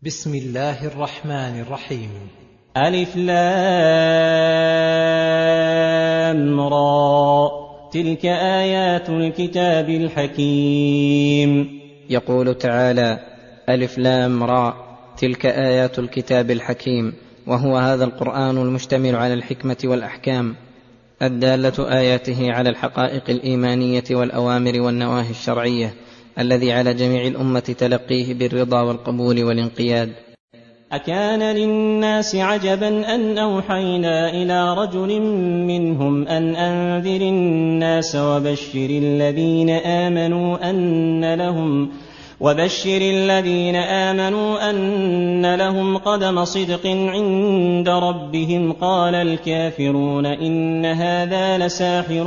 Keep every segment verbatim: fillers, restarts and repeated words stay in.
بسم الله الرحمن الرحيم. ألف لام را تلك آيات الكتاب الحكيم. يقول تعالى: ألف لام را تلك آيات الكتاب الحكيم، وهو هذا القرآن المشتمل على الحكمة والأحكام الدالة آياته على الحقائق الإيمانية والأوامر والنواهي الشرعية، الذي على جميع الأمة تلقيه بالرضا والقبول والانقياد. أكان للناس عجبا أن أوحينا إلى رجل منهم أن أنذر الناس وبشر الذين آمنوا أن لهم وبشر الذين آمنوا أن لهم قدم صدق عند ربهم. قال الكافرون إن هذا لساحر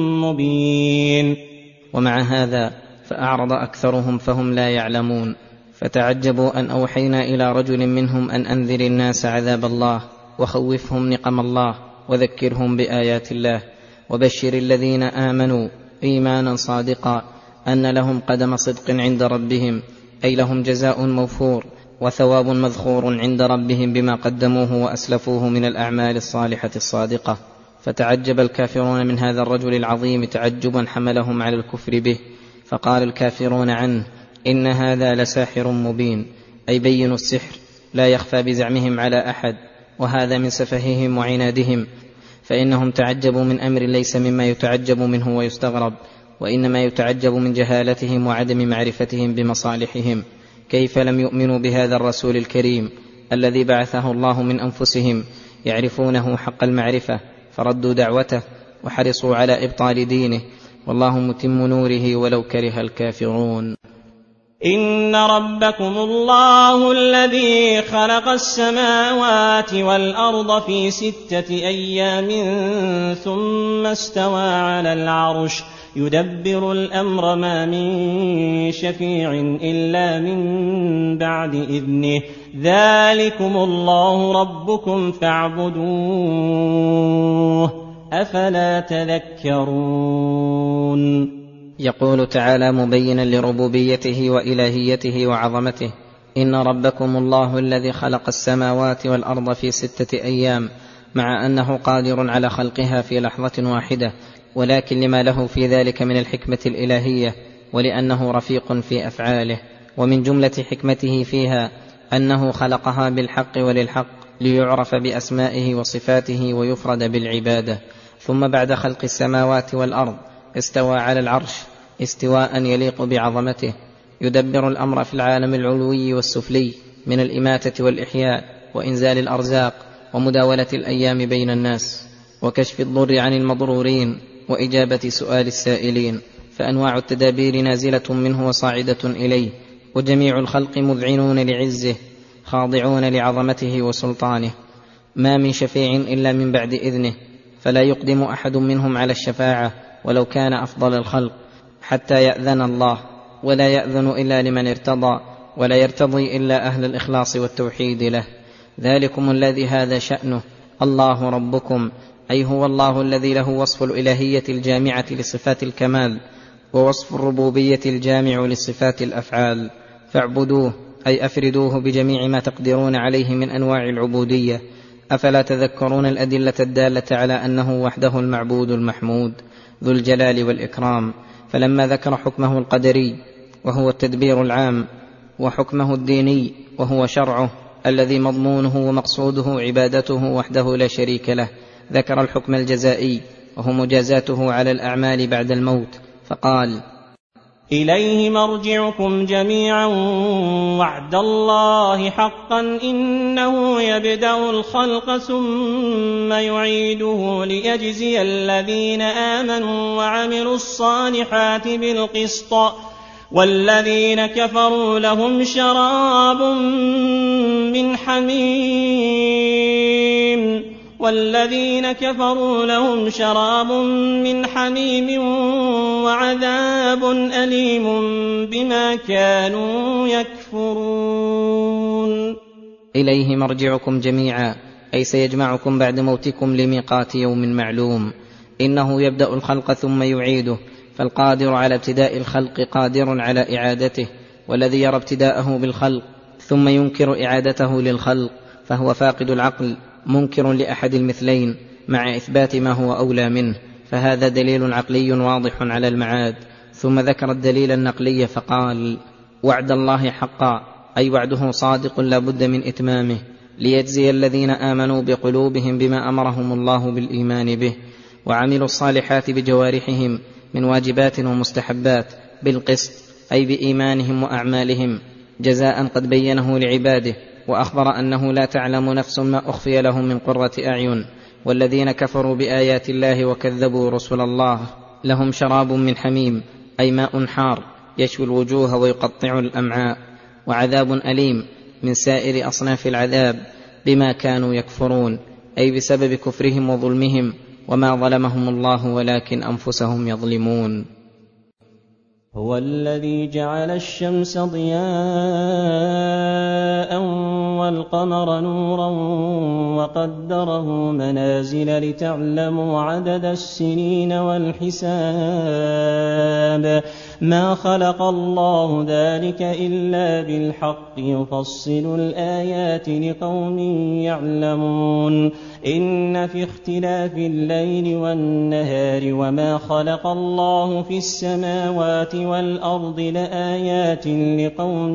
مبين. ومع هذا فأعرض أكثرهم فهم لا يعلمون، فتعجبوا أن أوحينا إلى رجل منهم أن أنذر الناس عذاب الله وخوفهم نقم الله وذكرهم بآيات الله، وبشر الذين آمنوا إيمانا صادقا أن لهم قدم صدق عند ربهم، أي لهم جزاء موفور وثواب مذخور عند ربهم بما قدموه وأسلفوه من الأعمال الصالحة الصادقة. فتعجب الكافرون من هذا الرجل العظيم تعجبا حملهم على الكفر به، فقال الكافرون عنه: إن هذا لساحر مبين، أي بين السحر لا يخفى بزعمهم على أحد، وهذا من سفههم وعنادهم، فإنهم تعجبوا من أمر ليس مما يتعجب منه ويستغرب، وإنما يتعجب من جهالتهم وعدم معرفتهم بمصالحهم. كيف لم يؤمنوا بهذا الرسول الكريم الذي بعثه الله من أنفسهم يعرفونه حق المعرفة، فردوا دعوته وحرصوا على إبطال دينه، والله متم نوره ولو كره الكافرون. إن ربكم الله الذي خلق السماوات والأرض في ستة أيام ثم استوى على العرش يدبر الأمر ما من شفيع إلا من بعد إذنه ذلكم الله ربكم فاعبدوه أفلا تذكرون. يقول تعالى مبينا لربوبيته وإلهيته وعظمته: إن ربكم الله الذي خلق السماوات والأرض في ستة أيام، مع أنه قادر على خلقها في لحظة واحدة، ولكن لما له في ذلك من الحكمة الإلهية، ولأنه رفيق في أفعاله. ومن جملة حكمته فيها أنه خلقها بالحق وللحق ليعرف بأسمائه وصفاته ويفرد بالعبادة. ثم بعد خلق السماوات والأرض استوى على العرش استواء يليق بعظمته، يدبر الأمر في العالم العلوي والسفلي من الإماتة والإحياء وإنزال الأرزاق ومداولة الأيام بين الناس وكشف الضر عن المضرورين وإجابة سؤال السائلين. فأنواع التدابير نازلة منه وصاعدة إليه، وجميع الخلق مذعنون لعزه خاضعون لعظمته وسلطانه. ما من شفيع إلا من بعد إذنه، فلا يقدم أحد منهم على الشفاعة ولو كان أفضل الخلق حتى يأذن الله، ولا يأذن إلا لمن ارتضى، ولا يرتضي إلا أهل الإخلاص والتوحيد له. ذلكم الذي هذا شأنه الله ربكم، أي هو الله الذي له وصف الإلهية الجامعة لصفات الكمال، ووصف الربوبية الجامع لصفات الأفعال، فاعبدوه أي أفردوه بجميع ما تقدرون عليه من أنواع العبودية. أفلا تذكرون الأدلة الدالة على أنه وحده المعبود المحمود ذو الجلال والإكرام؟ فلما ذكر حكمه القدري وهو التدبير العام، وحكمه الديني وهو شرعه الذي مضمونه ومقصوده عبادته وحده لا شريك له، ذكر الحكم الجزائي وهو مجازاته على الأعمال بعد الموت، فقال: إليه مرجعكم جميعا وعد الله حقا إنه يبدأ الخلق ثم يعيده ليجزي الذين آمنوا وعملوا الصالحات بالقسط والذين كفروا لهم شراب من حميم والذين كفروا لهم شراب من حميم وعذاب أليم بما كانوا يكفرون. إليه مرجعكم جميعا، أي سيجمعكم بعد موتكم لميقات يوم معلوم. إنه يبدأ الخلق ثم يعيده، فالقادر على ابتداء الخلق قادر على إعادته، والذي يرى ابتداءه بالخلق ثم ينكر إعادته للخلق، فهو فاقد العقل منكر لأحد المثلين مع إثبات ما هو أولى منه، فهذا دليل عقلي واضح على المعاد. ثم ذكر الدليل النقلي فقال: وعد الله حقا، أي وعده صادق لا بد من إتمامه، ليجزي الذين آمنوا بقلوبهم بما أمرهم الله بالإيمان به، وعملوا الصالحات بجوارحهم من واجبات ومستحبات بالقسط، أي بإيمانهم وأعمالهم، جزاء قد بينه لعباده، وأخبر أنه لا تعلم نفس ما أخفي لهم من قرة أعين. والذين كفروا بآيات الله وكذبوا رسل الله لهم شراب من حميم، أي ماء حار يشوي الوجوه ويقطع الأمعاء، وعذاب أليم من سائر أصناف العذاب بما كانوا يكفرون، أي بسبب كفرهم وظلمهم، وما ظلمهم الله ولكن أنفسهم يظلمون. هو الذي جعل الشمس ضياء والقمر نورا وقدره منازل لتعلموا عدد السنين والحساب، ما خلق الله ذلك إلا بالحق يفصل الآيات لقوم يعلمون. إن في اختلاف الليل والنهار وما خلق الله في السماوات والأرض لآيات لقوم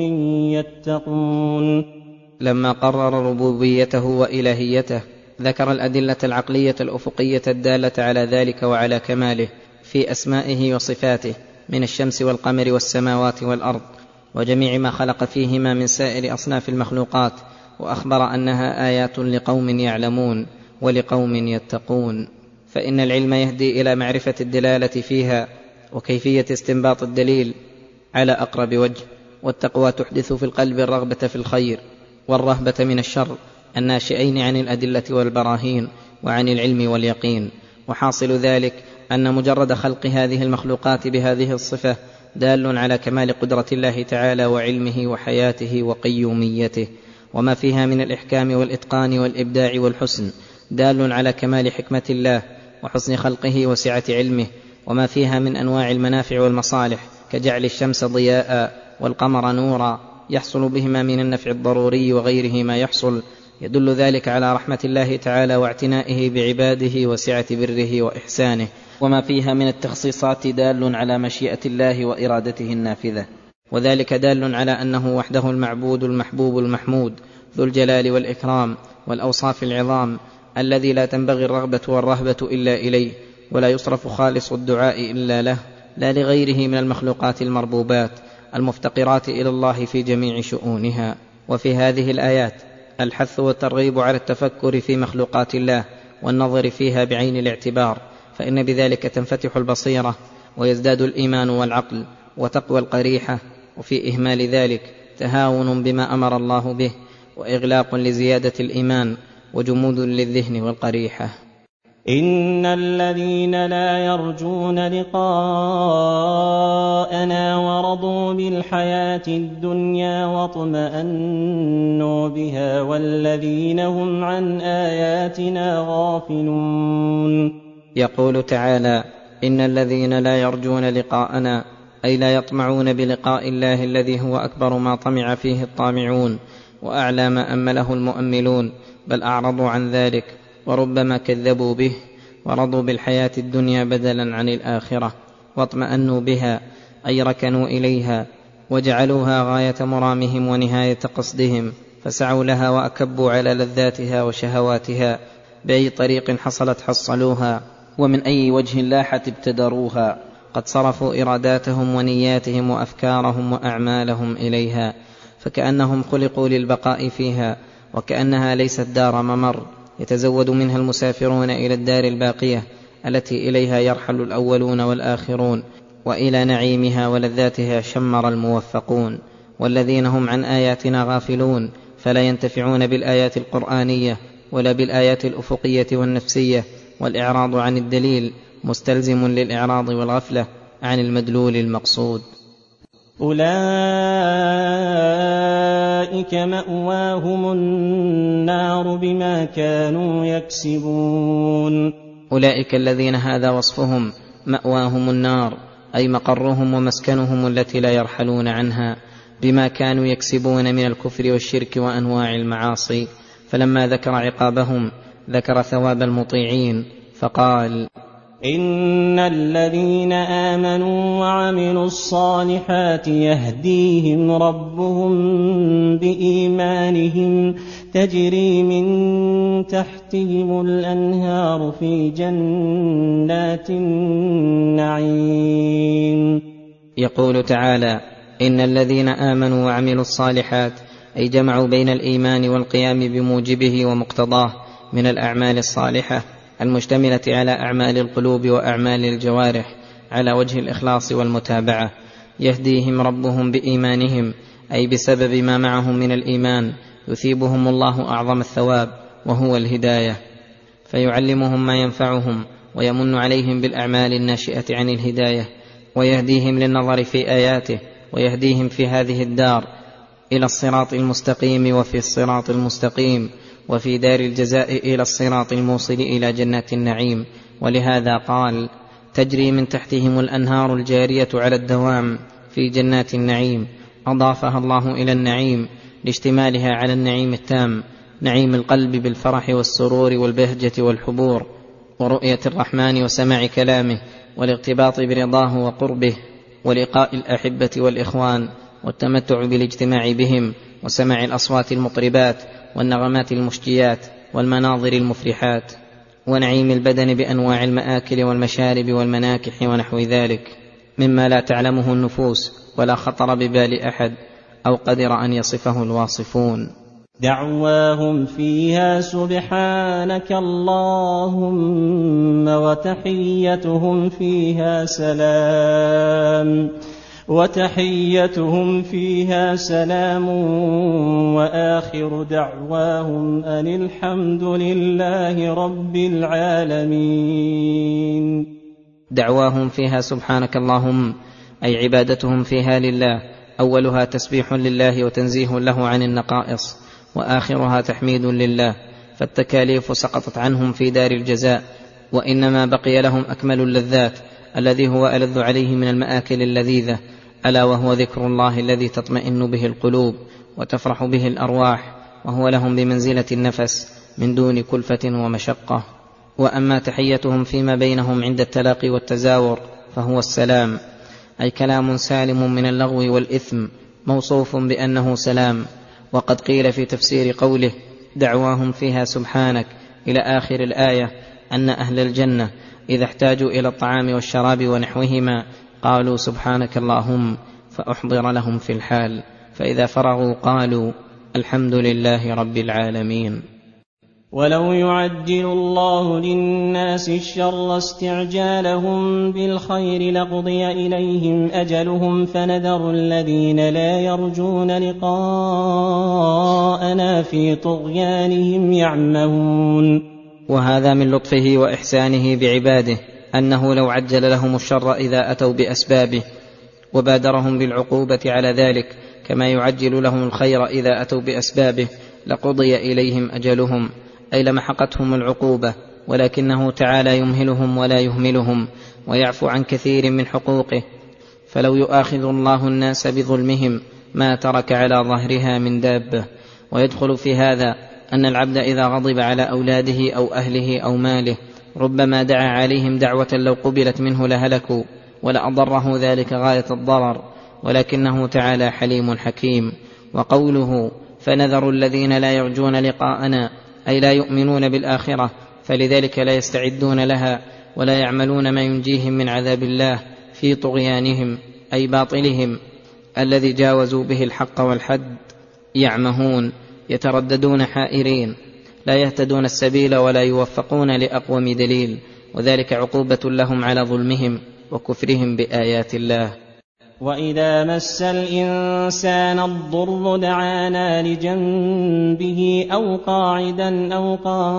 يتقون. لما قرر ربوبيته وإلهيته ذكر الأدلة العقلية الأفقية الدالة على ذلك وعلى كماله في أسمائه وصفاته من الشمس والقمر والسماوات والأرض وجميع ما خلق فيهما من سائر أصناف المخلوقات، وأخبر أنها آيات لقوم يعلمون ولقوم يتقون. فإن العلم يهدي إلى معرفة الدلالة فيها وكيفية استنباط الدليل على أقرب وجه، والتقوى تحدث في القلب الرغبة في الخير والرهبة من الشر الناشئين عن الأدلة والبراهين وعن العلم واليقين. وحاصل ذلك أن مجرد خلق هذه المخلوقات بهذه الصفة دال على كمال قدرة الله تعالى وعلمه وحياته وقيوميته، وما فيها من الإحكام والإتقان والإبداع والحسن دال على كمال حكمة الله وحسن خلقه وسعة علمه، وما فيها من أنواع المنافع والمصالح كجعل الشمس ضياء والقمر نورا يحصل بهما من النفع الضروري وغيره ما يحصل، يدل ذلك على رحمة الله تعالى واعتنائه بعباده وسعة بره وإحسانه. وما فيها من التخصيصات دال على مشيئة الله وإرادته النافذة، وذلك دال على أنه وحده المعبود المحبوب المحمود ذو الجلال والإكرام والأوصاف العظام، الذي لا تنبغي الرغبة والرهبة إلا إليه، ولا يصرف خالص الدعاء إلا له، لا لغيره من المخلوقات المربوبات المفتقرات إلى الله في جميع شؤونها. وفي هذه الآيات الحث والترغيب على التفكر في مخلوقات الله والنظر فيها بعين الاعتبار، فإن بذلك تنفتح البصيرة ويزداد الإيمان والعقل وتقوى القريحة، وفي إهمال ذلك تهاون بما أمر الله به وإغلاق لزيادة الإيمان وجمود للذهن والقريحة. إن الذين لا يرجون لقاءنا ورضوا بالحياة الدنيا واطمأنوا بها والذين هم عن آياتنا غافلون. يقول تعالى: إن الذين لا يرجون لقاءنا، أي لا يطمعون بلقاء الله الذي هو أكبر ما طمع فيه الطامعون وأعلى ما أمله المؤملون، بل أعرضوا عن ذلك وربما كذبوا به ورضوا بالحياة الدنيا بدلا عن الآخرة، واطمأنوا بها أي ركنوا إليها وجعلوها غاية مرامهم ونهاية قصدهم، فسعوا لها وأكبوا على لذاتها وشهواتها، بأي طريق حصلت حصلوها ومن أي وجه لاحت ابتدروها، قد صرفوا إراداتهم ونياتهم وأفكارهم وأعمالهم إليها، فكأنهم خلقوا للبقاء فيها، وكأنها ليست دار ممر يتزود منها المسافرون إلى الدار الباقية التي إليها يرحل الأولون والآخرون، وإلى نعيمها ولذاتها شمر الموفقون. والذين هم عن آياتنا غافلون فلا ينتفعون بالآيات القرآنية ولا بالآيات الأفقية والنفسية، والإعراض عن الدليل مستلزم للإعراض والغفلة عن المدلول المقصود. أولئك مأواهم النار بما كانوا يكسبون. أولئك الذين هذا وصفهم مأواهم النار، أي مقرهم ومسكنهم التي لا يرحلون عنها، بما كانوا يكسبون من الكفر والشرك وأنواع المعاصي، فلما ذكر عقابهم ذكر ثواب المطيعين فقال: إن الذين آمنوا وعملوا الصالحات يهديهم ربهم بإيمانهم تجري من تحتهم الأنهار في جنات النعيم. يقول تعالى: إن الذين آمنوا وعملوا الصالحات، أي جمعوا بين الإيمان والقيام بموجبه ومقتضاه من الأعمال الصالحة المشتملة على أعمال القلوب وأعمال الجوارح على وجه الإخلاص والمتابعة، يهديهم ربهم بإيمانهم، أي بسبب ما معهم من الإيمان يثيبهم الله أعظم الثواب وهو الهداية، فيعلمهم ما ينفعهم ويمن عليهم بالأعمال الناشئة عن الهداية، ويهديهم للنظر في آياته، ويهديهم في هذه الدار إلى الصراط المستقيم وفي الصراط المستقيم، وفي دار الجزاء إلى الصراط الموصل إلى جنات النعيم. ولهذا قال: تجري من تحتهم الأنهار الجارية على الدوام في جنات النعيم، أضافها الله إلى النعيم لاشتمالها على النعيم التام، نعيم القلب بالفرح والسرور والبهجة والحبور، ورؤية الرحمن وسماع كلامه، والارتباط برضاه وقربه، ولقاء الأحبة والإخوان، والتمتع بالاجتماع بهم، وسماع الأصوات المطربات والنغمات المشجيات والمناظر المفرحات، ونعيم البدن بأنواع المآكل والمشارب والمناكح ونحو ذلك مما لا تعلمه النفوس ولا خطر ببال أحد أو قدر أن يصفه الواصفون. دعواهم فيها سبحانك اللهم وتحيتهم فيها سلام وتحيتهم فيها سلام وآخر دعواهم أن الحمد لله رب العالمين. دعواهم فيها سبحانك اللهم، أي عبادتهم فيها لله، أولها تسبيح لله وتنزيه له عن النقائص، وآخرها تحميد لله، فالتكاليف سقطت عنهم في دار الجزاء، وإنما بقي لهم أكمل اللذات الذي هو ألذ عليه من المآكل اللذيذة، ألا وهو ذكر الله الذي تطمئن به القلوب وتفرح به الأرواح، وهو لهم بمنزلة النفس من دون كلفة ومشقة. وأما تحيتهم فيما بينهم عند التلاقي والتزاور فهو السلام، أي كلام سالم من اللغو والإثم، موصوف بأنه سلام. وقد قيل في تفسير قوله دعواهم فيها سبحانك إلى آخر الآية أن أهل الجنة إذا احتاجوا إلى الطعام والشراب ونحوهما قالوا سبحانك اللهم، فأحضر لهم في الحال، فإذا فرغوا قالوا الحمد لله رب العالمين. ولو يعجل الله للناس الشر استعجالهم بالخير لقضي إليهم أجلهم، فنذر الذين لا يرجون لقاءنا في طغيانهم يعمهون. وهذا من لطفه وإحسانه بعباده، أنه لو عجل لهم الشر إذا أتوا بأسبابه وبادرهم بالعقوبة على ذلك كما يعجل لهم الخير إذا أتوا بأسبابه لقضي إليهم أجلهم، أي لمحقتهم العقوبة، ولكنه تعالى يمهلهم ولا يهملهم ويعفو عن كثير من حقوقه. فلو يؤاخذ الله الناس بظلمهم ما ترك على ظهرها من دابة. ويدخل في هذا أن العبد إذا غضب على أولاده أو أهله أو ماله ربما دعا عليهم دعوة لو قبلت منه لهلكوا ولأضره ذلك غاية الضرر، ولكنه تعالى حليم حكيم. وقوله فنذر الذين لا يرجون لقاءنا، أي لا يؤمنون بالآخرة، فلذلك لا يستعدون لها ولا يعملون ما ينجيهم من عذاب الله في طغيانهم، أي باطلهم الذي جاوزوا به الحق والحد، يعمهون يترددون حائرين، لا يهتدون السبيل ولا يوفقون لأقوم دليل، وذلك عقوبة لهم على ظلمهم وكفرهم بآيات الله. وإذا مس الإنسان الضر دعانا لجنبه أو قاعدا أو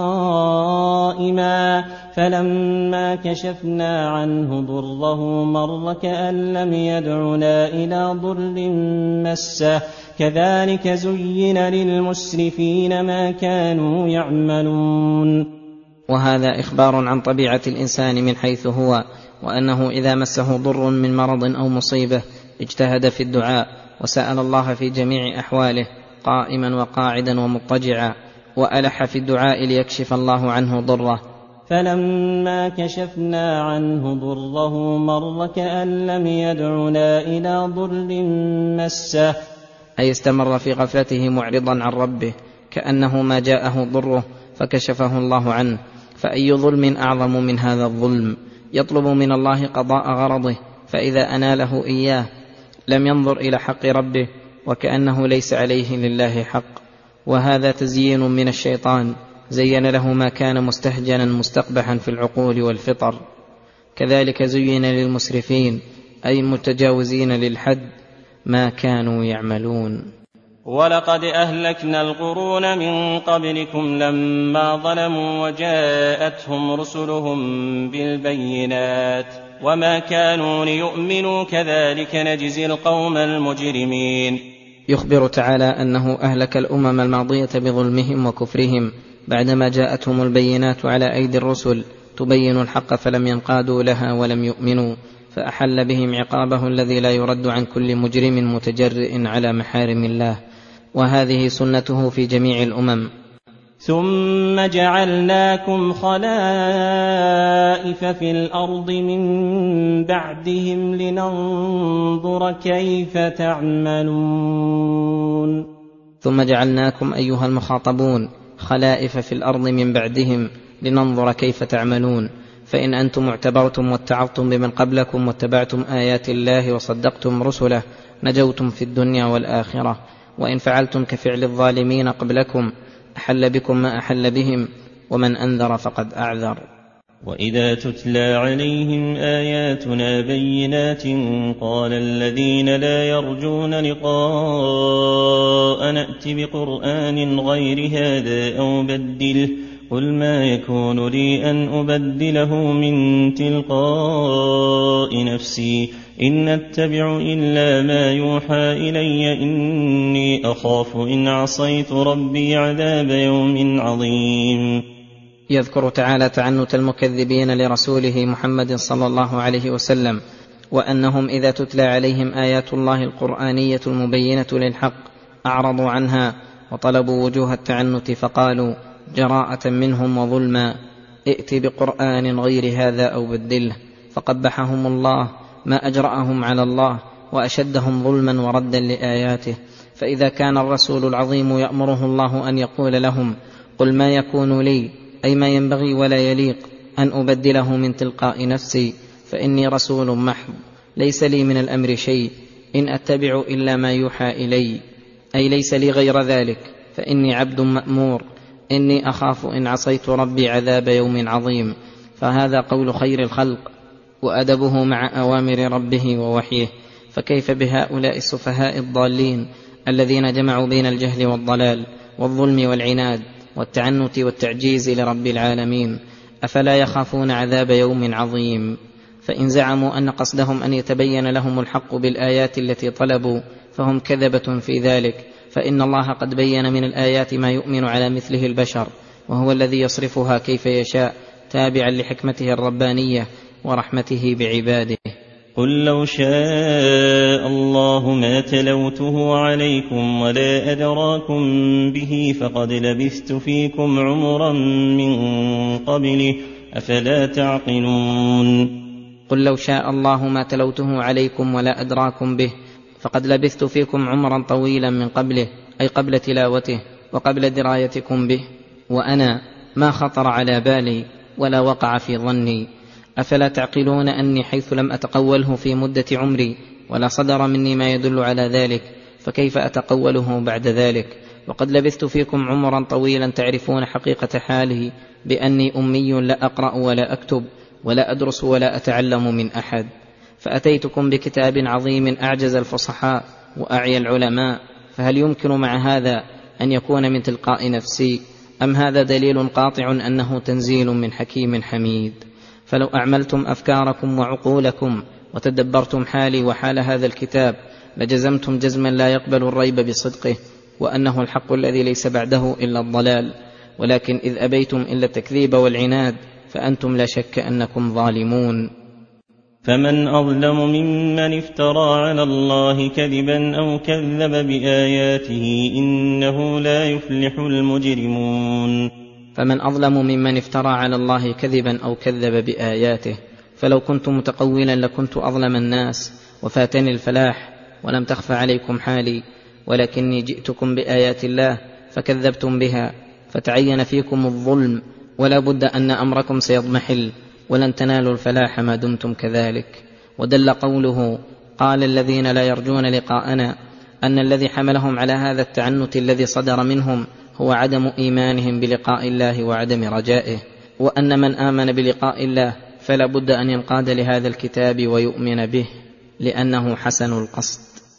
قائما، فلما كشفنا عنه ضره مر كأن لم يدعنا إلى ضر مسه، كذلك زين للمسرفين ما كانوا يعملون. وهذا إخبار عن طبيعة الإنسان من حيث هو، وأنه إذا مسه ضر من مرض أو مصيبة اجتهد في الدعاء وسأل الله في جميع أحواله قائما وقاعدا ومضطجعا، وألح في الدعاء ليكشف الله عنه ضره. فلما كشفنا عنه ضره مر كأن لم يدعنا إلى ضر مسه، أي استمر في غفلته معرضا عن ربه كأنه ما جاءه ضره فكشفه الله عنه. فأي ظلم أعظم من هذا الظلم؟ يطلب من الله قضاء غرضه، فإذا أناله إياه لم ينظر إلى حق ربه وكأنه ليس عليه لله حق. وهذا تزيين من الشيطان، زين له ما كان مستهجنا مستقبحا في العقول والفطر. كذلك زين للمسرفين أي المتجاوزين للحد ما كانوا يعملون. ولقد أهلكنا القرون من قبلكم لما ظلموا وجاءتهم رسلهم بالبينات وما كانوا ليؤمنوا كذلك نجزي القوم المجرمين. يخبر تعالى أنه أهلك الأمم الماضية بظلمهم وكفرهم بعدما جاءتهم البينات على أيدي الرسل تبين الحق فلم ينقادوا لها ولم يؤمنوا، فأحل بهم عقابه الذي لا يرد عن كل مجرم متجرئ على محارم الله، وهذه سنته في جميع الأمم. ثم جعلناكم خلائف في الأرض من بعدهم لننظر كيف تعملون. ثم جعلناكم أيها المخاطبون خلائف في الأرض من بعدهم لننظر كيف تعملون، فإن أنتم اعتبرتم واتعظتم بمن قبلكم واتبعتم آيات الله وصدقتم رسله نجوتم في الدنيا والآخرة، وإن فعلتم كفعل الظالمين قبلكم أحل بكم ما أحل بهم، ومن أنذر فقد أعذر. وإذا تتلى عليهم آياتنا بينات قال الذين لا يرجون لقاء نأت بقرآن غير هذا أو بدله قل ما يكون لي أن أبدله من تلقاء نفسي إن أتبع إلا ما يوحى إلي إني أخاف إن عصيت ربي عذاب يوم عظيم. يذكر تعالى تعنت المكذبين لرسوله محمد صلى الله عليه وسلم، وأنهم إذا تتلى عليهم آيات الله القرآنية المبينة للحق أعرضوا عنها وطلبوا وجوه التعنت فقالوا جراءة منهم وظلما ائت بقرآن غير هذا أو بدله، فقبحهم الله ما أجرأهم على الله وأشدهم ظلما وردا لآياته. فإذا كان الرسول العظيم يأمره الله أن يقول لهم قل ما يكون لي أي ما ينبغي ولا يليق أن أبدله من تلقاء نفسي فإني رسول محض ليس لي من الأمر شيء إن أتبع إلا ما يوحى إلي، أي ليس لي غير ذلك فإني عبد مأمور إني أخاف إن عصيت ربي عذاب يوم عظيم. فهذا قول خير الخلق وأدبه مع أوامر ربه ووحيه، فكيف بهؤلاء السفهاء الضالين الذين جمعوا بين الجهل والضلال والظلم والعناد والتعنت والتعجيز لرب العالمين؟ أفلا يخافون عذاب يوم عظيم؟ فإن زعموا أن قصدهم أن يتبين لهم الحق بالآيات التي طلبوا فهم كذبة في ذلك، فإن الله قد بين من الآيات ما يؤمن على مثله البشر، وهو الذي يصرفها كيف يشاء تابعا لحكمته الربانية ورحمته بعباده. قل لو شاء الله ما تلوته عليكم ولا أدراكم به فقد لبثت فيكم عمرا من قبله أفلا تعقلون. قل لو شاء الله ما تلوته عليكم ولا أدراكم به فقد لبثت فيكم عمرا طويلا من قبله، أي قبل تلاوته وقبل درايتكم به، وأنا ما خطر على بالي ولا وقع في ظني. أفلا تعقلون أني حيث لم أتقوله في مدة عمري ولا صدر مني ما يدل على ذلك فكيف أتقوله بعد ذلك؟ وقد لبثت فيكم عمرا طويلا تعرفون حقيقة حالي بأني أمي لا أقرأ ولا أكتب ولا أدرس ولا أتعلم من أحد، فأتيتكم بكتاب عظيم أعجز الفصحاء وأعيا العلماء، فهل يمكن مع هذا أن يكون من تلقاء نفسي؟ أم هذا دليل قاطع أنه تنزيل من حكيم حميد؟ فلو أعملتم أفكاركم وعقولكم وتدبرتم حالي وحال هذا الكتاب لجزمتم جزما لا يقبل الريب بصدقه، وأنه الحق الذي ليس بعده إلا الضلال، ولكن إذ أبيتم إلا التكذيب والعناد فأنتم لا شك أنكم ظالمون. فمن أظلم ممن افترى على الله كذبا أو كذب بآياته إنه لا يفلح المجرمون. فمن أظلم ممن افترى على الله كذبا أو كذب بآياته. فلو كنت متقولا لكنت أظلم الناس وفاتني الفلاح، ولم تخف عليكم حالي، ولكني جئتكم بآيات الله فكذبتم بها، فتعين فيكم الظلم، ولا بد أن أمركم سيضمحل، ولن تنالوا الفلاح ما دمتم كذلك. ودل قوله قال الذين لا يرجون لقاءنا أن الذي حملهم على هذا التعنت الذي صدر منهم هو عدم إيمانهم بلقاء الله وعدم رجائه، وأن من آمن بلقاء الله فلا بد أن ينقاد لهذا الكتاب ويؤمن به، لأنه حسن القصد.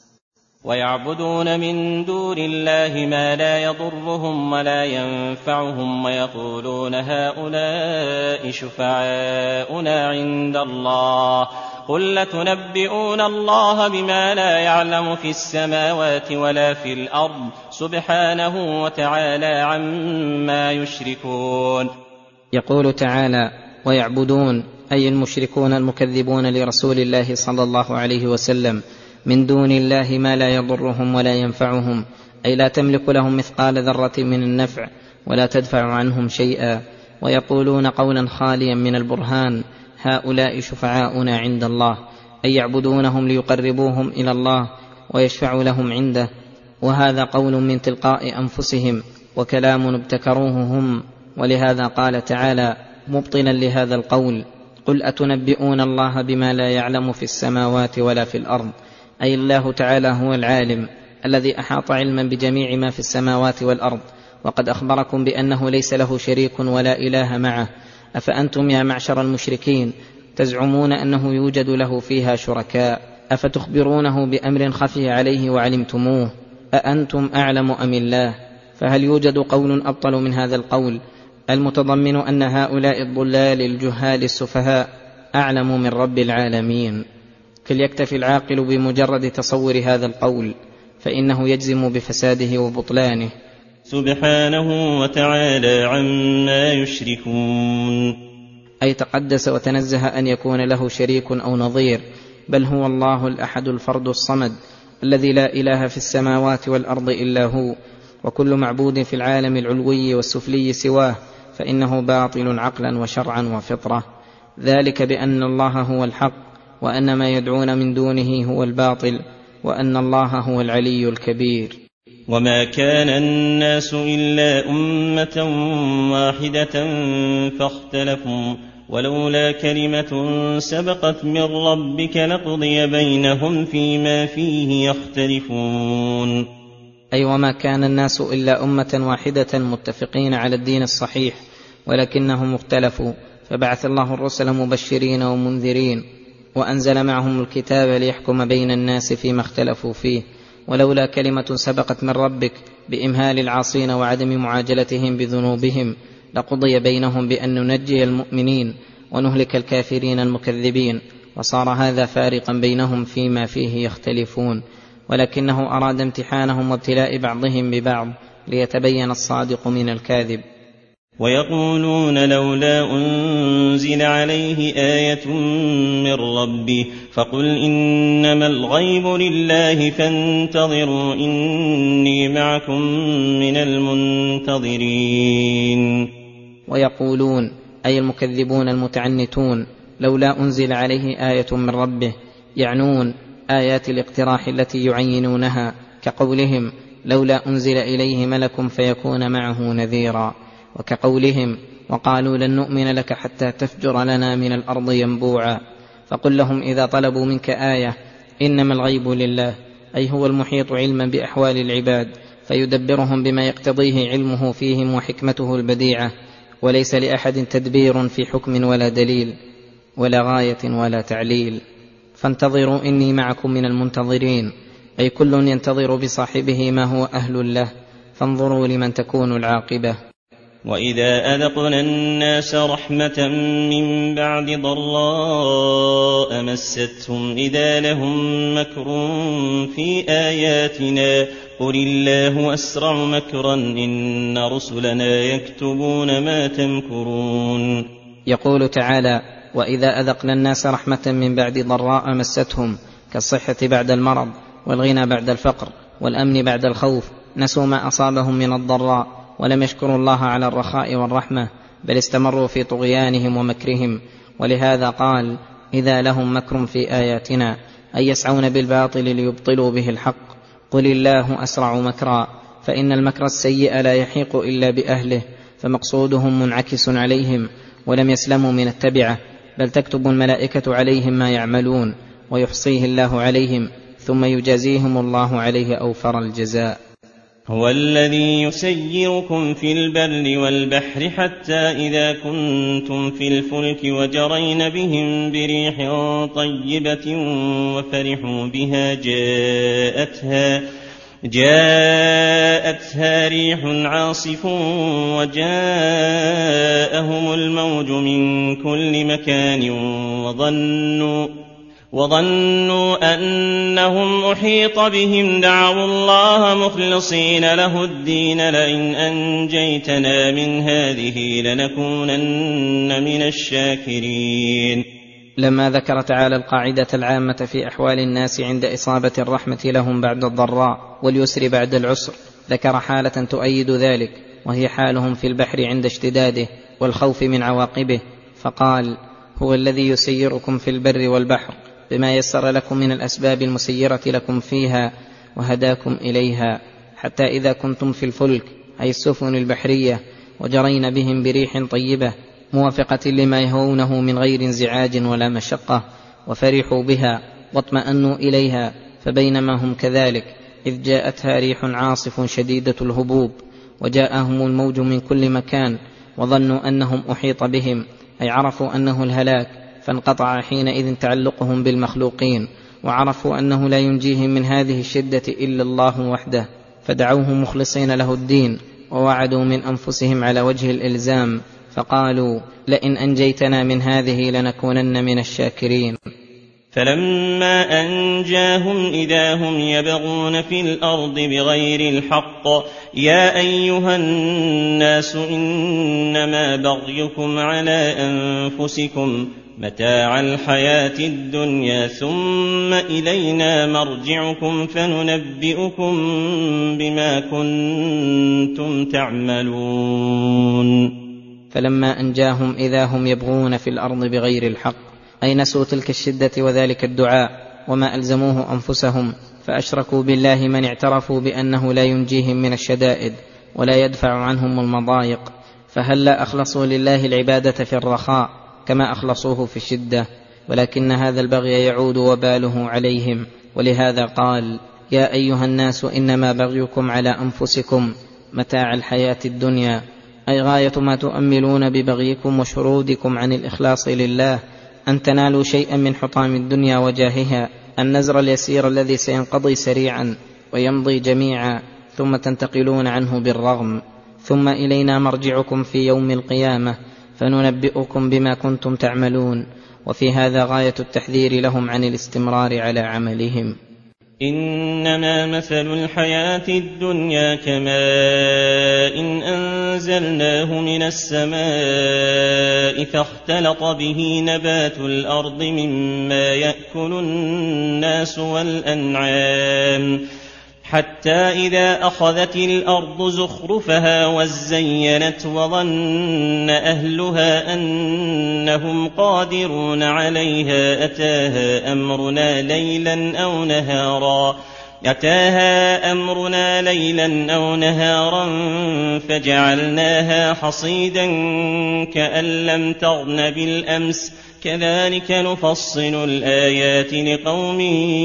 ويعبدون من دون الله ما لا يضرهم ولا ينفعهم ويقولون هؤلاء شفعاؤنا عند الله قل لتنبئون الله بما لا يعلم في السماوات ولا في الأرض سبحانه وتعالى عما يشركون. يقول تعالى ويعبدون أي المشركون المكذبون لرسول الله صلى الله عليه وسلم من دون الله ما لا يضرهم ولا ينفعهم، أي لا تملك لهم مثقال ذرة من النفع ولا تدفع عنهم شيئا. ويقولون قولا خاليا من البرهان هؤلاء شفعاؤنا عند الله، أي يعبدونهم ليقربوهم إلى الله ويشفعوا لهم عنده، وهذا قول من تلقاء أنفسهم وكلام ابتكروه هم. ولهذا قال تعالى مبطلا لهذا القول قل أتنبئون الله بما لا يعلم في السماوات ولا في الأرض، أي الله تعالى هو العالم الذي أحاط علما بجميع ما في السماوات والأرض، وقد أخبركم بأنه ليس له شريك ولا إله معه. أفأنتم يا معشر المشركين تزعمون أنه يوجد له فيها شركاء؟ أفتخبرونه بأمر خفي عليه وعلمتموه؟ أأنتم أعلم أم الله؟ فهل يوجد قول أبطل من هذا القول المتضمن أن هؤلاء الضلال الجهال السفهاء أعلم من رب العالمين؟ فليكتفي العاقل بمجرد تصور هذا القول، فإنه يجزم بفساده وبطلانه سبحانه وتعالى عما يشركون. أي تقدس وتنزه أن يكون له شريك أو نظير، بل هو الله الأحد الفرد الصمد الذي لا إله في السماوات والأرض إلا هو، وكل معبود في العالم العلوي والسفلي سواه فإنه باطل عقلا وشرعا وفطرة، ذلك بأن الله هو الحق وأن ما يدعون من دونه هو الباطل وأن الله هو العلي الكبير. وما كان الناس إلا أمة واحدة فاختلفوا ولولا كلمة سبقت من ربك لقضي بينهم فيما فيه يختلفون. أي وما كان الناس إلا أمة واحدة متفقين على الدين الصحيح، ولكنهم اختلفوا، فبعث الله الرسل مبشرين ومنذرين وأنزل معهم الكتاب ليحكم بين الناس فيما اختلفوا فيه. ولولا كلمة سبقت من ربك بإمهال العاصين وعدم معاجلتهم بذنوبهم لقضي بينهم بأن ننجي المؤمنين ونهلك الكافرين المكذبين، وصار هذا فارقا بينهم فيما فيه يختلفون، ولكنه أراد امتحانهم وابتلاء بعضهم ببعض ليتبين الصادق من الكاذب. ويقولون لولا أنزل عليه آية من ربه فقل إنما الغيب لله فانتظروا إني معكم من المنتظرين. ويقولون أي المكذبون المتعنتون لولا أنزل عليه آية من ربه، يعنون آيات الاقتراح التي يعينونها كقولهم لولا أنزل إليه ملك فيكون معه نذيرا، وكقولهم وقالوا لن نؤمن لك حتى تفجر لنا من الأرض ينبوعا. فقل لهم إذا طلبوا منك آية إنما الغيب لله، أي هو المحيط علما بأحوال العباد فيدبرهم بما يقتضيه علمه فيهم وحكمته البديعة، وليس لأحد تدبير في حكم ولا دليل ولا غاية ولا تعليل. فانتظروا إني معكم من المنتظرين، أي كل ينتظر بصاحبه ما هو أهل له، فانظروا لمن تكون العاقبة. وإذا أذقنا الناس رحمة من بعد ضراء مستهم إذا لهم مكر في آياتنا قل الله أسرع مكرا إن رسلنا يكتبون ما تمكرون. يقول تعالى وإذا أذقنا الناس رحمة من بعد ضراء مستهم كالصحة بعد المرض والغنى بعد الفقر والأمن بعد الخوف نسوا ما أصابهم من الضراء ولم يشكروا الله على الرخاء والرحمة، بل استمروا في طغيانهم ومكرهم. ولهذا قال: إذا لهم مكر في آياتنا أي يسعون بالباطل ليبطلوا به الحق، قل الله أسرع مكرا، فإن المكر السيء لا يحيق إلا بأهله، فمقصودهم منعكس عليهم ولم يسلموا من التبعة، بل تكتب الملائكة عليهم ما يعملون ويحصيه الله عليهم ثم يجازيهم الله عليه أوفر الجزاء. هو الذي يسيركم في البر والبحر حتى إذا كنتم في الفلك وجرين بهم بريح طيبة وفرحوا بها جاءتها جاءتها ريح عاصف وجاءهم الموج من كل مكان وظنوا وظنوا أنهم أحيط بهم دعوا الله مخلصين له الدين لئن أنجيتنا من هذه لنكونن من الشاكرين. لما ذكر تعالى القاعدة العامة في أحوال الناس عند إصابة الرحمة لهم بعد الضراء واليسر بعد العسر، ذكر حالة تؤيد ذلك، وهي حالهم في البحر عند اشتداده والخوف من عواقبه، فقال: هو الذي يسيركم في البر والبحر بما يسر لكم من الأسباب المسيرة لكم فيها وهداكم إليها، حتى إذا كنتم في الفلك أي السفن البحرية وجرين بهم بريح طيبة موافقة لما يهونه من غير انزعاج ولا مشقة، وفرحوا بها واطمأنوا إليها، فبينما هم كذلك إذ جاءتها ريح عاصف شديدة الهبوب وجاءهم الموج من كل مكان وظنوا أنهم أحيط بهم، أي عرفوا أنه الهلاك، فانقطع حينئذ تعلقهم بالمخلوقين، وعرفوا أنه لا ينجيهم من هذه الشدة إلا الله وحده، فدعوه مخلصين له الدين ووعدوا من أنفسهم على وجه الإلزام، فقالوا: لئن أنجيتنا من هذه لنكونن من الشاكرين. فلما أنجاهم إذا هم يبغون في الأرض بغير الحق يا أيها الناس إنما بغيكم على أنفسكم متاع الحياة الدنيا ثم إلينا مرجعكم فننبئكم بما كنتم تعملون. فلما أنجاهم إذا هم يبغون في الأرض بغير الحق، أي نسوا تلك الشدة وذلك الدعاء وما ألزموه أنفسهم، فأشركوا بالله من اعترفوا بأنه لا ينجيهم من الشدائد ولا يدفع عنهم المضايق، فهلا أخلصوا لله العبادة في الرخاء كما أخلصوه في الشدة، ولكن هذا البغي يعود وباله عليهم. ولهذا قال: يا أيها الناس إنما بغيكم على أنفسكم متاع الحياة الدنيا، أي غاية ما تؤملون ببغيكم وشرودكم عن الإخلاص لله أن تنالوا شيئا من حطام الدنيا وجاهها، النزر اليسير الذي سينقضي سريعا ويمضي جميعا، ثم تنتقلون عنه بالرغم، ثم إلينا مرجعكم في يوم القيامة فننبئكم بما كنتم تعملون. وفي هذا غاية التحذير لهم عن الاستمرار على عملهم. إنما مثل الحياة الدنيا كماء إن أنزلناه من السماء فاختلط به نبات الأرض مما يأكل الناس والأنعام حتى إذا أخذت الأرض زخرفها وزينت وظن أهلها أنهم قادرون عليها أتاها أمرنا ليلا أو نهارا أتاها أمرنا ليلا أو نهارا فجعلناها حصيدا كأن لم تغن بالأمس كذلك نفصل الآيات لقوم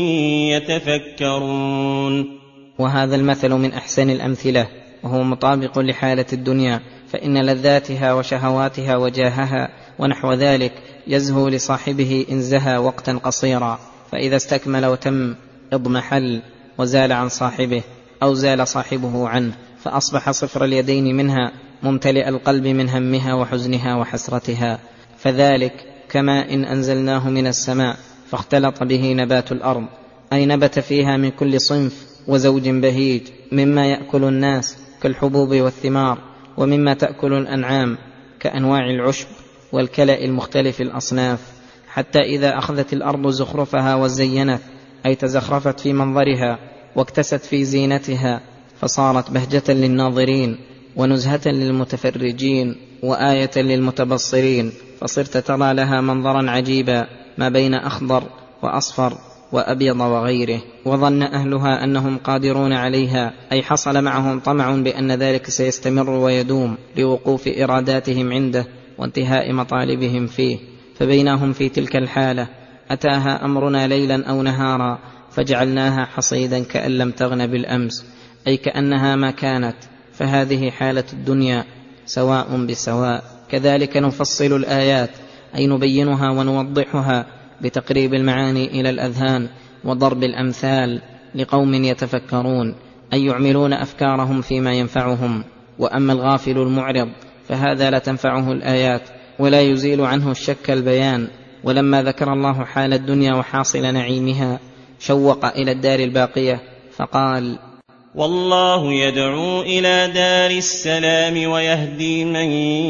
يتفكرون. وهذا المثل من أحسن الأمثلة، وهو مطابق لحالة الدنيا، فإن لذاتها وشهواتها وجاهها ونحو ذلك يزهو لصاحبه إن زهى وقتا قصيرا، فإذا استكمل وتم اضمحل وزال عن صاحبه أو زال صاحبه عنه، فأصبح صفر اليدين منها ممتلئ القلب من همها وحزنها وحسرتها. فذلك كما إن أنزلناه من السماء فاختلط به نبات الأرض، أي نبت فيها من كل صنف وزوج بهيج مما يأكل الناس كالحبوب والثمار، ومما تأكل الأنعام كأنواع العشب والكلأ المختلف الأصناف، حتى إذا أخذت الأرض زخرفها وزينت، أي تزخرفت في منظرها واكتست في زينتها، فصارت بهجة للناظرين ونزهة للمتفرجين وآية للمتبصرين، فصرت ترى لها منظرا عجيبا ما بين أخضر وأصفر وأبيض وغيره. وظن أهلها أنهم قادرون عليها، أي حصل معهم طمع بأن ذلك سيستمر ويدوم لوقوف إراداتهم عنده وانتهاء مطالبهم فيه. فبينهم في تلك الحالة أتاها أمرنا ليلا أو نهارا فجعلناها حصيدا كأن لم تغن بالأمس، أي كأنها ما كانت. فهذه حالة الدنيا سواء بسواء. كذلك نفصل الآيات، أي نبينها ونوضحها بتقريب المعاني إلى الأذهان وضرب الأمثال لقوم يتفكرون، أي يعملون أفكارهم فيما ينفعهم. وأما الغافل المعرض فهذا لا تنفعه الآيات ولا يزيل عنه الشك البيان. ولما ذكر الله حال الدنيا وحاصل نعيمها شوق إلى الدار الباقية فقال: والله يدعو إلى دار السلام ويهدي من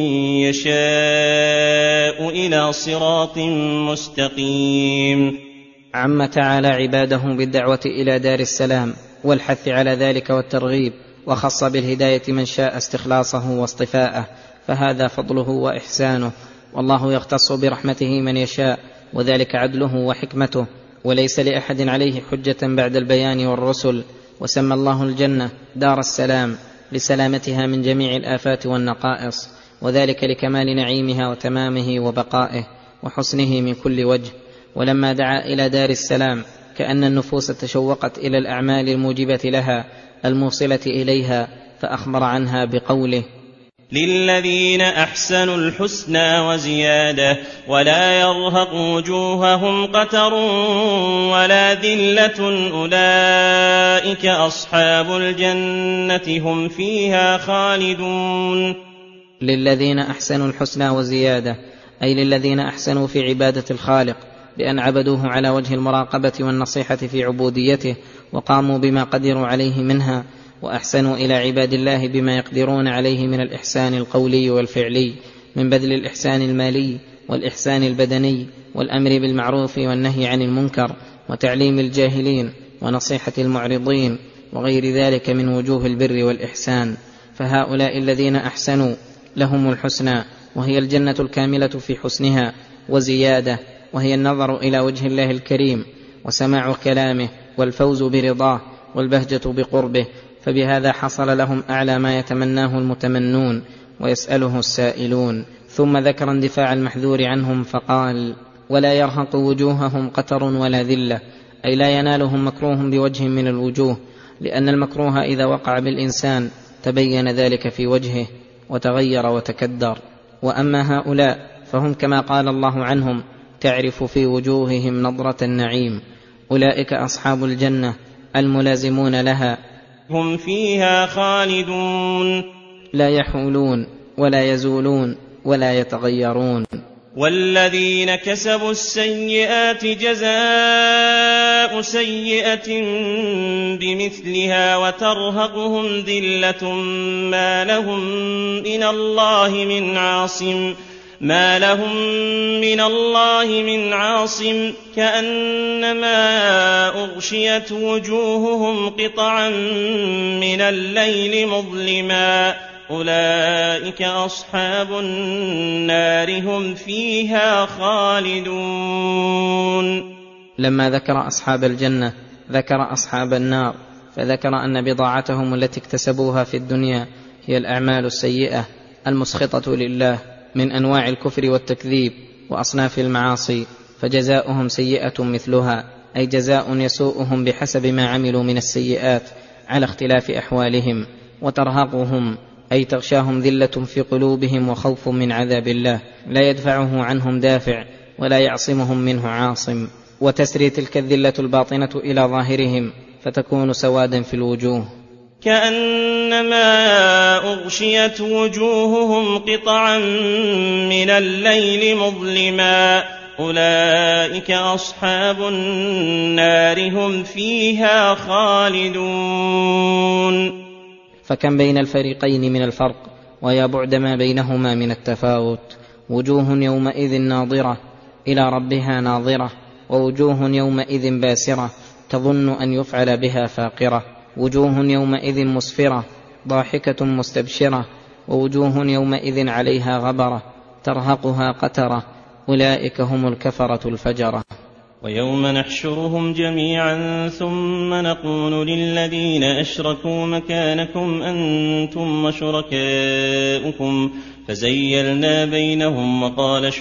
يشاء إلى صراط مستقيم. عم تعالى عباده بالدعوة إلى دار السلام والحث على ذلك والترغيب، وخص بالهداية من شاء استخلاصه واصطفاءه، فهذا فضله وإحسانه. والله يختص برحمته من يشاء، وذلك عدله وحكمته، وليس لأحد عليه حجة بعد البيان والرسل. وسمى الله الجنة دار السلام لسلامتها من جميع الآفات والنقائص، وذلك لكمال نعيمها وتمامه وبقائه وحسنه من كل وجه. ولما دعا إلى دار السلام كأن النفوس تشوقت إلى الأعمال الموجبة لها الموصلة إليها، فأخبر عنها بقوله: للذين أحسنوا الحسنى وزيادة ولا يرهق وجوههم قتر ولا ذلة أولئك أصحاب الجنة هم فيها خالدون. للذين أحسنوا الحسنى وزيادة، أي للذين أحسنوا في عبادة الخالق بأن عبدوه على وجه المراقبة والنصيحة في عبوديته، وقاموا بما قدروا عليه منها، وأحسنوا إلى عباد الله بما يقدرون عليه من الإحسان القولي والفعلي، من بذل الإحسان المالي والإحسان البدني والأمر بالمعروف والنهي عن المنكر وتعليم الجاهلين ونصيحة المعرضين وغير ذلك من وجوه البر والإحسان. فهؤلاء الذين أحسنوا لهم الحسنى، وهي الجنة الكاملة في حسنها، وزيادة، وهي النظر إلى وجه الله الكريم وسماع كلامه والفوز برضاه والبهجة بقربه. فبهذا حصل لهم أعلى ما يتمناه المتمنون ويسأله السائلون. ثم ذكر اندفاع المحذور عنهم فقال: ولا يرهق وجوههم قتر ولا ذلة، أي لا ينالهم مكروه بوجه من الوجوه، لأن المكروه إذا وقع بالإنسان تبين ذلك في وجهه وتغير وتكدر. وأما هؤلاء فهم كما قال الله عنهم: تعرف في وجوههم نضرة النعيم. أولئك أصحاب الجنة الملازمون لها، هم فيها خالدون، لا يحولون ولا يزولون ولا يتغيرون. والذين كسبوا السيئات جزاء سيئة بمثلها وترهقهم ذلة ما لهم من الله من عاصم ما لهم من الله من عاصم كأنما أغشيت وجوههم قطعا من الليل مظلما أولئك أصحاب النار هم فيها خالدون. لما ذكر أصحاب الجنة ذكر أصحاب النار، فذكر أن بضاعتهم التي اكتسبوها في الدنيا هي الأعمال السيئة المسخطة لله من أنواع الكفر والتكذيب وأصناف المعاصي، فجزاؤهم سيئة مثلها، أي جزاء يسوءهم بحسب ما عملوا من السيئات على اختلاف أحوالهم. وترهقهم أي تغشاهم ذلة في قلوبهم وخوف من عذاب الله لا يدفعه عنهم دافع ولا يعصمهم منه عاصم. وتسري تلك الذلة الباطنة إلى ظاهرهم فتكون سوادا في الوجوه، كأنما أغشيت وجوههم قطعا من الليل مظلما أولئك أصحاب النار هم فيها خالدون. فكم بين الفريقين من الفرق، ويا بعد ما بينهما من التفاوت. وجوه يومئذ ناظرة إلى ربها ناظرة ووجوه يومئذ باسرة تظن أن يفعل بها فاقرة وجوه يومئذ مسفرة ضاحكة مستبشرة ووجوه يومئذ عليها غبرة ترهقها قترة أولئك هم الكفرة الفجرة. ويوم نحشرهم جميعا ثم نقول للذين أشركوا مكانكم أنتم وشركاؤكم فزيلنا بينهم وقال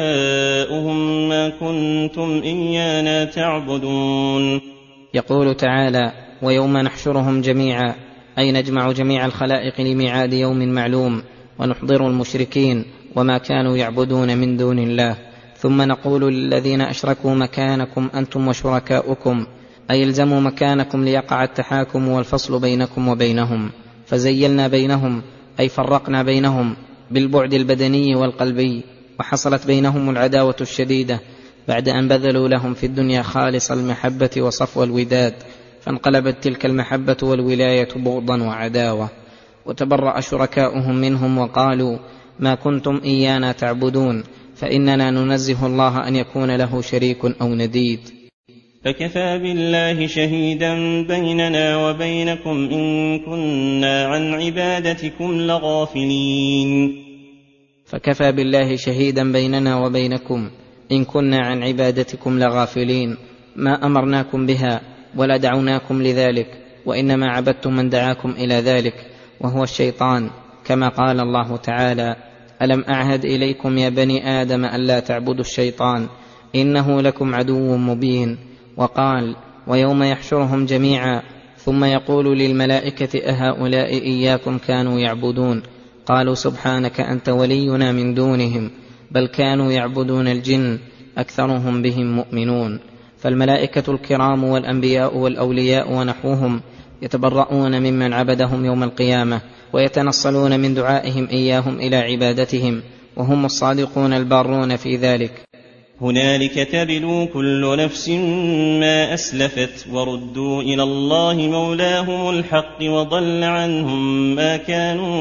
شركاؤهم ما كنتم إيانا تعبدون. يقول تعالى ويوم نحشرهم جميعا أي نجمع جميع الخلائق لميعاد يوم معلوم ونحضر المشركين وما كانوا يعبدون من دون الله ثم نقول للذين أشركوا مكانكم أنتم وشركاؤكم أي الزموا مكانكم ليقع التحاكم والفصل بينكم وبينهم فزيلنا بينهم أي فرقنا بينهم بالبعد البدني والقلبي وحصلت بينهم العداوة الشديدة بعد أن بذلوا لهم في الدنيا خالص المحبة وصفو الوداد فانقلبت تلك المحبة والولاية بغضا وعداوة وتبرأ شركاؤهم منهم وقالوا ما كنتم إيانا تعبدون فإننا ننزه الله أن يكون له شريك أو نديد. فكفى بالله شهيدا بيننا وبينكم إن كنا عن عبادتكم لغافلين. فكفى بالله شهيدا بيننا وبينكم إن كنا عن عبادتكم لغافلين ما أمرناكم بها ولا دعوناكم لذلك وإنما عبدتم من دعاكم إلى ذلك وهو الشيطان كما قال الله تعالى ألم أعهد إليكم يا بني آدم ألا تعبدوا الشيطان إنه لكم عدو مبين. وقال ويوم يحشرهم جميعا ثم يقول للملائكة أهؤلاء إياكم كانوا يعبدون قالوا سبحانك أنت ولينا من دونهم بل كانوا يعبدون الجن أكثرهم بهم مؤمنون. فالملائكة الكرام والأنبياء والأولياء ونحوهم يتبرؤون ممن عبدهم يوم القيامة ويتنصلون من دعائهم إياهم إلى عبادتهم وهم الصادقون البارون في ذلك. هنالك تبلو كل نفس ما أسلفت وردوا إلى الله مولاهم الحق وضل عنهم ما كانوا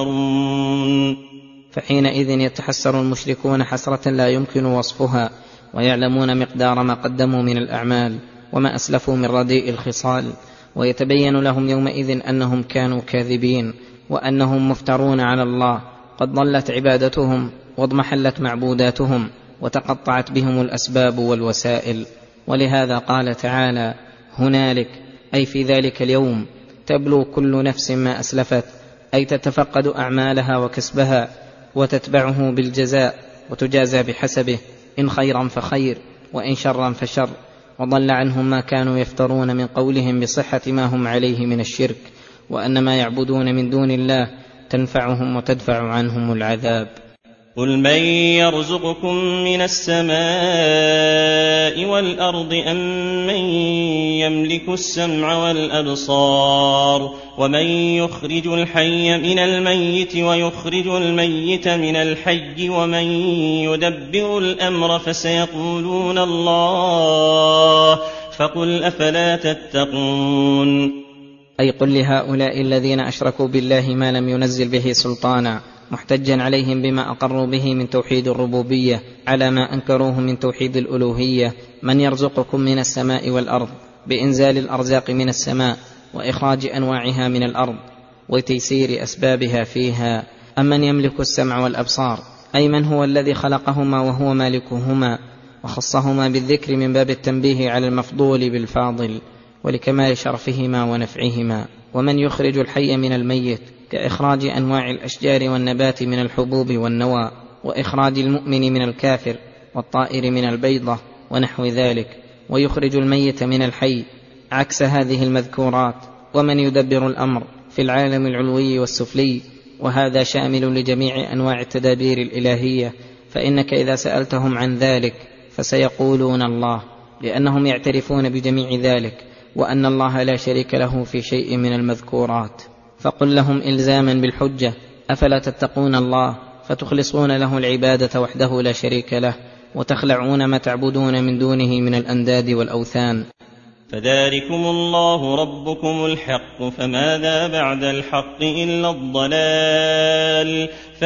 يفترون. فحينئذ يتحسر المشركون حسرة لا يمكن وصفها ويعلمون مقدار ما قدموا من الأعمال وما أسلفوا من رديء الخصال ويتبين لهم يومئذ أنهم كانوا كاذبين وأنهم مفترون على الله قد ضلت عبادتهم واضمحلت معبوداتهم وتقطعت بهم الأسباب والوسائل. ولهذا قال تعالى هنالك أي في ذلك اليوم تبلو كل نفس ما أسلفت أي تتفقد أعمالها وكسبها وتتبعه بالجزاء وتجازى بحسبه إن خيرا فخير وإن شرا فشر وضل عنهم ما كانوا يفترون من قولهم بصحة ما هم عليه من الشرك وأن ما يعبدون من دون الله تنفعهم وتدفع عنهم العذاب. قل من يرزقكم من السماء والأرض أم من يملك السمع والأبصار ومن يخرج الحي من الميت ويخرج الميت من الحي ومن يدبر الأمر فسيقولون الله فقل أفلا تتقون. أي قل لهؤلاء الذين أشركوا بالله ما لم ينزل به سلطانا محتجا عليهم بما أقروا به من توحيد الربوبية على ما أنكروه من توحيد الألوهية من يرزقكم من السماء والأرض بإنزال الأرزاق من السماء وإخراج أنواعها من الأرض وتيسير أسبابها فيها أم من يملك السمع والأبصار أي من هو الذي خلقهما وهو مالكهما وخصهما بالذكر من باب التنبيه على المفضول بالفاضل ولكمال شرفهما ونفعهما. ومن يخرج الحي من الميت كإخراج أنواع الأشجار والنبات من الحبوب والنوى وإخراج المؤمن من الكافر والطائر من البيضة ونحو ذلك ويخرج الميت من الحي عكس هذه المذكورات. ومن يدبر الأمر في العالم العلوي والسفلي وهذا شامل لجميع أنواع التدابير الإلهية فإنك إذا سألتهم عن ذلك فسيقولون الله لأنهم يعترفون بجميع ذلك وأن الله لا شريك له في شيء من المذكورات. فقل لهم إلزاما بالحجة أفلا تتقون الله فتخلصون له العبادة وحده لا شريك له وتخلعون ما تعبدون من دونه من الأنداد والأوثان. فذلكم الله ربكم الحق، فماذا بعد الحق إلا الضلال،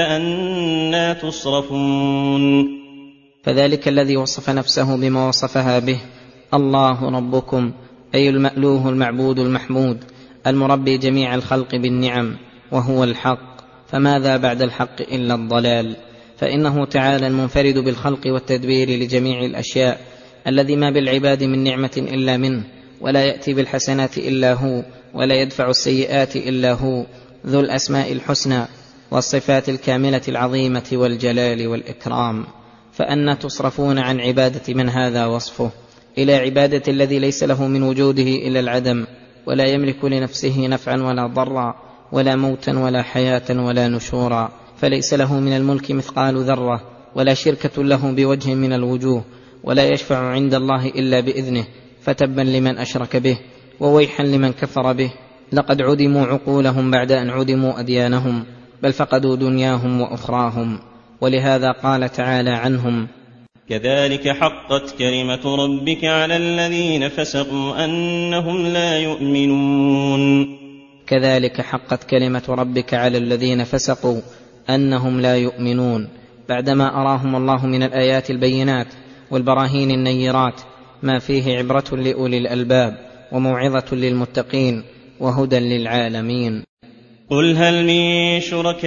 فأنى تصرفون. فذلك الذي وصف نفسه بما وصفها به، الله ربكم، أي المألوه المعبود المحمود المربي جميع الخلق بالنعم، وهو الحق، فماذا بعد الحق إلا الضلال. فإنه تعالى المنفرد بالخلق والتدبير لجميع الأشياء، الذي ما بالعباد من نعمة إلا منه، ولا يأتي بالحسنات إلا هو، ولا يدفع السيئات إلا هو، ذو الأسماء الحسنى والصفات الكاملة العظيمة والجلال والإكرام. فأنى تصرفون عن عبادة من هذا وصفه إلى عبادة الذي ليس له من وجوده إلا العدم، ولا يملك لنفسه نفعا ولا ضرا، ولا موتا ولا حياة ولا نشورا، فليس له من الملك مثقال ذرة، ولا شركة له بوجه من الوجوه، ولا يشفع عند الله إلا بإذنه، فتبا لمن أشرك به، وويحا لمن كفر به. لقد عدموا عقولهم بعد أن عدموا أديانهم، بل فقدوا دنياهم وأخراهم. ولهذا قال تعالى عنهم: كذلك حقت كلمة ربك على الذين فسقوا أنهم لا يؤمنون. كذلك حقت كلمة ربك على الذين فسقوا أنهم لا يؤمنون، بعدما أراهم الله من الآيات البينات والبراهين النيرات ما فيه عبرة لأولي الألباب وموعظة للمتقين وهدى للعالمين. قل هل من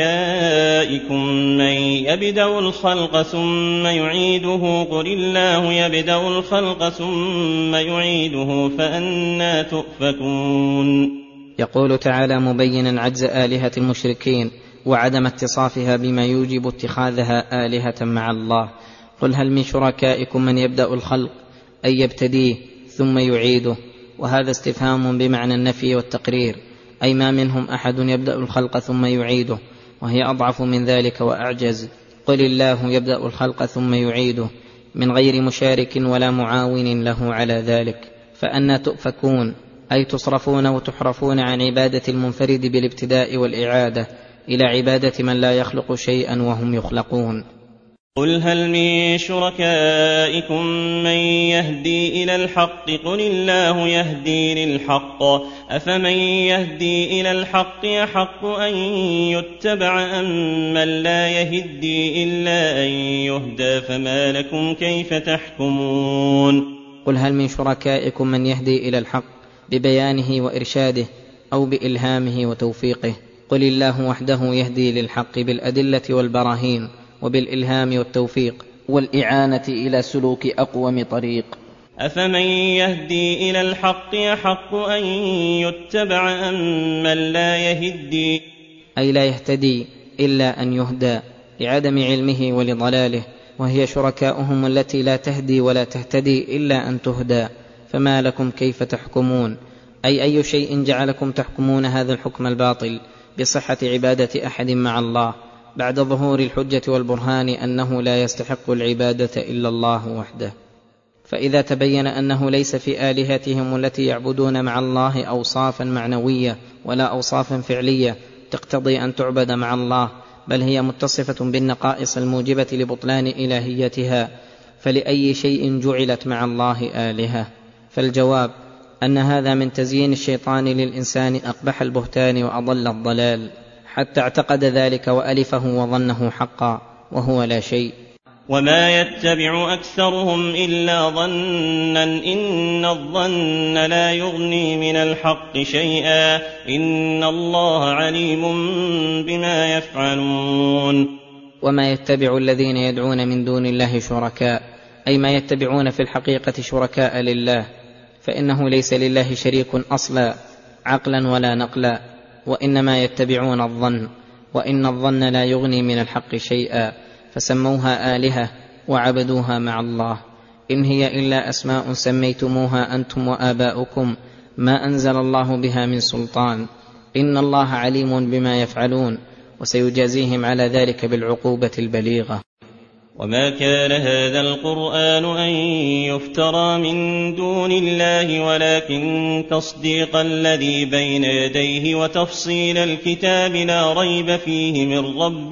شركائكم من يبدأ الخلق ثم يعيده، قل الله يبدأ الخلق ثم يعيده، فأنى تؤفكون. يقول تعالى مبينا عجز آلهة المشركين وعدم اتصافها بما يوجب اتخاذها آلهة مع الله. قل هل من شركائكم من يبدأ الخلق، أي يبتديه ثم يعيده، وهذا استفهام بمعنى النفي والتقرير، أي ما منهم أحد يبدأ الخلق ثم يعيده، وهي أضعف من ذلك وأعجز. قل الله يبدأ الخلق ثم يعيده، من غير مشارك ولا معاون له على ذلك. فأنى تؤفكون، أي تصرفون وتحرفون عن عبادة المنفرد بالابتداء والإعادة إلى عبادة من لا يخلق شيئا وهم يخلقون. قل هل من شركائكم من يهدي إلى الحق، قل الله يهدي للحق، أفمن يهدي إلى الحق يحق أن يتبع أم من لا يهدي إلا أن يهدى، فما لكم كيف تحكمون. قل هل من شركائكم من يهدي إلى الحق ببيانه وإرشاده أو بإلهامه وتوفيقه. قل الله وحده يهدي للحق بالأدلة والبراهين وبالإلهام والتوفيق والإعانة إلى سلوك أقوم طريق. أفمن يهدي إلى الحق يحق أن يتبع أم من لا يهدي، أي لا يهتدي إلا أن يهدى لعدم علمه ولضلاله، وهي شركاؤهم التي لا تهدي ولا تهتدي إلا أن تهدى. فما لكم كيف تحكمون، أي أي شيء جعلكم تحكمون هذا الحكم الباطل بصحة عبادة أحد مع الله بعد ظهور الحجة والبرهان أنه لا يستحق العبادة إلا الله وحده. فإذا تبين أنه ليس في آلهتهم التي يعبدون مع الله أوصافا معنوية ولا أوصافا فعلية تقتضي أن تعبد مع الله، بل هي متصفة بالنقائص الموجبة لبطلان إلهيتها، فلأي شيء جعلت مع الله آلهة؟ فالجواب أن هذا من تزيين الشيطان للإنسان أقبح البهتان وأضل الضلال، حتى اعتقد ذلك وألفه وظنه حقا وهو لا شيء. وما يتبع أكثرهم إلا ظنا إن الظن لا يغني من الحق شيئا، إن الله عليم بما يفعلون. وما يتبع الذين يدعون من دون الله شركاء، أي ما يتبعون في الحقيقة شركاء لله، فإنه ليس لله شريك أصلا عقلا ولا نقلا، وإنما يتبعون الظن، وإن الظن لا يغني من الحق شيئا، فسموها آلهة وعبدوها مع الله. إن هي إلا أسماء سميتموها أنتم وآباؤكم ما أنزل الله بها من سلطان، إن الله عليم بما يفعلون، وسيجازيهم على ذلك بالعقوبة البليغة. وما كان هذا القرآن أن يفترى من دون الله، ولكن تصديق الذي بين يديه وتفصيل الكتاب لا ريب فيه من رب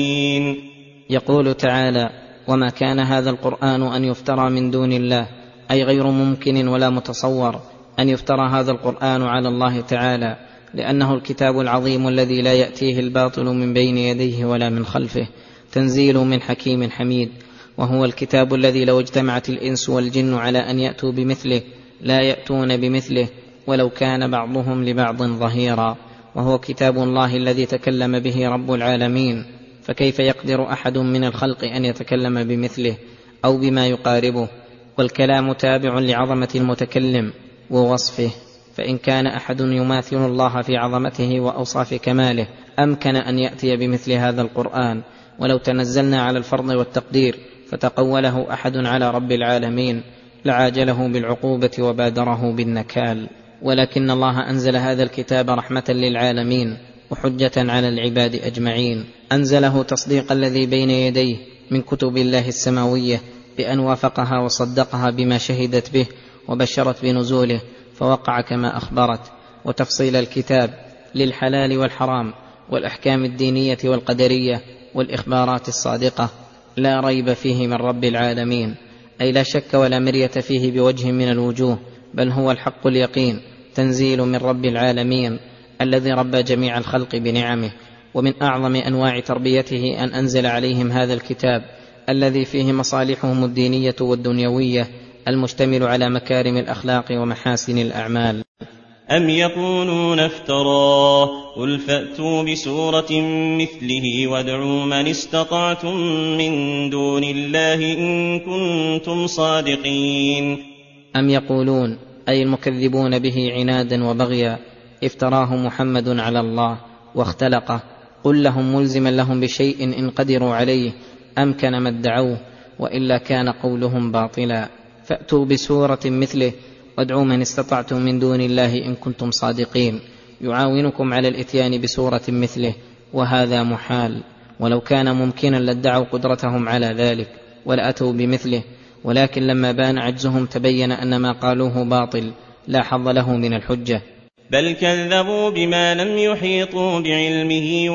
العالمين. يقول تعالى: وما كان هذا القرآن أن يفترى من دون الله، أي غير ممكن ولا متصور أن يفترى هذا القرآن على الله تعالى، لأنه الكتاب العظيم الذي لا يأتيه الباطل من بين يديه ولا من خلفه، تنزيل من حكيم حميد. وهو الكتاب الذي لو اجتمعت الإنس والجن على أن يأتوا بمثله لا يأتون بمثله ولو كان بعضهم لبعض ظهيرا. وهو كتاب الله الذي تكلم به رب العالمين، فكيف يقدر أحد من الخلق أن يتكلم بمثله أو بما يقاربه؟ والكلام تابع لعظمة المتكلم ووصفه، فإن كان أحد يماثل الله في عظمته وأوصاف كماله أمكن أن يأتي بمثل هذا القرآن. ولو تنزلنا على الفرض والتقدير فتقوله أحد على رب العالمين لعاجله بالعقوبة وبادره بالنكال، ولكن الله أنزل هذا الكتاب رحمة للعالمين وحجة على العباد أجمعين. أنزله تصديق الذي بين يديه من كتب الله السماوية بأن وافقها وصدقها بما شهدت به وبشرت بنزوله فوقع كما أخبرت، وتفصيل الكتاب للحلال والحرام والأحكام الدينية والقدرية والإخبارات الصادقة لا ريب فيه من رب العالمين، أي لا شك ولا مرية فيه بوجه من الوجوه، بل هو الحق اليقين، تنزيل من رب العالمين الذي ربى جميع الخلق بنعمه. ومن أعظم أنواع تربيته أن أنزل عليهم هذا الكتاب الذي فيه مصالحهم الدينية والدنيوية، المشتمل على مكارم الأخلاق ومحاسن الأعمال. أم يقولون افتراه قل فأتوا بسورة مثله وادعوا من استطعتم من دون الله إن كنتم صادقين. أم يقولون أي المكذبون به عنادا وبغيا افتراه محمد على الله واختلقه، قل لهم ملزما لهم بشيء إن قدروا عليه أمكن ما ادعوه، وإلا كان قولهم باطلا. فأتوا بسورة مثله وادعوا من استطعتم من دون الله إن كنتم صادقين، يعاونكم على الإتيان بسورة مثله، وهذا محال، ولو كان ممكنا لادعوا قدرتهم على ذلك ولأتوا بمثله، ولكن لما بان عجزهم تبين أن ما قالوه باطل لا حظ له من الحجة. بل كذبوا بما لم يحيطوا بعلمه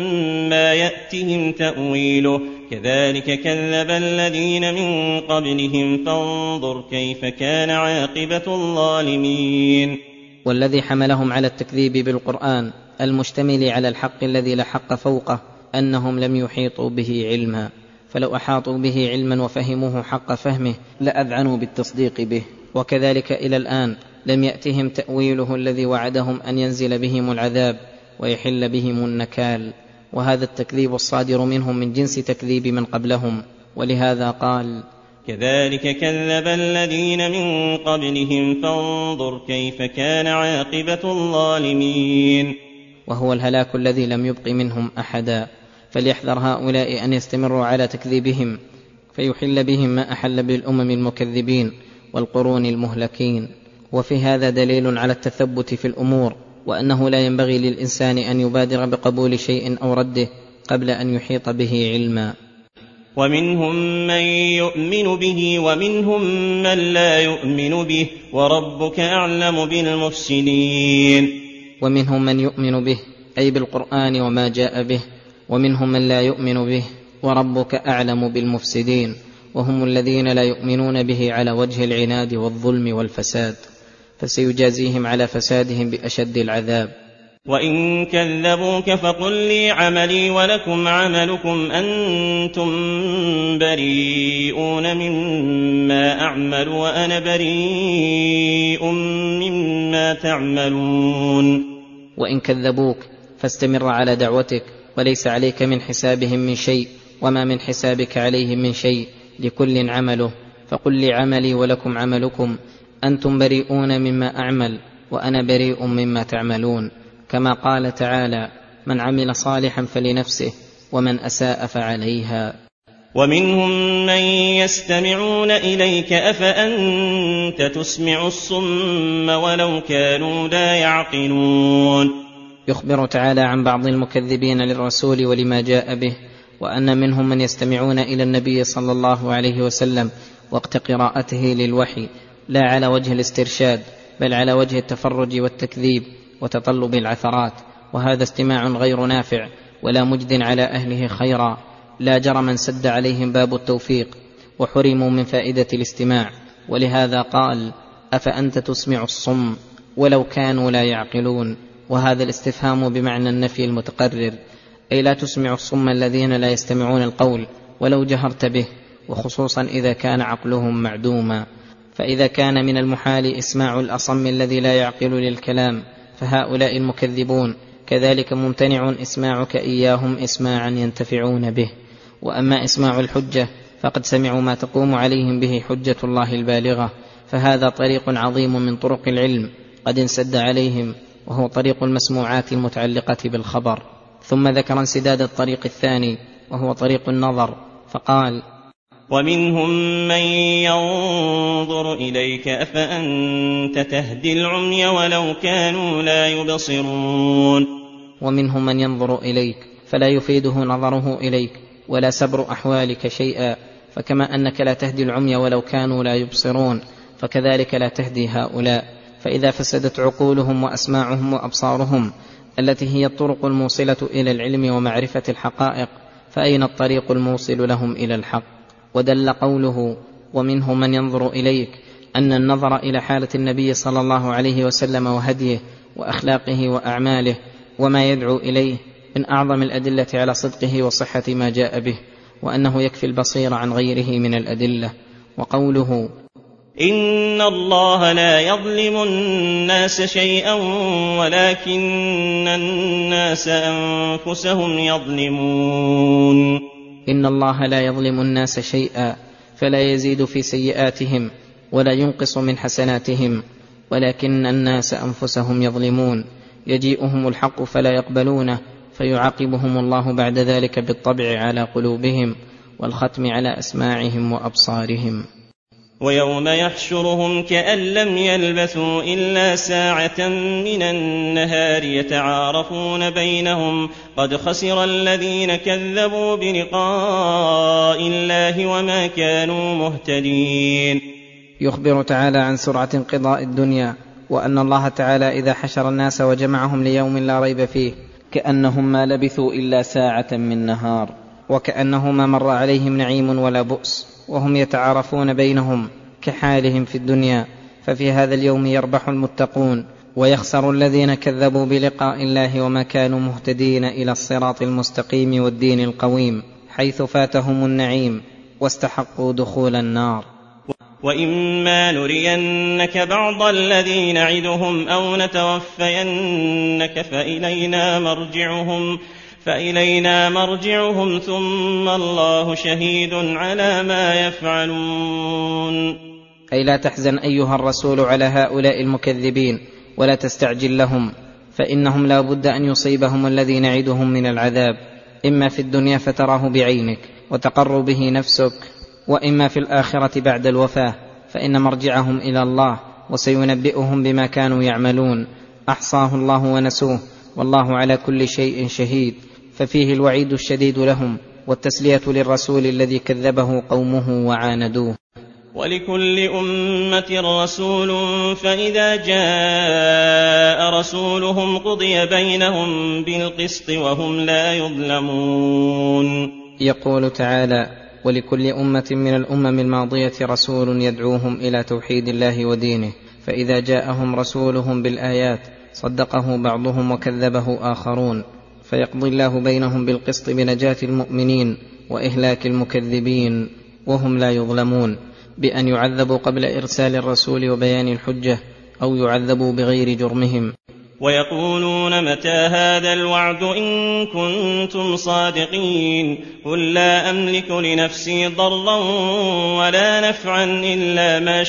ولما يأتهم تأويله كذلك كذب الذين من قبلهم فانظر كيف كان عاقبة الظالمين. والذي حملهم على التكذيب بالقرآن المشتمل على الحق الذي لا حق فوقه أنهم لم يحيطوا به علما، فلو أحاطوا به علما وفهموه حق فهمه لأذعنوا بالتصديق به. وكذلك إلى الآن لم يأتهم تأويله الذي وعدهم أن ينزل بهم العذاب ويحل بهم النكال، وهذا التكذيب الصادر منهم من جنس تكذيب من قبلهم، ولهذا قال كذلك كذب الذين من قبلهم فانظر كيف كان عاقبة الظالمين. وهو الهلاك الذي لم يبق منهم أحدا، فليحذر هؤلاء أن يستمروا على تكذيبهم فيحل بهم ما أحل بالأمم المكذبين والقرون المهلكين. وفي هذا دليل على التثبت في الأمور، وأنه لا ينبغي للإنسان أن يبادر بقبول شيء أو رده قبل أن يحيط به علما. ومنهم من يؤمن به ومنهم من لا يؤمن به وربك أعلم بالمفسدين. ومنهم من يؤمن به أي بالقرآن وما جاء به، ومنهم من لا يؤمن به وربك أعلم بالمفسدين، وهم الذين لا يؤمنون به على وجه العناد والظلم والفساد، فسيجازيهم على فسادهم بأشد العذاب. وإن كذبوك فقل لي عملي ولكم عملكم أنتم بريئون مما أعمل وأنا بريء مما تعملون. وإن كذبوك فاستمر على دعوتك، وليس عليك من حسابهم من شيء وما من حسابك عليهم من شيء، لكل عمله، فقل لي عملي ولكم عملكم أنتم بريئون مما أعمل وأنا بريء مما تعملون، كما قال تعالى من عمل صالحا فلنفسه ومن أساء فعليها. ومنهم من يستمعون إليك أفأنت تسمع الصم ولو كانوا لا يعقلون. يخبر تعالى عن بعض المكذبين للرسول ولما جاء به، وأن منهم من يستمعون إلى النبي صلى الله عليه وسلم وقت قراءته للوحي لا على وجه الاسترشاد بل على وجه التفرج والتكذيب وتطلب العثرات، وهذا استماع غير نافع ولا مجد على أهله خيرا، لا جرم انسد عليهم باب التوفيق وحرموا من فائدة الاستماع، ولهذا قال: أفأنت تسمع الصم ولو كانوا لا يعقلون. وهذا الاستفهام بمعنى النفي المتقرر، أي لا تسمع الصم الذين لا يستمعون القول ولو جهرت به، وخصوصا إذا كان عقلهم معدوما. فإذا كان من المحال إسماع الأصم الذي لا يعقل للكلام، فهؤلاء المكذبون كذلك ممتنع إسماعك إياهم إسماعا ينتفعون به. وأما إسماع الحجة فقد سمعوا ما تقوم عليهم به حجة الله البالغة، فهذا طريق عظيم من طرق العلم قد انسد عليهم، وهو طريق المسموعات المتعلقة بالخبر. ثم ذكر انسداد الطريق الثاني وهو طريق النظر، فقال: ومنهم من ينظر إليك أفأنت تهدي العمي ولو كانوا لا يبصرون. ومنهم من ينظر إليك فلا يفيده نظره إليك ولا سبر أحوالك شيئا، فكما أنك لا تهدي العمي ولو كانوا لا يبصرون، فكذلك لا تهدي هؤلاء. فإذا فسدت عقولهم وأسماعهم وأبصارهم التي هي الطرق الموصلة إلى العلم ومعرفة الحقائق، فأين الطريق الموصل لهم إلى الحق؟ ودل قوله: ومنهم من ينظر إليك، أن النظر إلى حالة النبي صلى الله عليه وسلم وهديه وأخلاقه وأعماله وما يدعو إليه من أعظم الأدلة على صدقه وصحة ما جاء به، وأنه يكفي البصير عن غيره من الأدلة. وقوله: إن الله لا يظلم الناس شيئا ولكن الناس أنفسهم يظلمون. إن الله لا يظلم الناس شيئا، فلا يزيد في سيئاتهم ولا ينقص من حسناتهم، ولكن الناس أنفسهم يظلمون. يجيئهم الحق فلا يقبلونه، فيعاقبهم الله بعد ذلك بالطبع على قلوبهم والختم على أسماعهم وأبصارهم. ويوم يحشرهم كأن لم يلبثوا إلا ساعة من النهار يتعارفون بينهم قد خسر الذين كذبوا بلقاء الله وما كانوا مهتدين. يخبر تعالى عن سرعة انقضاء الدنيا، وأن الله تعالى إذا حشر الناس وجمعهم ليوم لا ريب فيه كأنهم ما لبثوا إلا ساعة من نهار، وكأنه ما مر عليهم نعيم ولا بؤس، وهم يتعارفون بينهم كحالهم في الدنيا. ففي هذا اليوم يربح المتقون ويخسر الذين كذبوا بلقاء الله وما كانوا مهتدين إلى الصراط المستقيم والدين القويم، حيث فاتهم النعيم واستحقوا دخول النار. وإما نرينك بعض الذي نعدهم أو نتوفينك فإلينا مرجعهم فإلينا مرجعهم ثم الله شهيد على ما يفعلون. أي لا تحزن أيها الرسول على هؤلاء المكذبين ولا تستعجل لهم، فإنهم لا بد أن يصيبهم الذي نعدهم من العذاب، إما في الدنيا فتراه بعينك وتقر به نفسك، وإما في الآخرة بعد الوفاة، فإن مرجعهم إلى الله وسينبئهم بما كانوا يعملون. أحصاه الله ونسوه والله على كل شيء شهيد. ففيه الوعيد الشديد لهم والتسلية للرسول الذي كذبه قومه وعاندوه. ولكل أمة رسول فإذا جاء رسولهم قضي بينهم بالقسط وهم لا يظلمون. يقول تعالى: ولكل أمة من الأمم الماضية رسول يدعوهم إلى توحيد الله ودينه، فإذا جاءهم رسولهم بالآيات صدقه بعضهم وكذبه آخرون، فيقضي الله بينهم بالقسط بنجاة المؤمنين وإهلاك المكذبين وهم لا يظلمون، بأن يعذبوا قبل إرسال الرسول وبيان الحجة، أو يعذبوا بغير جرمهم. ويقولون متى هذا الوعد إن كنتم صادقين؟ قل لا أملك لنفسي ضرا ولا نفعا إلا ما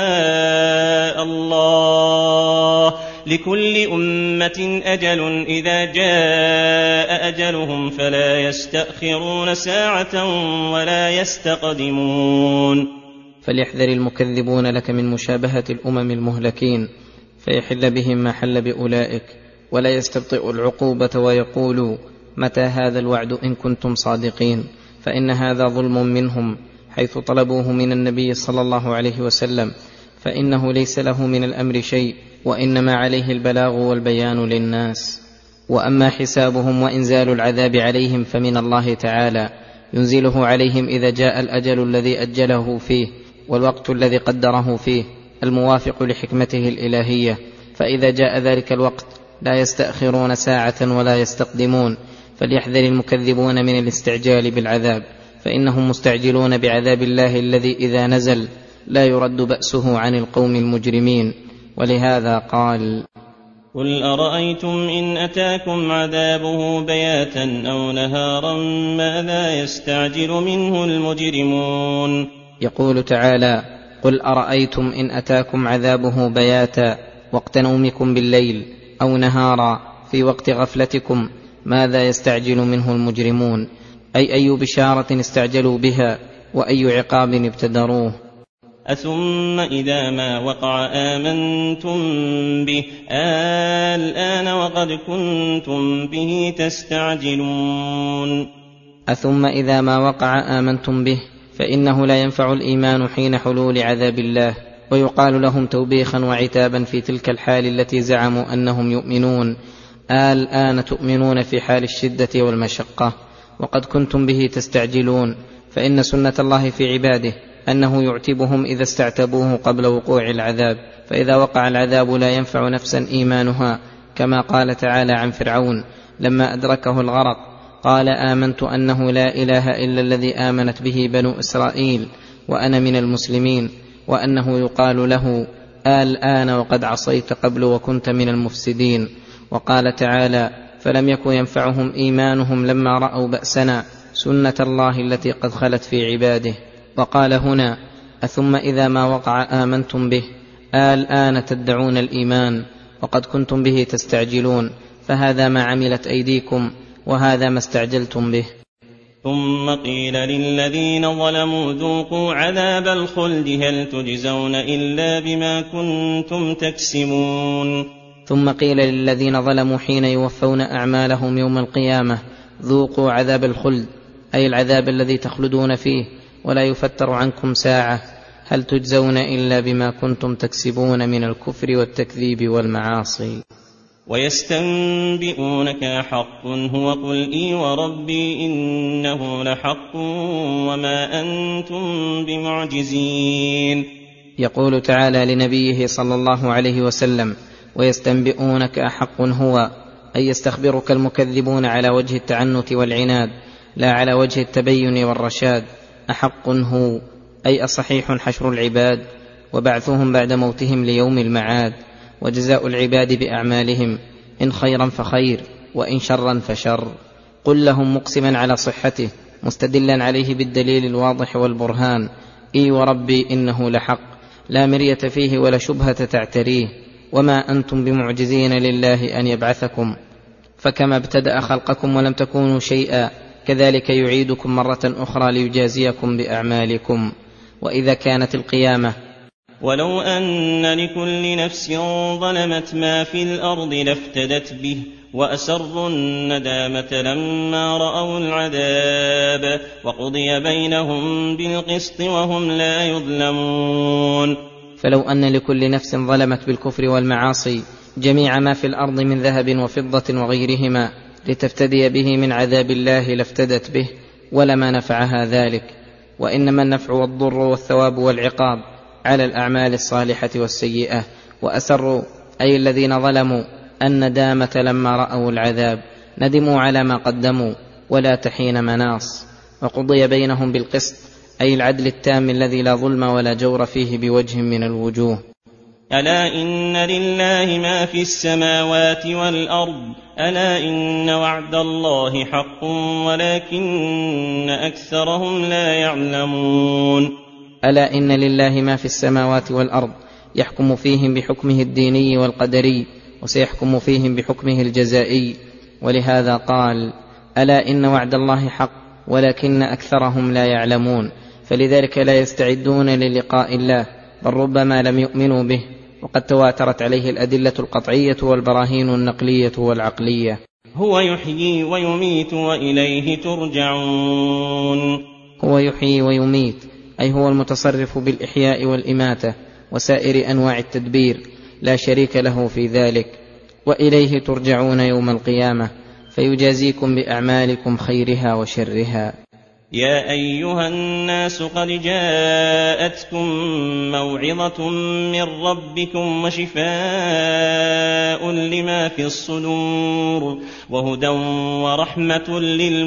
شاء الله، لكل أمة أجل إذا جاء أجلهم فلا يستأخرون ساعة ولا يستقدمون. فليحذر المكذبون لك من مشابهة الأمم المهلكين، فيحل بهم ما حل بأولئك، ولا يستبطئ العقوبة ويقولوا متى هذا الوعد إن كنتم صادقين، فإن هذا ظلم منهم حيث طلبوه من النبي صلى الله عليه وسلم، فإنه ليس له من الأمر شيء، وإنما عليه البلاغ والبيان للناس. وأما حسابهم وإنزال العذاب عليهم فمن الله تعالى، ينزله عليهم إذا جاء الأجل الذي أجله فيه، والوقت الذي قدره فيه الموافق لحكمته الإلهية، فإذا جاء ذلك الوقت لا يستأخرون ساعة ولا يستقدمون. فليحذر المكذبون من الاستعجال بالعذاب، فإنهم مستعجلون بعذاب الله الذي إذا نزل لا يرد بأسه عن القوم المجرمين. ولهذا قال: قل أرأيتم إن أتاكم عذابه بياتا أو نهارا ماذا يستعجل منه المجرمون. يقول تعالى: قل أرأيتم إن أتاكم عذابه بياتا وقت نومكم بالليل أو نهارا في وقت غفلتكم ماذا يستعجل منه المجرمون، أي أي بشارة استعجلوا بها وأي عقاب ابتدروه. أثم إذا ما وقع آمنتم به الآن وقد كنتم به تستعجلون. أثم إذا ما وقع آمنتم به، فإنه لا ينفع الإيمان حين حلول عذاب الله، ويقال لهم توبيخا وعتابا في تلك الحال التي زعموا أنهم يؤمنون: الآن تؤمنون في حال الشدة والمشقة وقد كنتم به تستعجلون. فإن سنة الله في عباده أنه يعتبهم إذا استعتبوه قبل وقوع العذاب، فإذا وقع العذاب لا ينفع نفسا إيمانها، كما قال تعالى عن فرعون لما أدركه الغرق قال: آمنت أنه لا إله إلا الذي آمنت به بنو إسرائيل وأنا من المسلمين، وأنه يقال له: الآن وقد عصيت قبل وكنت من المفسدين. وقال تعالى: فلم يكن ينفعهم إيمانهم لما رأوا بأسنا، سنة الله التي قد خلت في عباده. وقال هنا: أثم إذا ما وقع آمنتم به، الآن تدعون الإيمان وقد كنتم به تستعجلون، فهذا ما عملت أيديكم وهذا ما استعجلتم به. ثم قيل للذين ظلموا ذوقوا عذاب الخلد هل تجزون إلا بما كنتم تكسبون. ثم قيل للذين ظلموا حين يوفون أعمالهم يوم القيامة: ذوقوا عذاب الخلد، أي العذاب الذي تخلدون فيه ولا يفتر عنكم ساعة، هل تجزون إلا بما كنتم تكسبون من الكفر والتكذيب والمعاصي. ويستنبئونك حق هو، قل إي وربي إنه لحق وما أنتم بمعجزين. يقول تعالى لنبيه صلى الله عليه وسلم: ويستنبئونك أحق هو، أي يستخبرك المكذبون على وجه التعنت والعناد لا على وجه التبين والرشاد. أحق هو أي أصحيح حشر العباد وبعثهم بعد موتهم ليوم المعاد، وجزاء العباد بأعمالهم، إن خيرا فخير وإن شرا فشر. قل لهم مقسما على صحته مستدلا عليه بالدليل الواضح والبرهان: إي وربي إنه لحق لا مرية فيه ولا شبهة تعتريه، وما أنتم بمعجزين لله أن يبعثكم، فكما ابتدأ خلقكم ولم تكونوا شيئا كذلك يعيدكم مرة أخرى ليجازيكم بأعمالكم. وإذا كانت القيامة: ولو أن لكل نفس ظلمت ما في الأرض لافتدت به وأسروا الندامة لما رأوا العذاب وقضي بينهم بالقسط وهم لا يظلمون. فلو أن لكل نفس ظلمت بالكفر والمعاصي جميع ما في الأرض من ذهب وفضة وغيرهما لتفتدي به من عذاب الله لافتدت به، ولما نفعها ذلك. وإنما النفع والضر والثواب والعقاب على الأعمال الصالحة والسيئة. وأسروا أي الذين ظلموا الندامة لما رأوا العذاب، ندموا على ما قدموا ولا تحين مناص. وقضي بينهم بالقسط أي العدل التام الذي لا ظلم ولا جور فيه بوجه من الوجوه. ألا إن لله ما في السماوات والأرض ألا إن وعد الله حق ولكن أكثرهم لا يعلمون. ألا إن لله ما في السماوات والأرض، يحكم فيهم بحكمه الديني والقدري، وسيحكم فيهم بحكمه الجزائي. ولهذا قال: ألا إن وعد الله حق ولكن أكثرهم لا يعلمون. فلذلك لا يستعدون للقاء الله، بل ربما لم يؤمنوا به، وقد تواترت عليه الأدلة القطعية والبراهين النقلية والعقلية. هو يحيي ويميت وإليه ترجعون. هو يحيي ويميت أي هو المتصرف بالإحياء والإماتة وسائر أنواع التدبير، لا شريك له في ذلك. وإليه ترجعون يوم القيامة فيجازيكم بأعمالكم خيرها وشرها. يا أيها الناس قد جاءتكم موعظة من ربكم وشفاء لما في الصدور وهدى ورحمة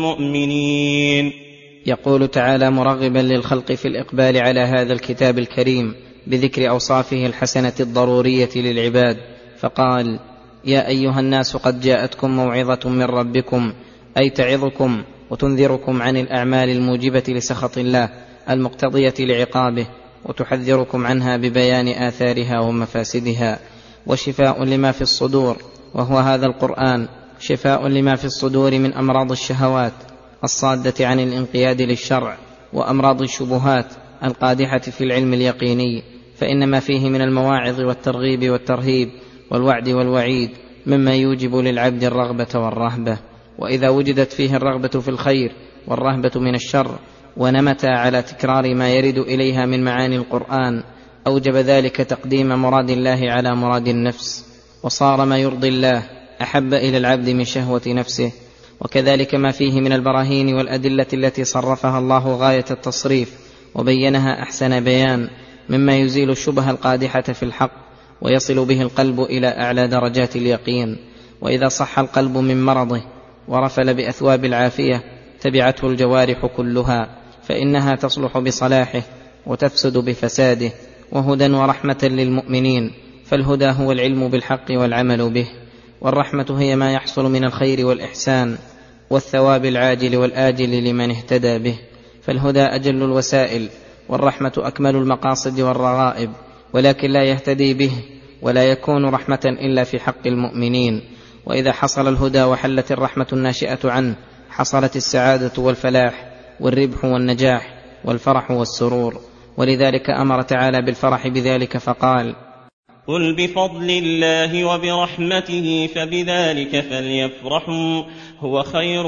للمؤمنين. يقول تعالى مرغبا للخلق في الإقبال على هذا الكتاب الكريم بذكر أوصافه الحسنة الضرورية للعباد، فقال: يا أيها الناس قد جاءتكم موعظة من ربكم، أي تعظكم وتنذركم عن الأعمال الموجبة لسخط الله المقتضية لعقابه، وتحذركم عنها ببيان آثارها ومفاسدها. وشفاء لما في الصدور، وهو هذا القرآن شفاء لما في الصدور من أمراض الشهوات الصادة عن الانقياد للشرع، وأمراض الشبهات القادحة في العلم اليقيني، فإن ما فيه من المواعظ والترغيب والترهيب والوعد والوعيد مما يوجب للعبد الرغبة والرهبة. وإذا وجدت فيه الرغبة في الخير والرهبة من الشر ونمتا على تكرار ما يرد إليها من معاني القرآن، أوجب ذلك تقديم مراد الله على مراد النفس، وصار ما يرضي الله أحب إلى العبد من شهوة نفسه. وكذلك ما فيه من البراهين والأدلة التي صرفها الله غاية التصريف وبينها أحسن بيان مما يزيل الشبه القادحة في الحق ويصل به القلب إلى أعلى درجات اليقين. وإذا صح القلب من مرضه ورفل بأثواب العافية تبعته الجوارح كلها، فإنها تصلح بصلاحه وتفسد بفساده. وهدى ورحمة للمؤمنين، فالهدى هو العلم بالحق والعمل به، والرحمة هي ما يحصل من الخير والإحسان والثواب العاجل والآجل لمن اهتدى به. فالهدى أجل الوسائل، والرحمة أكمل المقاصد والرغائب، ولكن لا يهتدي به ولا يكون رحمة إلا في حق المؤمنين. وإذا حصل الهدى وحلت الرحمة الناشئة عنه حصلت السعادة والفلاح والربح والنجاح والفرح والسرور. ولذلك أمر تعالى بالفرح بذلك فقال: قل بفضل الله وبرحمته فبذلك فليفرحوا هو خير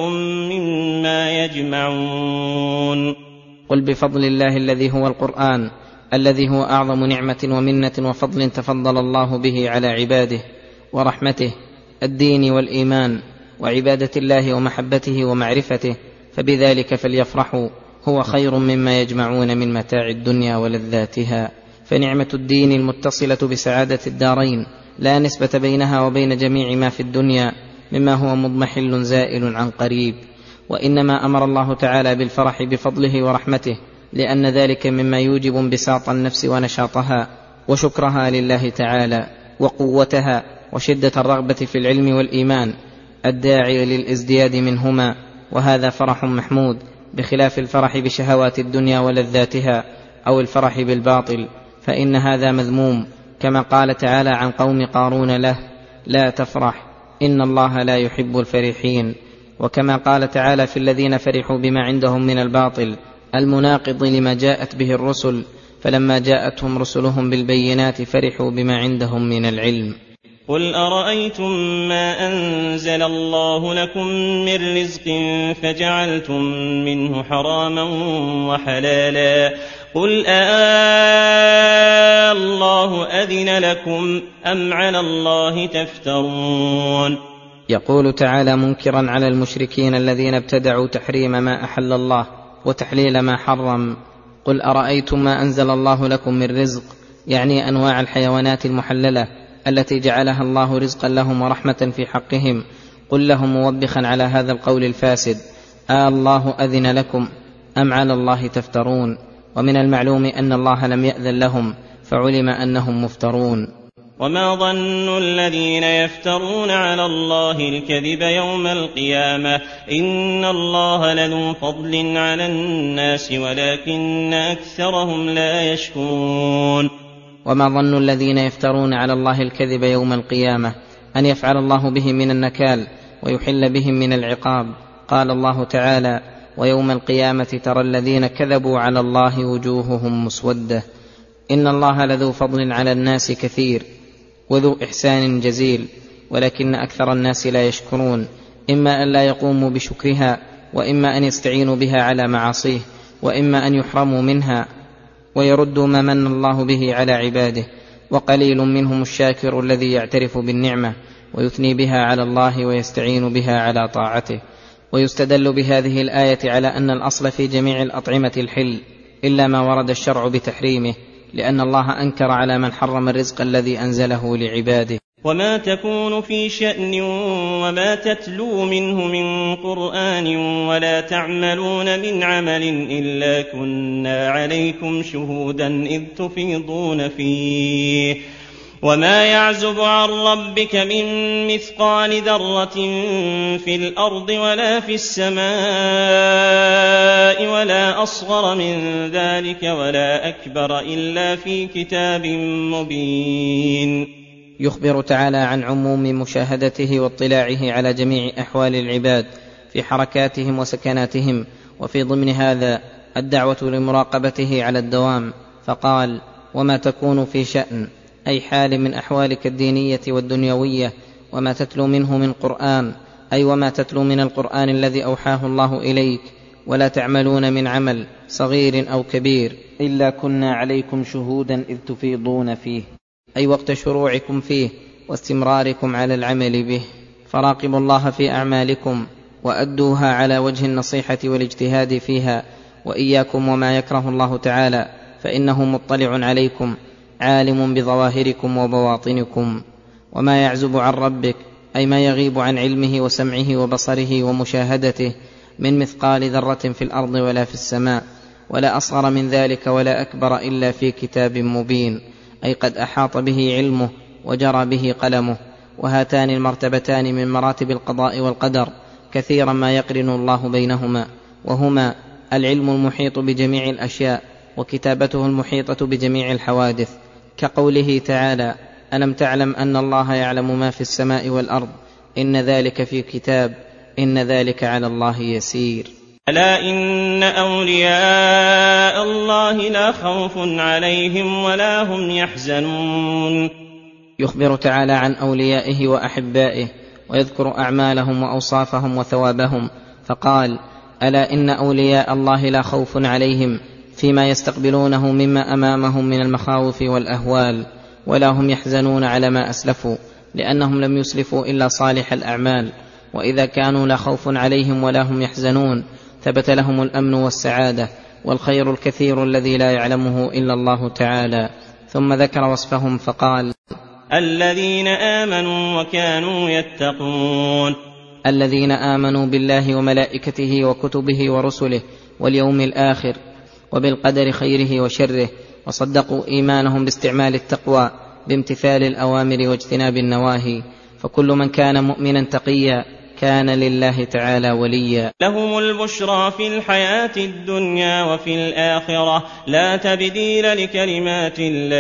مما يجمعون. قل بفضل الله الذي هو القرآن، الذي هو أعظم نعمة ومنة وفضل تفضل الله به على عباده، ورحمته الدين والإيمان وعبادة الله ومحبته ومعرفته، فبذلك فليفرحوا هو خير مما يجمعون من متاع الدنيا ولذاتها. فنعمة الدين المتصلة بسعادة الدارين لا نسبة بينها وبين جميع ما في الدنيا مما هو مضمحل زائل عن قريب. وإنما أمر الله تعالى بالفرح بفضله ورحمته لأن ذلك مما يوجب انبساط النفس ونشاطها وشكرها لله تعالى وقوتها وشدة الرغبة في العلم والإيمان الداعي للازدياد منهما، وهذا فرح محمود، بخلاف الفرح بشهوات الدنيا ولذاتها أو الفرح بالباطل، فإن هذا مذموم، كما قال تعالى عن قوم قارون له: لا تفرح إن الله لا يحب الفرحين. وكما قال تعالى في الذين فرحوا بما عندهم من الباطل المناقض لما جاءت به الرسل: فلما جاءتهم رسلهم بالبينات فرحوا بما عندهم من العلم. قل أرأيتم ما أنزل الله لكم من رزق فجعلتم منه حراما وحلالا قل الله أذن لكم أم على الله تفترون. يقول تعالى منكرا على المشركين الذين ابتدعوا تحريم ما أحل الله وتحليل ما حرم: قل أرأيتم ما أنزل الله لكم من رزق، يعني أنواع الحيوانات المحللة التي جعلها الله رزقا لهم ورحمة في حقهم. قل لهم موبخا على هذا القول الفاسد: آه الله أذن لكم أم على الله تفترون؟ ومن المعلوم أن الله لم يأذن لهم، فعلم أنهم مفترون. وما ظن الذين يفترون على الله الكذب يوم القيامة إن الله لذو فضل على الناس ولكن أكثرهم لا يشكرون. وما ظن الذين يفترون على الله الكذب يوم القيامة أن يفعل الله بهم من النكال ويحل بهم من العقاب. قال الله تعالى: ويوم القيامة ترى الذين كذبوا على الله وجوههم مسودة. إن الله لذو فضل على الناس كثير وذو إحسان جزيل، ولكن أكثر الناس لا يشكرون، إما أن لا يقوموا بشكرها، وإما أن يستعينوا بها على معاصيه، وإما أن يحرموا منها ويردوا ما من الله به على عباده. وقليل منهم الشاكر الذي يعترف بالنعمة ويثني بها على الله ويستعين بها على طاعته. ويستدل بهذه الآية على أن الأصل في جميع الأطعمة الحل إلا ما ورد الشرع بتحريمه، لأن الله أنكر على من حرم الرزق الذي أنزله لعباده. وما تكون في شأن وما تتلو منه من قرآن ولا تعملون من عمل إلا كنا عليكم شهودا إذ تفيضون فيه وما يعزب عن ربك من مثقال ذرة في الأرض ولا في السماء ولا أصغر من ذلك ولا أكبر إلا في كتاب مبين. يخبر تعالى عن عموم مشاهدته واطلاعه على جميع أحوال العباد في حركاتهم وسكناتهم، وفي ضمن هذا الدعوة لمراقبته على الدوام، فقال: وما تكون في شأن، أي حال من أحوالك الدينية والدنيوية، وما تتلو منه من قرآن، أي وما تتلو من القرآن الذي أوحاه الله إليك، ولا تعملون من عمل صغير أو كبير إلا كنا عليكم شهودا إذ تفيضون فيه، أي وقت شروعكم فيه واستمراركم على العمل به. فراقبوا الله في أعمالكم وأدوها على وجه النصيحة والاجتهاد فيها، وإياكم وما يكره الله تعالى، فإنه مطلع عليكم عالم بظواهركم وبواطنكم. وما يعزب عن ربك، أي ما يغيب عن علمه وسمعه وبصره ومشاهدته من مثقال ذرة في الأرض ولا في السماء، ولا أصغر من ذلك ولا أكبر إلا في كتاب مبين، أي قد أحاط به علمه وجرى به قلمه. وهاتان المرتبتان من مراتب القضاء والقدر كثيرا ما يقرن الله بينهما، وهما العلم المحيط بجميع الأشياء وكتابته المحيطة بجميع الحوادث، كقوله تعالى: ألم تعلم أن الله يعلم ما في السماء والأرض إن ذلك في كتاب إن ذلك على الله يسير. ألا إن أولياء الله لا خوف عليهم ولا هم يحزنون. يخبر تعالى عن أوليائه وأحبائه ويذكر أعمالهم وأوصافهم وثوابهم، فقال: ألا إن أولياء الله لا خوف عليهم فيما يستقبلونه مما أمامهم من المخاوف والأهوال، ولا هم يحزنون على ما أسلفوا، لأنهم لم يسلفوا إلا صالح الأعمال. وإذا كانوا لا خوف عليهم ولا هم يحزنون ثبت لهم الأمن والسعادة والخير الكثير الذي لا يعلمه إلا الله تعالى. ثم ذكر وصفهم فقال: الذين آمنوا وكانوا يتقون. الذين آمنوا بالله وملائكته وكتبه ورسله واليوم الآخر وبالقدر خيره وشره، وصدقوا إيمانهم باستعمال التقوى بامتثال الأوامر واجتناب النواهي. فكل من كان مؤمنا تقيا كان لله تعالى وليا. لهم البشرى في الحياة الدنيا وفي الآخرة لا تبديل لكلمات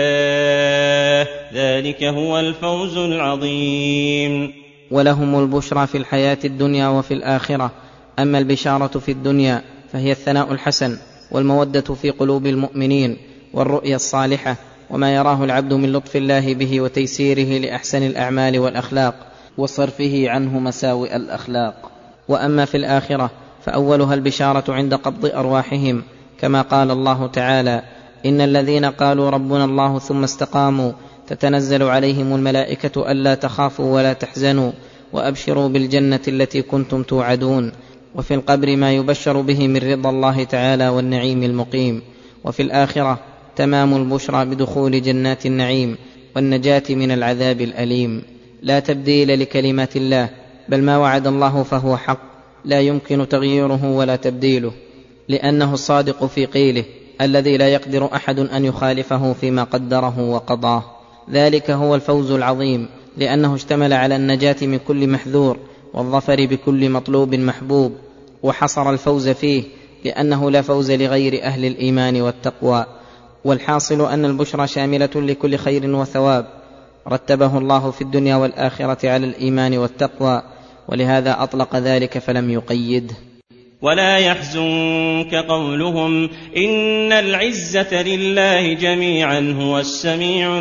الله، ذلك هو الفوز العظيم. ولهم البشرى في الحياة الدنيا وفي الآخرة. أما البشارة في الدنيا فهي الثناء الحسن والمودة في قلوب المؤمنين والرؤيا الصالحة، وما يراه العبد من لطف الله به وتيسيره لأحسن الأعمال والأخلاق وصرفه عنه مساوئ الأخلاق. وأما في الآخرة فأولها البشارة عند قبض أرواحهم، كما قال الله تعالى: إن الذين قالوا ربنا الله ثم استقاموا تتنزل عليهم الملائكة ألا تخافوا ولا تحزنوا وأبشروا بالجنة التي كنتم توعدون. وفي القبر ما يبشر به من رضا الله تعالى والنعيم المقيم. وفي الآخرة تمام البشرى بدخول جنات النعيم والنجاة من العذاب الأليم. لا تبديل لكلمات الله، بل ما وعد الله فهو حق لا يمكن تغييره ولا تبديله، لأنه الصادق في قيله الذي لا يقدر أحد أن يخالفه فيما قدره وقضاه. ذلك هو الفوز العظيم، لأنه اشتمل على النجاة من كل محذور والظفر بكل مطلوب محبوب، وحصر الفوز فيه لأنه لا فوز لغير أهل الإيمان والتقوى. والحاصل أن البشرى شاملة لكل خير وثواب رتبه الله في الدنيا والآخرة على الإيمان والتقوى، ولهذا أطلق ذلك فلم يقيده. ولا يحزنك قولهم إن العزة لله جميعا هو السميع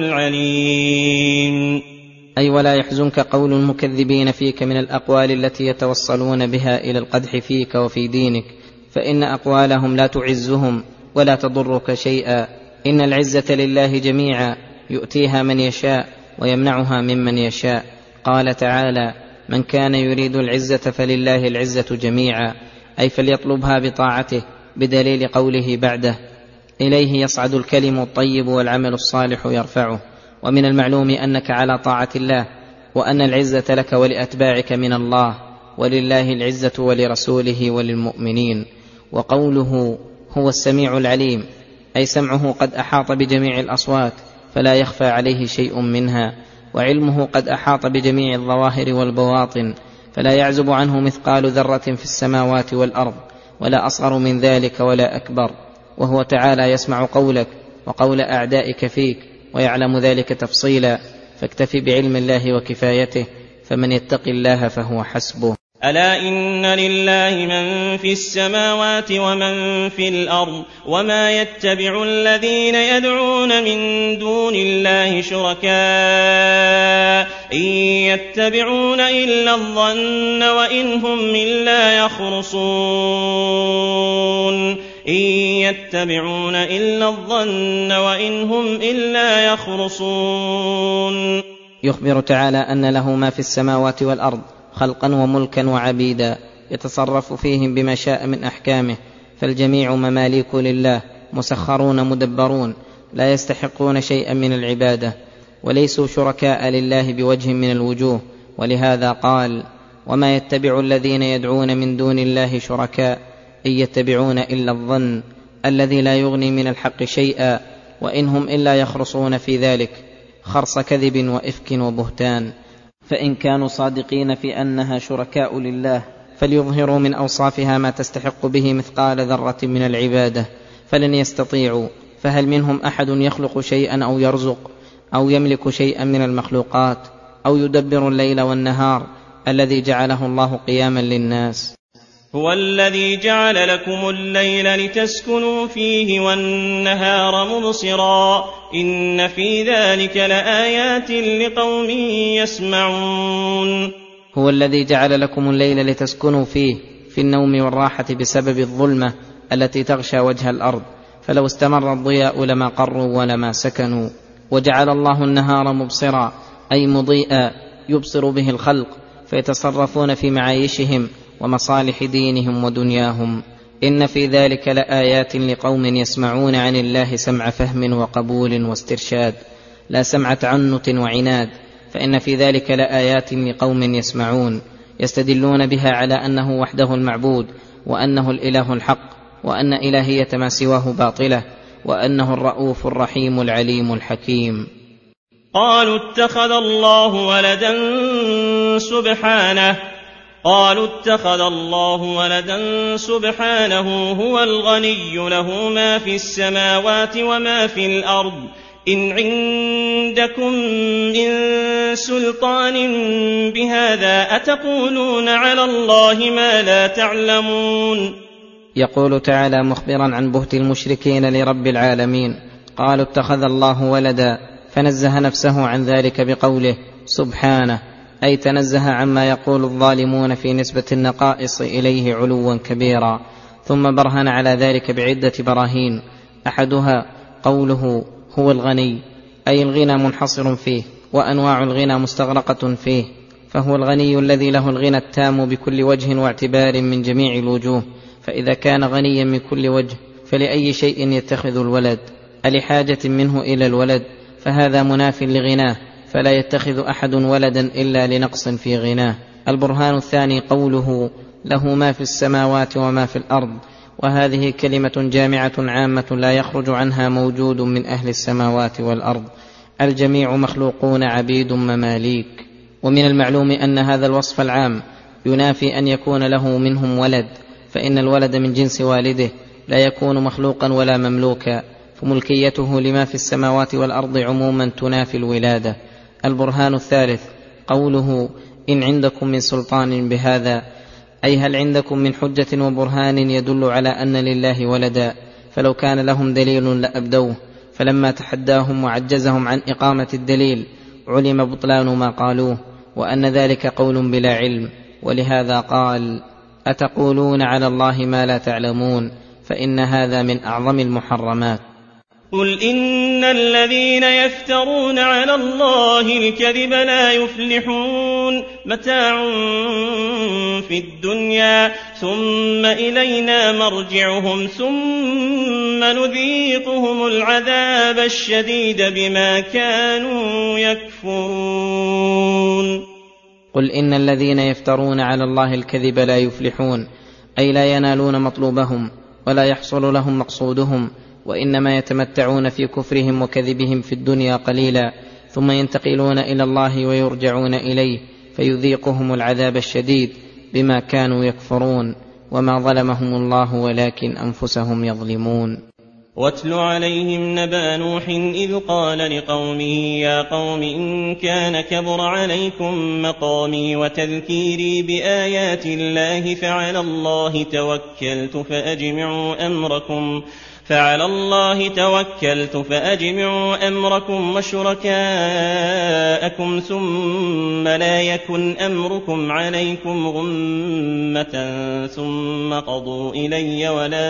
العليم. أي ولا يحزنك قول المكذبين فيك من الأقوال التي يتوصلون بها إلى القدح فيك وفي دينك، فإن أقوالهم لا تعزهم ولا تضرك شيئا. إن العزة لله جميعا يؤتيها من يشاء ويمنعها ممن يشاء. قال تعالى: من كان يريد العزة فلله العزة جميعا، أي فليطلبها بطاعته، بدليل قوله بعده: إليه يصعد الكلم الطيب والعمل الصالح يرفعه. ومن المعلوم أنك على طاعة الله، وأن العزة لك ولأتباعك من الله، ولله العزة ولرسوله وللمؤمنين. وقوله هو السميع العليم، أي سمعه قد أحاط بجميع الأصوات فلا يخفى عليه شيء منها، وعلمه قد أحاط بجميع الظواهر والبواطن فلا يعزب عنه مثقال ذرة في السماوات والأرض، ولا أصغر من ذلك ولا أكبر. وهو تعالى يسمع قولك وقول أعدائك فيك، ويعلم ذلك تفصيلا، فاكتفي بعلم الله وكفايته، فمن يتق الله فهو حسبه. ألا إن لله من في السماوات ومن في الأرض، وما يتبع الذين يدعون من دون الله شركاء إن يتبعون إلا الظن وإن هم إلا يخرصون إن يتبعون إلا الظن وإن هم إلا يخرصون. يخبر تعالى أن له ما في السماوات والأرض خلقا وملكا وعبيدا، يتصرف فيهم بما شاء من أحكامه، فالجميع مماليك لله، مسخرون مدبرون، لا يستحقون شيئا من العبادة، وليسوا شركاء لله بوجه من الوجوه. ولهذا قال: وما يتبع الذين يدعون من دون الله شركاء إن يتبعون إلا الظن الذي لا يغني من الحق شيئا وإن هم إلا يخرصون في ذلك، خرص كذب وإفك وبهتان. فإن كانوا صادقين في أنها شركاء لله فليظهروا من أوصافها ما تستحق به مثقال ذرة من العبادة، فلن يستطيعوا. فهل منهم أحد يخلق شيئا أو يرزق أو يملك شيئا من المخلوقات أو يدبر الليل والنهار الذي جعله الله قياما للناس؟ هو الذي جعل لكم الليل لتسكنوا فيه والنهار مبصرا إن في ذلك لآيات لقوم يسمعون. هو الذي جعل لكم الليل لتسكنوا فيه في النوم والراحة بسبب الظلمة التي تغشى وجه الأرض، فلو استمر الضياء لما قروا ولما سكنوا. وجعل الله النهار مبصرا أي مضيئا يبصر به الخلق فيتصرفون في معايشهم ومصالح دينهم ودنياهم. إن في ذلك لآيات لقوم يسمعون عن الله سمع فهم وقبول واسترشاد، لا سمع تعنت وعناد، فإن في ذلك لآيات لقوم يسمعون يستدلون بها على أنه وحده المعبود، وأنه الإله الحق، وأن إلهية ما سواه باطلة، وأنه الرؤوف الرحيم العليم الحكيم. قالوا اتخذ الله ولدا سبحانه قالوا اتخذ الله ولدا سبحانه هو الغني له ما في السماوات وما في الأرض إن عندكم من سلطان بهذا أتقولون على الله ما لا تعلمون. يقول تعالى مخبرا عن بهت المشركين لرب العالمين: قالوا اتخذ الله ولدا، فنزه نفسه عن ذلك بقوله سبحانه، أي تنزه عما يقول الظالمون في نسبة النقائص إليه علوا كبيرا. ثم برهن على ذلك بعدة براهين، أحدها قوله هو الغني، أي الغنى منحصر فيه، وأنواع الغنى مستغرقة فيه، فهو الغني الذي له الغنى التام بكل وجه واعتبار من جميع الوجوه. فإذا كان غنيا من كل وجه فلأي شيء يتخذ الولد؟ ألحاجة منه إلى الولد؟ فهذا مناف لغناه، فلا يتخذ أحد ولدا إلا لنقص في غناه. البرهان الثاني قوله له ما في السماوات وما في الأرض، وهذه كلمة جامعة عامة لا يخرج عنها موجود من أهل السماوات والأرض، الجميع مخلوقون عبيد مماليك. ومن المعلوم أن هذا الوصف العام ينافي أن يكون له منهم ولد، فإن الولد من جنس والده لا يكون مخلوقا ولا مملوكا، فملكيته لما في السماوات والأرض عموما تنافي الولادة. البرهان الثالث قوله إن عندكم من سلطان بهذا، أي هل عندكم من حجة وبرهان يدل على أن لله ولدا؟ فلو كان لهم دليل لأبدوه، فلما تحداهم وعجزهم عن إقامة الدليل علم بطلان ما قالوه، وأن ذلك قول بلا علم. ولهذا قال أتقولون على الله ما لا تعلمون، فإن هذا من أعظم المحرمات. قل إن الذين يفترون على الله الكذب لا يفلحون متاع في الدنيا ثم إلينا مرجعهم ثم نذيقهم العذاب الشديد بما كانوا يكفرون. قل إن الذين يفترون على الله الكذب لا يفلحون، أي لا ينالون مطلوبهم ولا يحصل لهم مقصودهم، وإنما يتمتعون في كفرهم وكذبهم في الدنيا قليلا، ثم ينتقلون إلى الله ويرجعون إليه فيذيقهم العذاب الشديد بما كانوا يكفرون، وما ظلمهم الله ولكن أنفسهم يظلمون. واتل عليهم نبأ نوح إذ قال لقومه يا قوم إن كان كبر عليكم مقامي وتذكيري بآيات الله فعلى الله توكلت فأجمعوا أمركم فعلى الله توكلت فأجمعوا أمركم وشركاءكم ثم لا يكن أمركم عليكم غمة ثم قضوا إلي ولا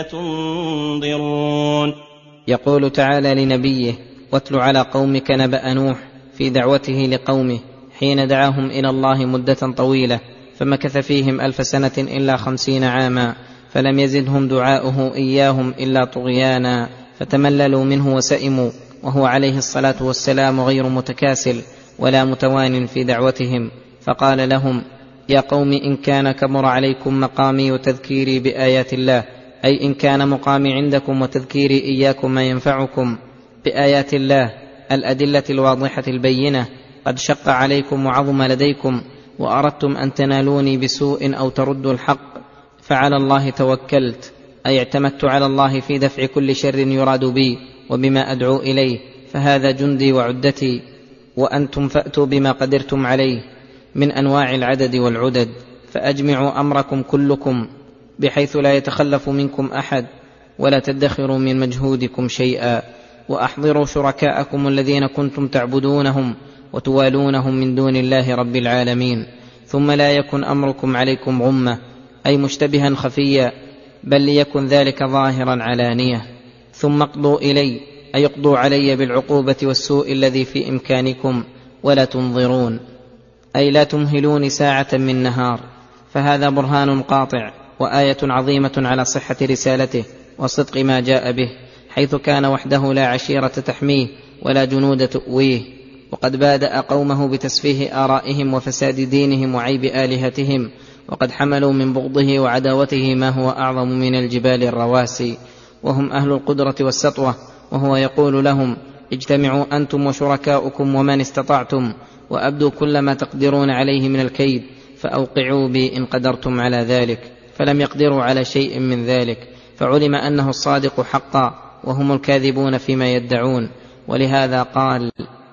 تنظرون. يقول تعالى لنبيه: واتل على قومك نبأ نوح، في دعوته لقومه حين دعاهم إلى الله مدة طويلة، فمكث فيهم ألف سنة إلا خمسين عاما، فلم يزدهم دعاؤه إياهم إلا طغيانا، فتمللوا منه وسئموا، وهو عليه الصلاة والسلام غير متكاسل ولا متوان في دعوتهم، فقال لهم: يا قوم إن كان كبر عليكم مقامي وتذكيري بآيات الله، أي إن كان مقامي عندكم وتذكيري إياكم ما ينفعكم بآيات الله الأدلة الواضحة البينة قد شق عليكم وعظم لديكم، وأردتم أن تنالوني بسوء أو تردوا الحق، فعلى الله توكلت، أي اعتمدت على الله في دفع كل شر يراد بي وبما أدعو إليه، فهذا جندي وعدتي، وأنتم فأتوا بما قدرتم عليه من أنواع العدد والعدد، فأجمعوا أمركم كلكم بحيث لا يتخلف منكم أحد، ولا تدخروا من مجهودكم شيئا، وأحضروا شركاءكم الذين كنتم تعبدونهم وتوالونهم من دون الله رب العالمين، ثم لا يكن أمركم عليكم غمة، أي مشتبها خفيا، بل ليكن ذلك ظاهرا علانية، ثم اقضوا إلي، أي اقضوا علي بالعقوبة والسوء الذي في إمكانكم، ولا تنظرون، أي لا تمهلون ساعة من نهار، فهذا برهان قاطع وآية عظيمة على صحة رسالته وصدق ما جاء به، حيث كان وحده لا عشيرة تحميه ولا جنود تؤويه، وقد بادأ قومه بتسفيه آرائهم وفساد دينهم وعيب آلهتهم، وقد حملوا من بغضه وعداوته ما هو أعظم من الجبال الرواسي، وهم أهل القدرة والسطوة، وهو يقول لهم: اجتمعوا أنتم وشركاؤكم ومن استطعتم، وأبدوا كل ما تقدرون عليه من الكيد، فأوقعوا بي إن قدرتم على ذلك، فلم يقدروا على شيء من ذلك، فعلم أنه الصادق حقا وهم الكاذبون فيما يدعون، ولهذا قال: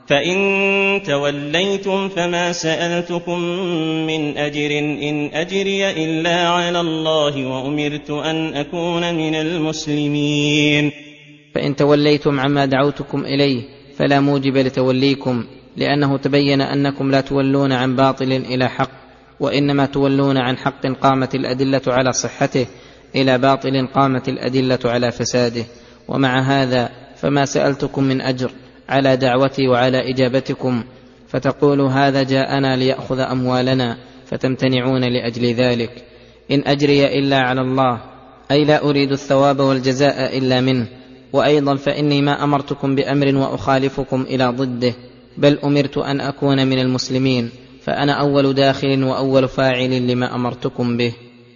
فإن توليتم فما سألتكم من أجر إن أجري إلا على الله وأمرت أن أكون من المسلمين. فإن توليتم عما دعوتكم إليه فلا موجب لتوليكم، لأنه تبين أنكم لا تولون عن باطل إلى حق، وإنما تولون عن حق قامت الأدلة على صحته إلى باطل قامت الأدلة على فساده. ومع هذا فما سألتكم من أجر على دعوتي وعلى إجابتكم، فتقول هذا جاءنا ليأخذ أموالنا، فتمتنعون لأجل ذلك. إن أجري إلا على الله، أي لا أريد الثواب والجزاء إلا منه. وأيضا فإني ما أمرتكم بأمر وأخالفكم إلى ضده، بل أمرت أن أكون من المسلمين، فأنا أول داخل وأول فاعل لما أمرتكم به.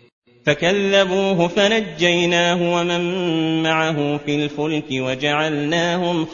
فكذبوه فنجيناه ومن معه في الفلك وجعلناهم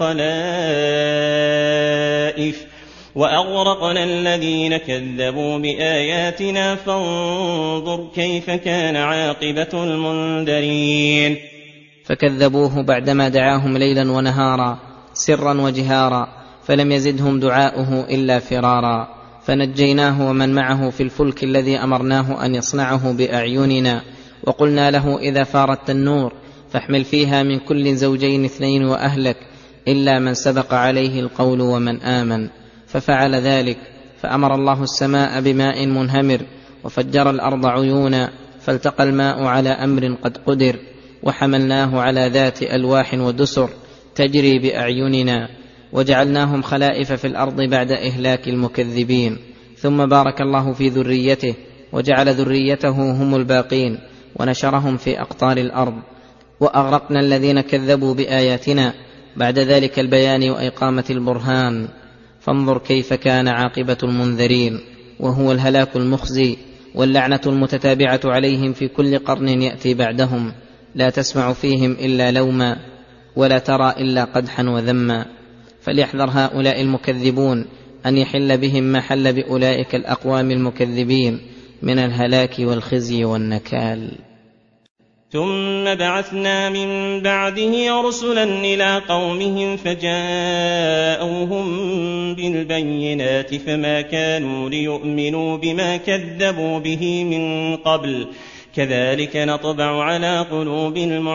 خلائف وأغرقنا الذين كذبوا بآياتنا، فانظر كيف كان عاقبة المنذرين. فكذبوه بعدما دعاهم ليلا ونهارا سرا وجهارا، فلم يزدهم دعاؤه إلا فرارا، فنجيناه ومن معه في الفلك الذي أمرناه أن يصنعه بأعيننا، وقلنا له إذا فارت النور فاحمل فيها من كل زوجين اثنين وأهلك إلا من سبق عليه القول ومن آمن، ففعل ذلك. فأمر الله السماء بماء منهمر، وفجر الأرض عيونا، فالتقى الماء على أمر قد قدر، وحملناه على ذات ألواح ودسر تجري بأعيننا، وجعلناهم خلائف في الأرض بعد إهلاك المكذبين. ثم بارك الله في ذريته وجعل ذريته هم الباقين، ونشرهم في أقطار الأرض. وأغرقنا الذين كذبوا بآياتنا بعد ذلك البيان وإقامة البرهان، فانظر كيف كان عاقبة المنذرين، وهو الهلاك المخزي واللعنة المتتابعة عليهم في كل قرن يأتي بعدهم، لا تسمع فيهم إلا لوما ولا ترى إلا قدحا وذما. فليحذر هؤلاء المكذبون أن يحل بهم ما حل بأولئك الأقوام المكذبين من الهلاك والخزي والنكال. ثم بعثنا من بعده رسلا إلى قومهم فجاءوهم بالبينات فما كانوا ليؤمنوا بما كذبوا به من قبل، كذلك نطبع على قلوب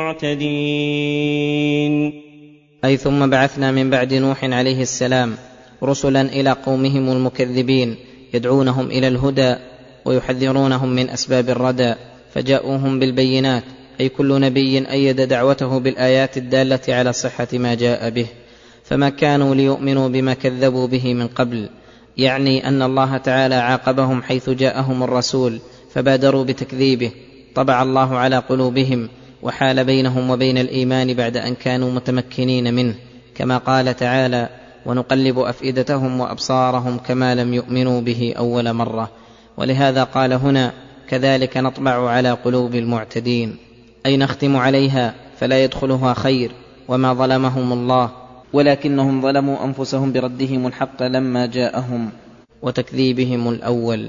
المعتدين. أي ثم بعثنا من بعد نوح عليه السلام رسلا إلى قومهم المكذبين يدعونهم إلى الهدى ويحذرونهم من أسباب الردى، فجاءوهم بالبينات، أي كل نبي أيد دعوته بالآيات الدالة على صحة ما جاء به، فما كانوا ليؤمنوا بما كذبوا به من قبل، يعني أن الله تعالى عاقبهم حيث جاءهم الرسول فبادروا بتكذيبه، طبع الله على قلوبهم وحال بينهم وبين الإيمان بعد أن كانوا متمكنين منه، كما قال تعالى: ونقلب أفئدتهم وأبصارهم كما لم يؤمنوا به أول مرة. ولهذا قال هنا: كذلك نطبع على قلوب المعتدين، أي نختم عليها فلا يدخلها خير. وما ظلمهم الله، ولكنهم ظلموا أنفسهم بردهم الحق لما جاءهم وتكذيبهم الأول.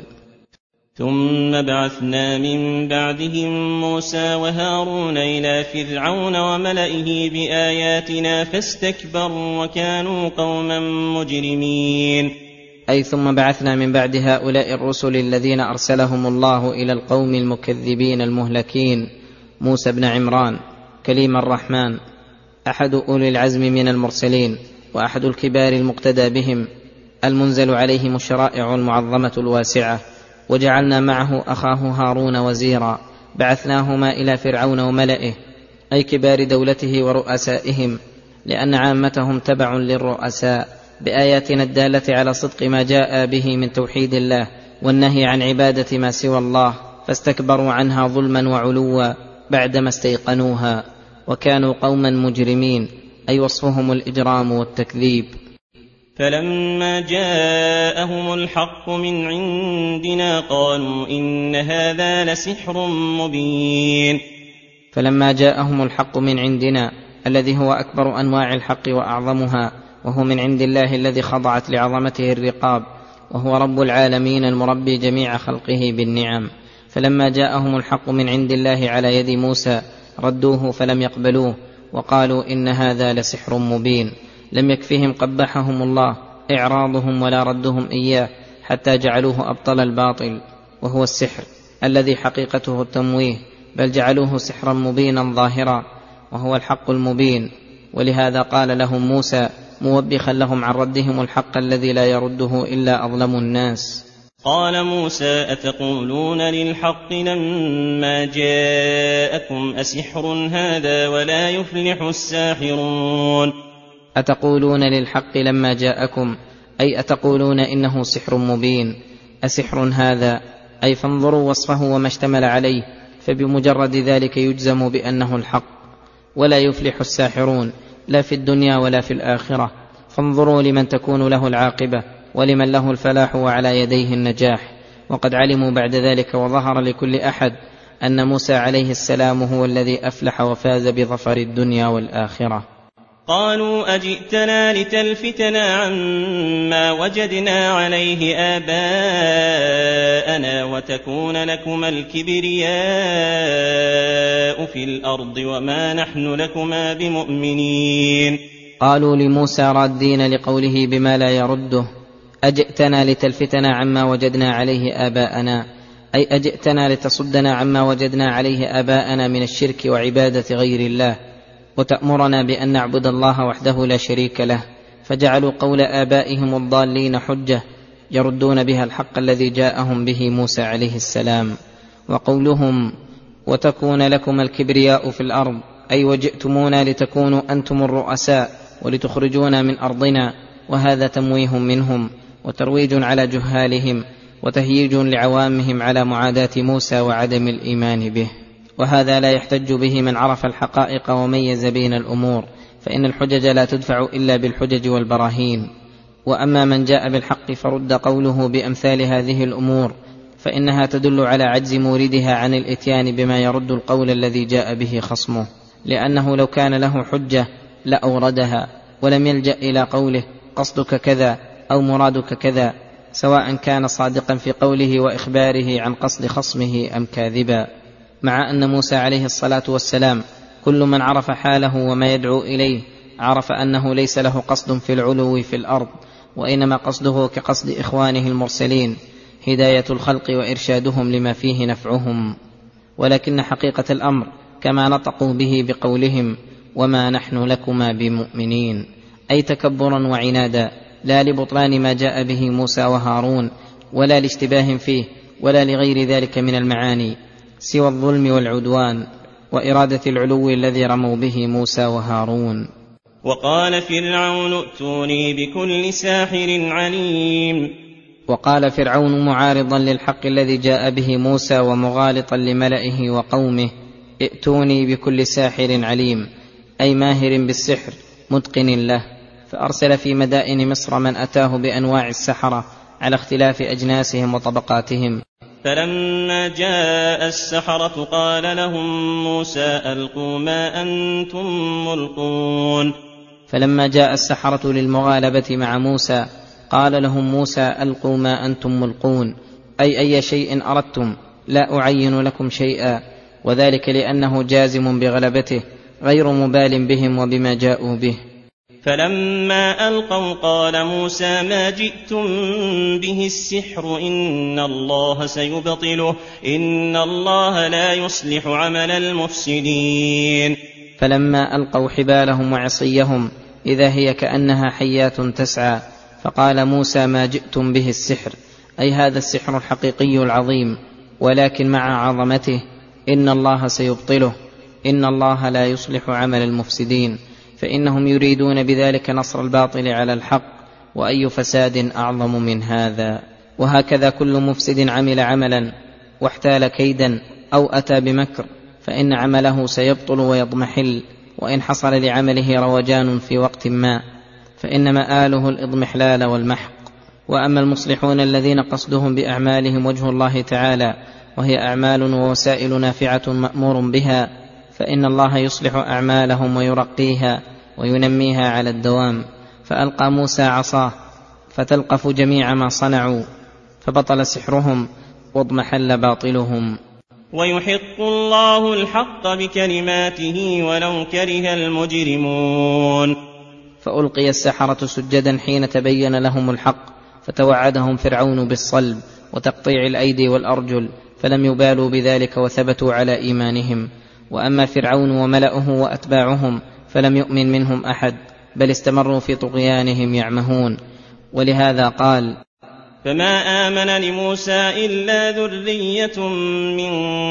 ثم بعثنا من بعدهم موسى وهارون إلى فرعون وملئه بآياتنا فاستكبروا وكانوا قوما مجرمين. أي ثم بعثنا من بعد هؤلاء الرسل الذين أرسلهم الله إلى القوم المكذبين المهلكين موسى بن عمران كليم الرحمن، أحد أولي العزم من المرسلين وأحد الكبار المقتدى بهم، المنزل عليهم الشرائع المعظمة الواسعة، وجعلنا معه أخاه هارون وزيرا، بعثناهما إلى فرعون وملئه، أي كبار دولته ورؤسائهم، لأن عامتهم تبع للرؤساء، بآياتنا الدالة على صدق ما جاء به من توحيد الله والنهي عن عبادة ما سوى الله، فاستكبروا عنها ظلما وعلوا بعدما استيقنوها، وكانوا قوما مجرمين، أي وصفهم الإجرام والتكذيب. فلما جاءهم الحق من عندنا قالوا إن هذا لسحر مبين. فلما جاءهم الحق من عندنا، الذي هو أكبر أنواع الحق وأعظمها، وهو من عند الله الذي خضعت لعظمته الرقاب، وهو رب العالمين المربي جميع خلقه بالنعم. فلما جاءهم الحق من عند الله على يد موسى ردوه فلم يقبلوه، وقالوا إن هذا لسحر مبين. لم يكفهم قبحهم الله إعراضهم ولا ردهم إياه، حتى جعلوه أبطل الباطل وهو السحر الذي حقيقته التمويه، بل جعلوه سحرا مبينا ظاهرا وهو الحق المبين. ولهذا قال لهم موسى موبخا لهم عن ردهم الحق الذي لا يرده إلا أظلم الناس: قال موسى أتقولون للحق لما جاءكم أسحر هذا ولا يفلح الساحرون. أتقولون للحق لما جاءكم، أي أتقولون إنه سحر مبين. أسحر هذا، أي فانظروا وصفه وما اشتمل عليه، فبمجرد ذلك يجزم بأنه الحق. ولا يفلح الساحرون لا في الدنيا ولا في الآخرة، فانظروا لمن تكون له العاقبة ولمن له الفلاح وعلى يديه النجاح. وقد علموا بعد ذلك وظهر لكل أحد أن موسى عليه السلام هو الذي أفلح وفاز بظفر الدنيا والآخرة. قالوا أجئتنا لتلفتنا عما وجدنا عليه آباءنا وتكون لكما الكبرياء في الأرض وما نحن لكما بمؤمنين. قالوا لموسى رادين لقوله بما لا يرده: أجئتنا لتلفتنا عما وجدنا عليه آباءنا، أي أجئتنا لتصدنا عما وجدنا عليه آباءنا من الشرك وعبادة غير الله، وتأمرنا بأن نعبد الله وحده لا شريك له. فجعلوا قول آبائهم الضالين حجة يردون بها الحق الذي جاءهم به موسى عليه السلام. وقولهم وتكون لكم الكبرياء في الأرض، أي وجئتمونا لتكونوا أنتم الرؤساء ولتخرجونا من أرضنا، وهذا تمويه منهم وترويج على جهالهم وتهييج لعوامهم على معاداة موسى وعدم الإيمان به. وهذا لا يحتج به من عرف الحقائق وميز بين الأمور، فإن الحجج لا تدفع إلا بالحجج والبراهين. وأما من جاء بالحق فرد قوله بأمثال هذه الأمور، فإنها تدل على عجز موردها عن الإتيان بما يرد القول الذي جاء به خصمه، لأنه لو كان له حجة لأوردها، ولم يلجأ إلى قوله قصدك كذا أو مرادك كذا، سواء كان صادقا في قوله وإخباره عن قصد خصمه أم كاذبا. مع أن موسى عليه الصلاة والسلام كل من عرف حاله وما يدعو إليه عرف أنه ليس له قصد في العلو في الأرض، وإنما قصده كقصد إخوانه المرسلين، هداية الخلق وإرشادهم لما فيه نفعهم. ولكن حقيقة الأمر كما نطقوا به بقولهم وما نحن لكما بمؤمنين، أي تكبرا وعنادا، لا لبطلان ما جاء به موسى وهارون ولا لاشتباه فيه ولا لغير ذلك من المعاني، سوى الظلم والعدوان وإرادة العلو الذي رموا به موسى وهارون. وقال فرعون ائتوني بكل ساحر عليم. وقال فرعون معارضا للحق الذي جاء به موسى ومغالطا لملئه وقومه ائتوني بكل ساحر عليم، أي ماهر بالسحر متقن له. فأرسل في مدائن مصر من أتاه بأنواع السحرة على اختلاف أجناسهم وطبقاتهم. فلما جاء السحرة قال لهم موسى ألقوا ما أنتم ملقون. فلما جاء السحرة للمغالبة مع موسى قال لهم موسى ألقوا ما أنتم ملقون، أي أي شيء أردتم، لا أعين لكم شيئا، وذلك لأنه جازم بغلبته غير مبال بهم وبما جاءوا به. فلما ألقوا قال موسى ما جئتم به السحر إن الله سيبطله إن الله لا يصلح عمل المفسدين. فلما ألقوا حبالهم وعصيهم إذا هي كأنها حيات تسعى، فقال موسى ما جئتم به السحر، أي هذا السحر الحقيقي العظيم، ولكن مع عظمته إن الله سيبطله إن الله لا يصلح عمل المفسدين، فإنهم يريدون بذلك نصر الباطل على الحق، وأي فساد أعظم من هذا. وهكذا كل مفسد عمل عملا واحتال كيدا أو أتى بمكر فإن عمله سيبطل ويضمحل، وإن حصل لعمله روجان في وقت ما فإن مآله الإضمحلال والمحق. وأما المصلحون الذين قصدهم بأعمالهم وجه الله تعالى، وهي أعمال ووسائل نافعة مأمور بها، فإن الله يصلح أعمالهم ويرقيها وينميها على الدوام. فألقى موسى عصاه فتلقف جميع ما صنعوا، فبطل سحرهم واضمحل باطلهم. ويحق الله الحق بكلماته ولو كره المجرمون. فألقي السحرة سجدا حين تبين لهم الحق، فتوعدهم فرعون بالصلب وتقطيع الأيدي والأرجل، فلم يبالوا بذلك وثبتوا على إيمانهم. وأما فرعون وملأه وأتباعهم فلم يؤمن منهم أحد، بل استمروا في طغيانهم يعمهون. ولهذا قال فما آمن لموسى إلا ذرية من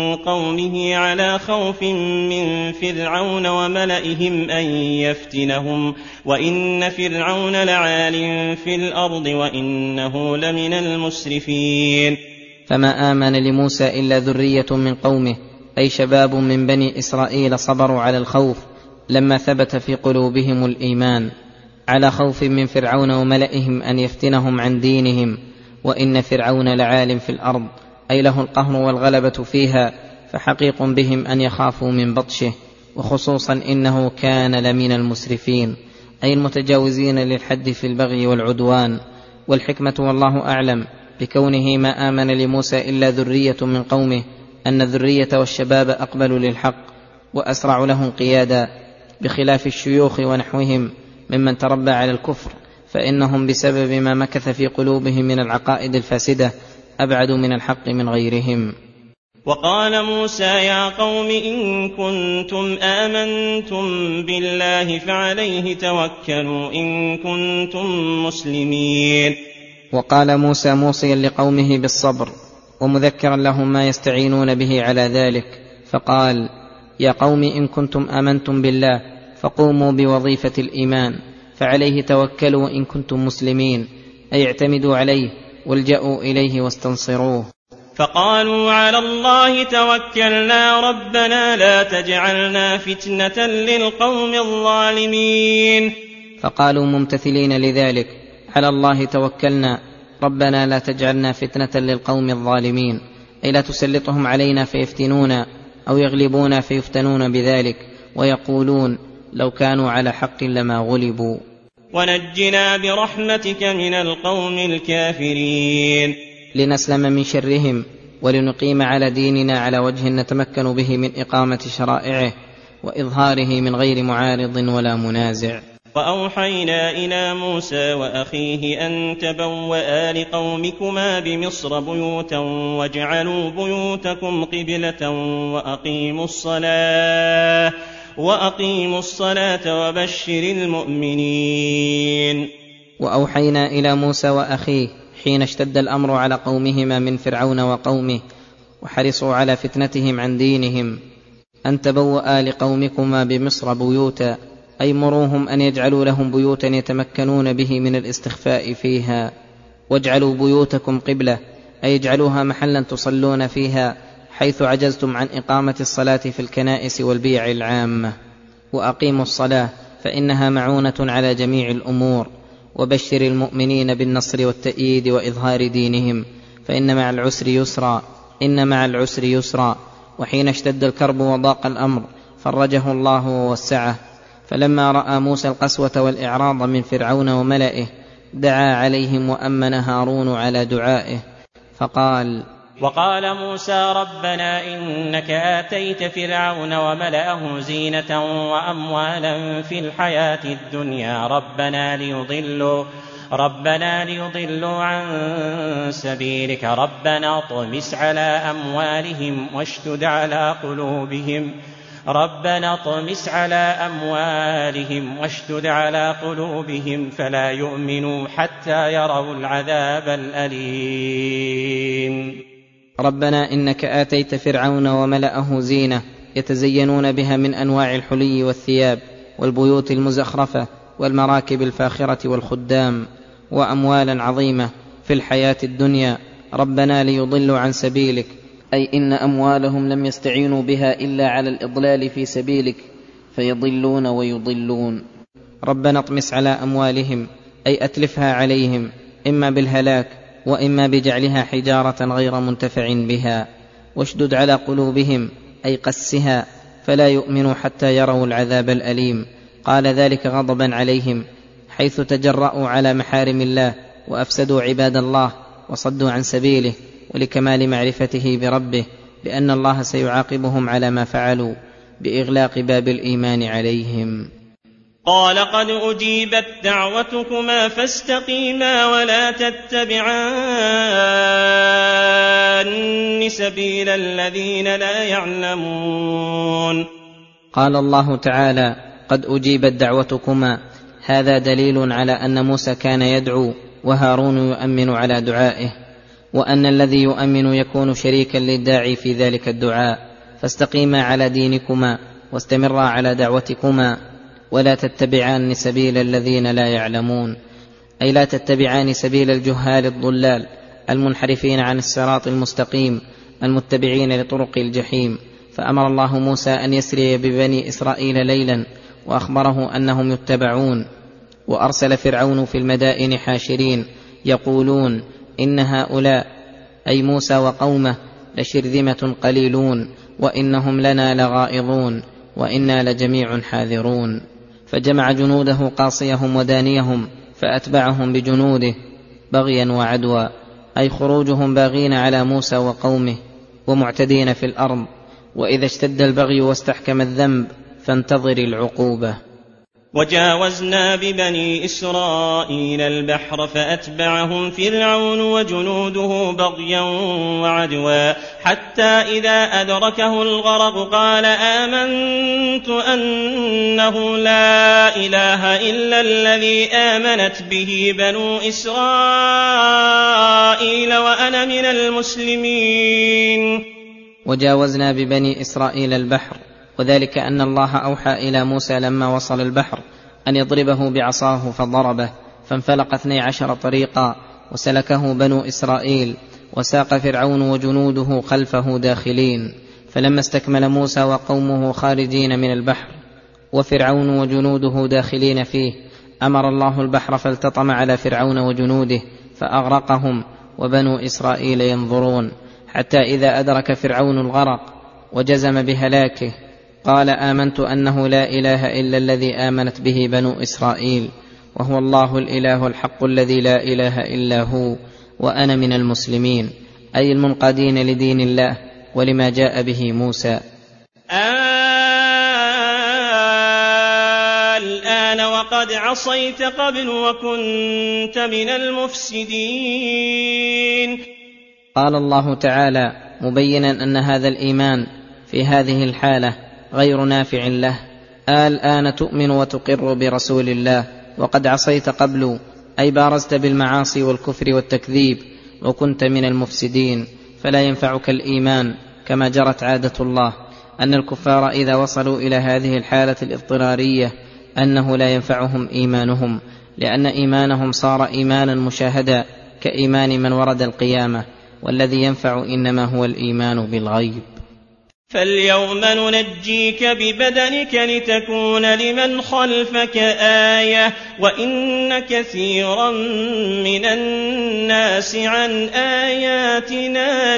قومه على خوف من فرعون وملئهم أن يفتنهم وإن فرعون لعال في الأرض وإنه لمن المسرفين. فما آمن لموسى إلا ذرية من قومه، أي شباب من بني إسرائيل صبروا على الخوف لما ثبت في قلوبهم الإيمان، على خوف من فرعون وملئهم أن يفتنهم عن دينهم، وإن فرعون لعال في الأرض، أي له القهر والغلبة فيها، فحقيق بهم أن يخافوا من بطشه، وخصوصا إنه كان لمن المسرفين، أي المتجاوزين للحد في البغي والعدوان. والحكمة والله أعلم بكونه ما آمن لموسى إلا ذرية من قومه أن الذرية والشباب أقبلوا للحق وأسرع له انقيادا، بخلاف الشيوخ ونحوهم ممن تربى على الكفر، فإنهم بسبب ما مكث في قلوبهم من العقائد الفاسدة أبعد من الحق من غيرهم. وقال موسى يا قوم إن كنتم آمنتم بالله فعليه توكلوا إن كنتم مسلمين. وقال موسى موصيا لقومه بالصبر ومذكرا لهم ما يستعينون به على ذلك، فقال يا قوم إن كنتم آمنتم بالله فقوموا بوظيفة الإيمان، فعليه توكلوا إن كنتم مسلمين، أي اعتمدوا عليه والجأوا إليه واستنصروه. فقالوا على الله توكلنا ربنا لا تجعلنا فتنة للقوم الظالمين. فقالوا ممتثلين لذلك: على الله توكلنا ربنا لا تجعلنا فتنة للقوم الظالمين، أي لا تسلطهم علينا فيفتنونا أو يغلبونا فيفتنون بذلك، ويقولون لو كانوا على حق لما غلبوا. ونجنا برحمتك من القوم الكافرين. لنسلم من شرهم ولنقيم على ديننا على وجه نتمكن به من إقامة شرائعه وإظهاره من غير معارض ولا منازع. وأوحينا إلى موسى وأخيه أن تبوأ لقومكما بمصر بيوتا واجعلوا بيوتكم قبلة وأقيموا الصلاة وأقيموا الصلاة وبشر المؤمنين. وأوحينا إلى موسى وأخيه حين اشتد الأمر على قومهما من فرعون وقومه وحرصوا على فتنتهم عن دينهم أن تبوأ لقومكما بمصر بيوتا، أي مروهم أن يجعلوا لهم بيوتا يتمكنون به من الاستخفاء فيها. واجعلوا بيوتكم قبلة، أي اجعلوها محلا تصلون فيها حيث عجزتم عن إقامة الصلاة في الكنائس والبيع العامة. وأقيموا الصلاة فإنها معونة على جميع الأمور. وبشر المؤمنين بالنصر والتأييد وإظهار دينهم، فإن مع العسر يسرا، إن مع العسر يسرا. وحين اشتد الكرب وضاق الأمر فرجه الله ووسعه. فلما رأى موسى القسوة والإعراض من فرعون وملئه دعا عليهم وأمن هارون على دعائه فقال: وقال موسى ربنا إنك آتيت فرعون وملأه زينة وأموالا في الحياة الدنيا ربنا ليضلوا ربنا ليضلوا عن سبيلك ربنا اطمس على أموالهم واشدد على قلوبهم ربنا اطمس على أموالهم واشدد على قلوبهم فلا يؤمنوا حتى يروا العذاب الأليم. ربنا إنك آتيت فرعون وملأه زينة يتزينون بها من أنواع الحلي والثياب والبيوت المزخرفة والمراكب الفاخرة والخدام، وأموالا عظيمة في الحياة الدنيا ربنا ليضلوا عن سبيلك، أي إن أموالهم لم يستعينوا بها إلا على الإضلال في سبيلك فيضلون ويضلون. ربنا اطمس على أموالهم، أي أتلفها عليهم إما بالهلاك وإما بجعلها حجارة غير منتفع بها. واشدد على قلوبهم، أي قسها فلا يؤمنوا حتى يروا العذاب الأليم. قال ذلك غضبا عليهم حيث تجرؤوا على محارم الله وأفسدوا عباد الله وصدوا عن سبيله، ولكمال معرفته بربه بأن الله سيعاقبهم على ما فعلوا بإغلاق باب الإيمان عليهم. قال قد أجيبت دعوتكما فاستقيما ولا تتبعان سبيل الذين لا يعلمون. قال الله تعالى: قد أجيبت دعوتكما، هذا دليل على أن موسى كان يدعو وهارون يؤمن على دعائه، وأن الذي يؤمن يكون شريكا للداعي في ذلك الدعاء. فاستقيما على دينكما واستمرا على دعوتكما ولا تتبعان سبيل الذين لا يعلمون، أي لا تتبعان سبيل الجهال الضلال المنحرفين عن الصراط المستقيم المتبعين لطرق الجحيم. فأمر الله موسى أن يسري ببني إسرائيل ليلا وأخبره أنهم يتبعون. وأرسل فرعون في المدائن حاشرين يقولون: إن هؤلاء أي موسى وقومه لشرذمة قليلون وإنهم لنا لغائظون وإنا لجميع حاذرون. فجمع جنوده قاصيهم ودانيهم فأتبعهم بجنوده بغيا وعدوى، أي خروجهم باغين على موسى وقومه ومعتدين في الأرض. وإذا اشتد البغي واستحكم الذنب فانتظر العقوبة. وجاوزنا ببني إسرائيل البحر فأتبعهم فرعون وجنوده بغيا وعدوا حتى إذا أدركه الغرق قال آمنت أنه لا إله إلا الذي آمنت به بنو إسرائيل وأنا من المسلمين. وجاوزنا ببني إسرائيل البحر، وذلك أن الله أوحى إلى موسى لما وصل البحر أن يضربه بعصاه فضربه، فانفلق اثني عشر طريقا وسلكه بنو إسرائيل، وساق فرعون وجنوده خلفه داخلين. فلما استكمل موسى وقومه خارجين من البحر وفرعون وجنوده داخلين فيه، أمر الله البحر فالتطم على فرعون وجنوده فأغرقهم، وبنو إسرائيل ينظرون، حتى إذا أدرك فرعون الغرق وجزم بهلاكه قال: آمنت أنه لا إله إلا الذي آمنت به بنو إسرائيل، وهو الله الإله الحق الذي لا إله إلا هو، وأنا من المسلمين، أي المنقادين لدين الله ولما جاء به موسى. الآن وقد عصيت قبل وكنت من المفسدين. قال الله تعالى مبينا أن هذا الإيمان في هذه الحالة غير نافع له: الآن تؤمن وتقر برسول الله وقد عصيت قبل، أي بارزت بالمعاصي والكفر والتكذيب وكنت من المفسدين، فلا ينفعك الإيمان. كما جرت عادة الله أن الكفار إذا وصلوا إلى هذه الحالة الاضطرارية أنه لا ينفعهم إيمانهم، لأن إيمانهم صار إيمانا مشاهدا كإيمان من ورد القيامة، والذي ينفع إنما هو الإيمان بالغيب. فاليوم ننجيك ببدنك لتكون لمن خلفك آية وإن كثيرا من الناس عن آياتنا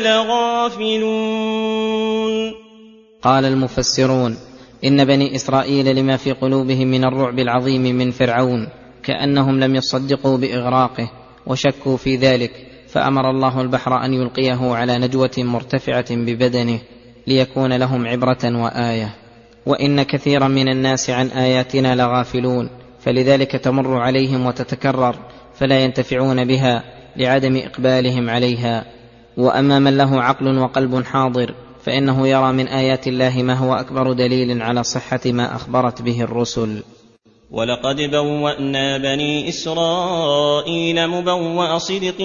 لغافلون. قال المفسرون: إن بني إسرائيل لما في قلوبهم من الرعب العظيم من فرعون كأنهم لم يصدقوا بإغراقه وشكوا في ذلك، فأمر الله البحر أن يلقيه على نجوة مرتفعة ببدنه ليكون لهم عبرة وآية. وإن كثيرا من الناس عن آياتنا لغافلون، فلذلك تمر عليهم وتتكرر فلا ينتفعون بها لعدم إقبالهم عليها. وأما من له عقل وقلب حاضر فإنه يرى من آيات الله ما هو أكبر دليل على صحة ما أخبرت به الرسل. ولقد بوأنا بني إسرائيل مبوأ صدق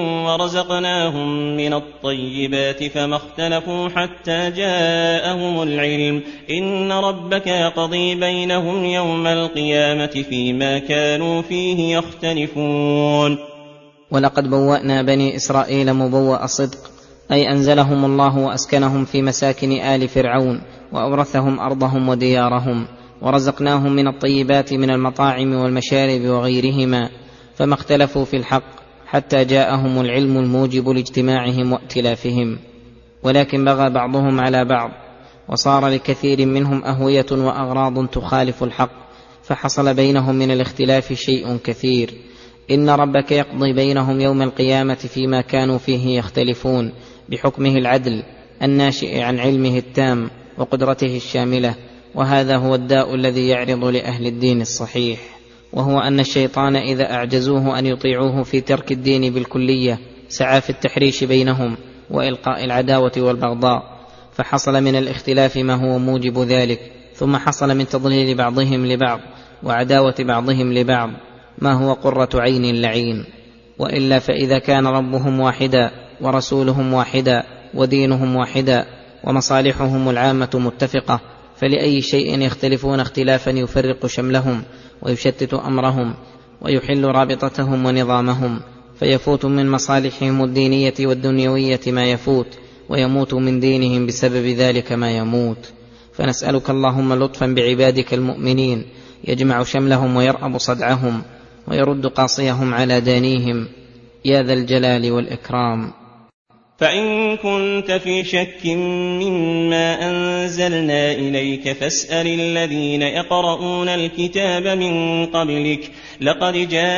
ورزقناهم من الطيبات فما اختلفوا حتى جاءهم العلم إن ربك يقضي بينهم يوم القيامة فيما كانوا فيه يختلفون. ولقد بوأنا بني إسرائيل مبوأ صدق، أي أنزلهم الله وأسكنهم في مساكن آل فرعون وأورثهم أرضهم وديارهم، ورزقناهم من الطيبات من المطاعم والمشارب وغيرهما، فما اختلفوا في الحق حتى جاءهم العلم الموجب لاجتماعهم وائتلافهم. ولكن بغى بعضهم على بعض، وصار لكثير منهم أهوية وأغراض تخالف الحق، فحصل بينهم من الاختلاف شيء كثير. إن ربك يقضي بينهم يوم القيامة فيما كانوا فيه يختلفون بحكمه العدل الناشئ عن علمه التام وقدرته الشاملة. وهذا هو الداء الذي يعرض لأهل الدين الصحيح، وهو أن الشيطان إذا أعجزوه أن يطيعوه في ترك الدين بالكلية سعى في التحريش بينهم وإلقاء العداوة والبغضاء، فحصل من الاختلاف ما هو موجب ذلك، ثم حصل من تضليل بعضهم لبعض وعداوة بعضهم لبعض ما هو قرة عين لعين. وإلا فإذا كان ربهم واحدا ورسولهم واحدا ودينهم واحدا ومصالحهم العامة متفقة، فلأي شيء يختلفون اختلافا يفرق شملهم ويشتت أمرهم ويحل رابطتهم ونظامهم، فيفوت من مصالحهم الدينية والدنيوية ما يفوت، ويموت من دينهم بسبب ذلك ما يموت. فنسألك اللهم لطفا بعبادك المؤمنين يجمع شملهم ويرأب صدعهم ويرد قاصيهم على دانيهم يا ذا الجلال والإكرام. فإن كنت في شك مما أنزلنا إليك فاسأل الذين يقرؤون الكتاب من قبلك لقد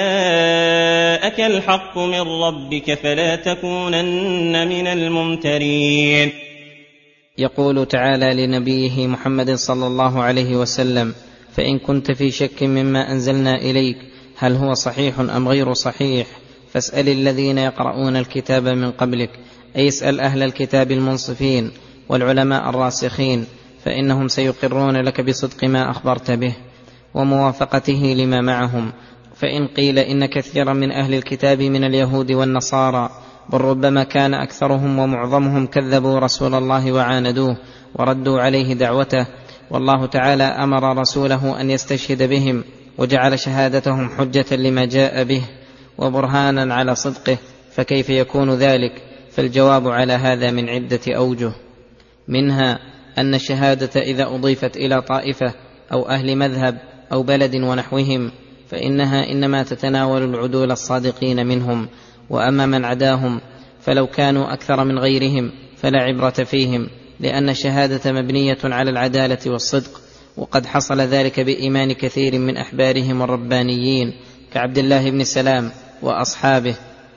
جاءك الحق من ربك فلا تكونن من الممترين. يقول تعالى لنبيه محمد صلى الله عليه وسلم: فإن كنت في شك مما أنزلنا إليك هل هو صحيح أم غير صحيح فاسأل الذين يقرؤون الكتاب من قبلك، أي اسأل أهل الكتاب المنصفين والعلماء الراسخين، فإنهم سيقرون لك بصدق ما أخبرت به وموافقته لما معهم. فإن قيل إن كثيرا من أهل الكتاب من اليهود والنصارى بل ربما كان أكثرهم ومعظمهم كذبوا رسول الله وعاندوه وردوا عليه دعوته، والله تعالى أمر رسوله أن يستشهد بهم وجعل شهادتهم حجة لما جاء به وبرهانا على صدقه، فكيف يكون ذلك؟ فالجواب على هذا من عدة أوجه، منها أن الشهادة إذا أضيفت إلى طائفة أو أهل مذهب أو بلد ونحوهم فإنها إنما تتناول العدول الصادقين منهم، وأما من عداهم فلو كانوا أكثر من غيرهم فلا عبرة فيهم، لأن الشهادة مبنية على العدالة والصدق، وقد حصل ذلك بإيمان كثير من أحبارهم الربانيين كعبد الله بن سلام وأصحابه،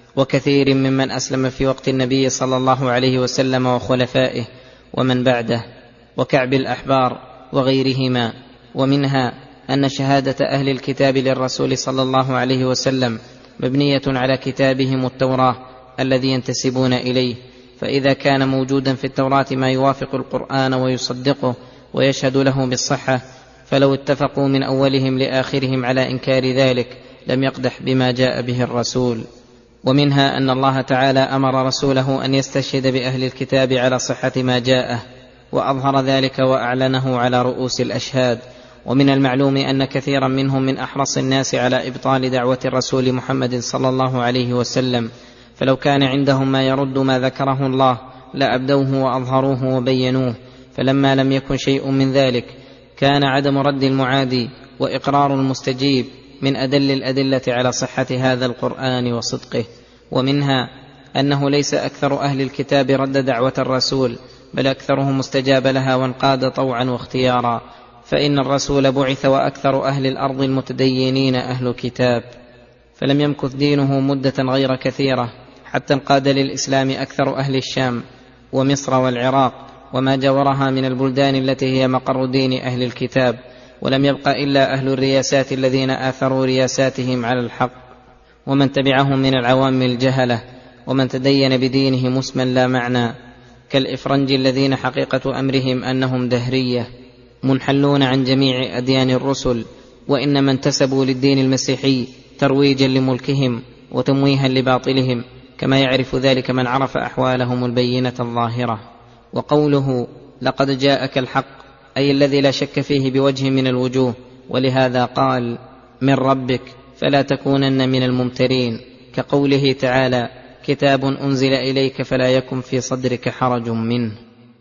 وكثير ممن أسلم في وقت النبي صلى الله عليه وسلم وخلفائه ومن بعده، وكعب الأحبار وغيرهما. ومنها أن شهادة أهل الكتاب للرسول صلى الله عليه وسلم مبنية على كتابهم التوراة الذي ينتسبون إليه، فإذا كان موجودا في التوراة ما يوافق القرآن ويصدقه ويشهد له بالصحة، فلو اتفقوا من أولهم لآخرهم على إنكار ذلك لم يقدح بما جاء به الرسول. ومنها أن الله تعالى أمر رسوله أن يستشهد بأهل الكتاب على صحة ما جاءه، وأظهر ذلك وأعلنه على رؤوس الأشهاد. ومن المعلوم أن كثيرا منهم من أحرص الناس على إبطال دعوة الرسول محمد صلى الله عليه وسلم، فلو كان عندهم ما يرد ما ذكره الله لأبدوه وأظهروه وبينوه، فلما لم يكن شيء من ذلك كان عدم رد المعادي وإقرار المستجيب من أدل الأدلة على صحة هذا القرآن وصدقه. ومنها أنه ليس أكثر أهل الكتاب رد دعوة الرسول، بل أكثرهم استجاب لها وانقاد طوعا واختيارا، فإن الرسول بعث وأكثر أهل الأرض المتدينين أهل كتاب، فلم يمكث دينه مدة غير كثيرة حتى انقاد للإسلام أكثر أهل الشام ومصر والعراق وما جاورها من البلدان التي هي مقر دين أهل الكتاب، ولم يبق إلا أهل الرياسات الذين آثروا رياساتهم على الحق، ومن تبعهم من العوام الجهلة، ومن تدين بدينه مسما لا معنى كالإفرنج الذين حقيقة أمرهم أنهم دهرية منحلون عن جميع أديان الرسل، وإنما انتسبوا للدين المسيحي ترويجا لملكهم وتمويها لباطلهم، كما يعرف ذلك من عرف أحوالهم البينة الظاهرة. وقوله لقد جاءك الحق أي الذي لا شك فيه بوجه من الوجوه، ولهذا قال من ربك فلا تكونن من الممترين، كقوله تعالى كتاب أنزل إليك فلا يكن في صدرك حرج منه.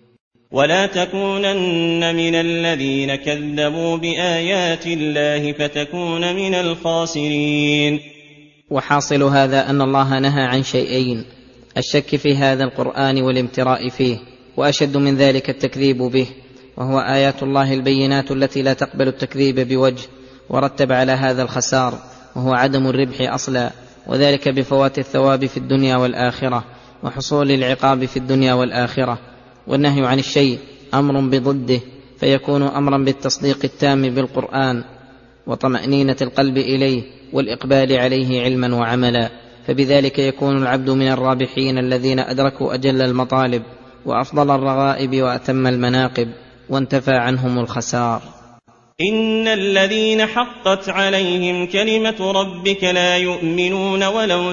ولا تكونن من الذين كذبوا بآيات الله فتكون من الخاسرين. وحاصل هذا أن الله نهى عن شيئين: الشك في هذا القرآن والامتراء فيه، وأشد من ذلك التكذيب به، وهو آيات الله البينات التي لا تقبل التكذيب بوجه، ورتب على هذا الخسار وهو عدم الربح أصلا، وذلك بفوات الثواب في الدنيا والآخرة وحصول العقاب في الدنيا والآخرة. والنهي عن الشيء أمر بضده، فيكون أمرا بالتصديق التام بالقرآن وطمأنينة القلب إليه والإقبال عليه علما وعملا، فبذلك يكون العبد من الرابحين الذين أدركوا أجل المطالب وأفضل الرغائب وأتم المناقب، وانتفى عنهم الخسار. إن الذين حقت عليهم كلمة ربك لا يؤمنون ولو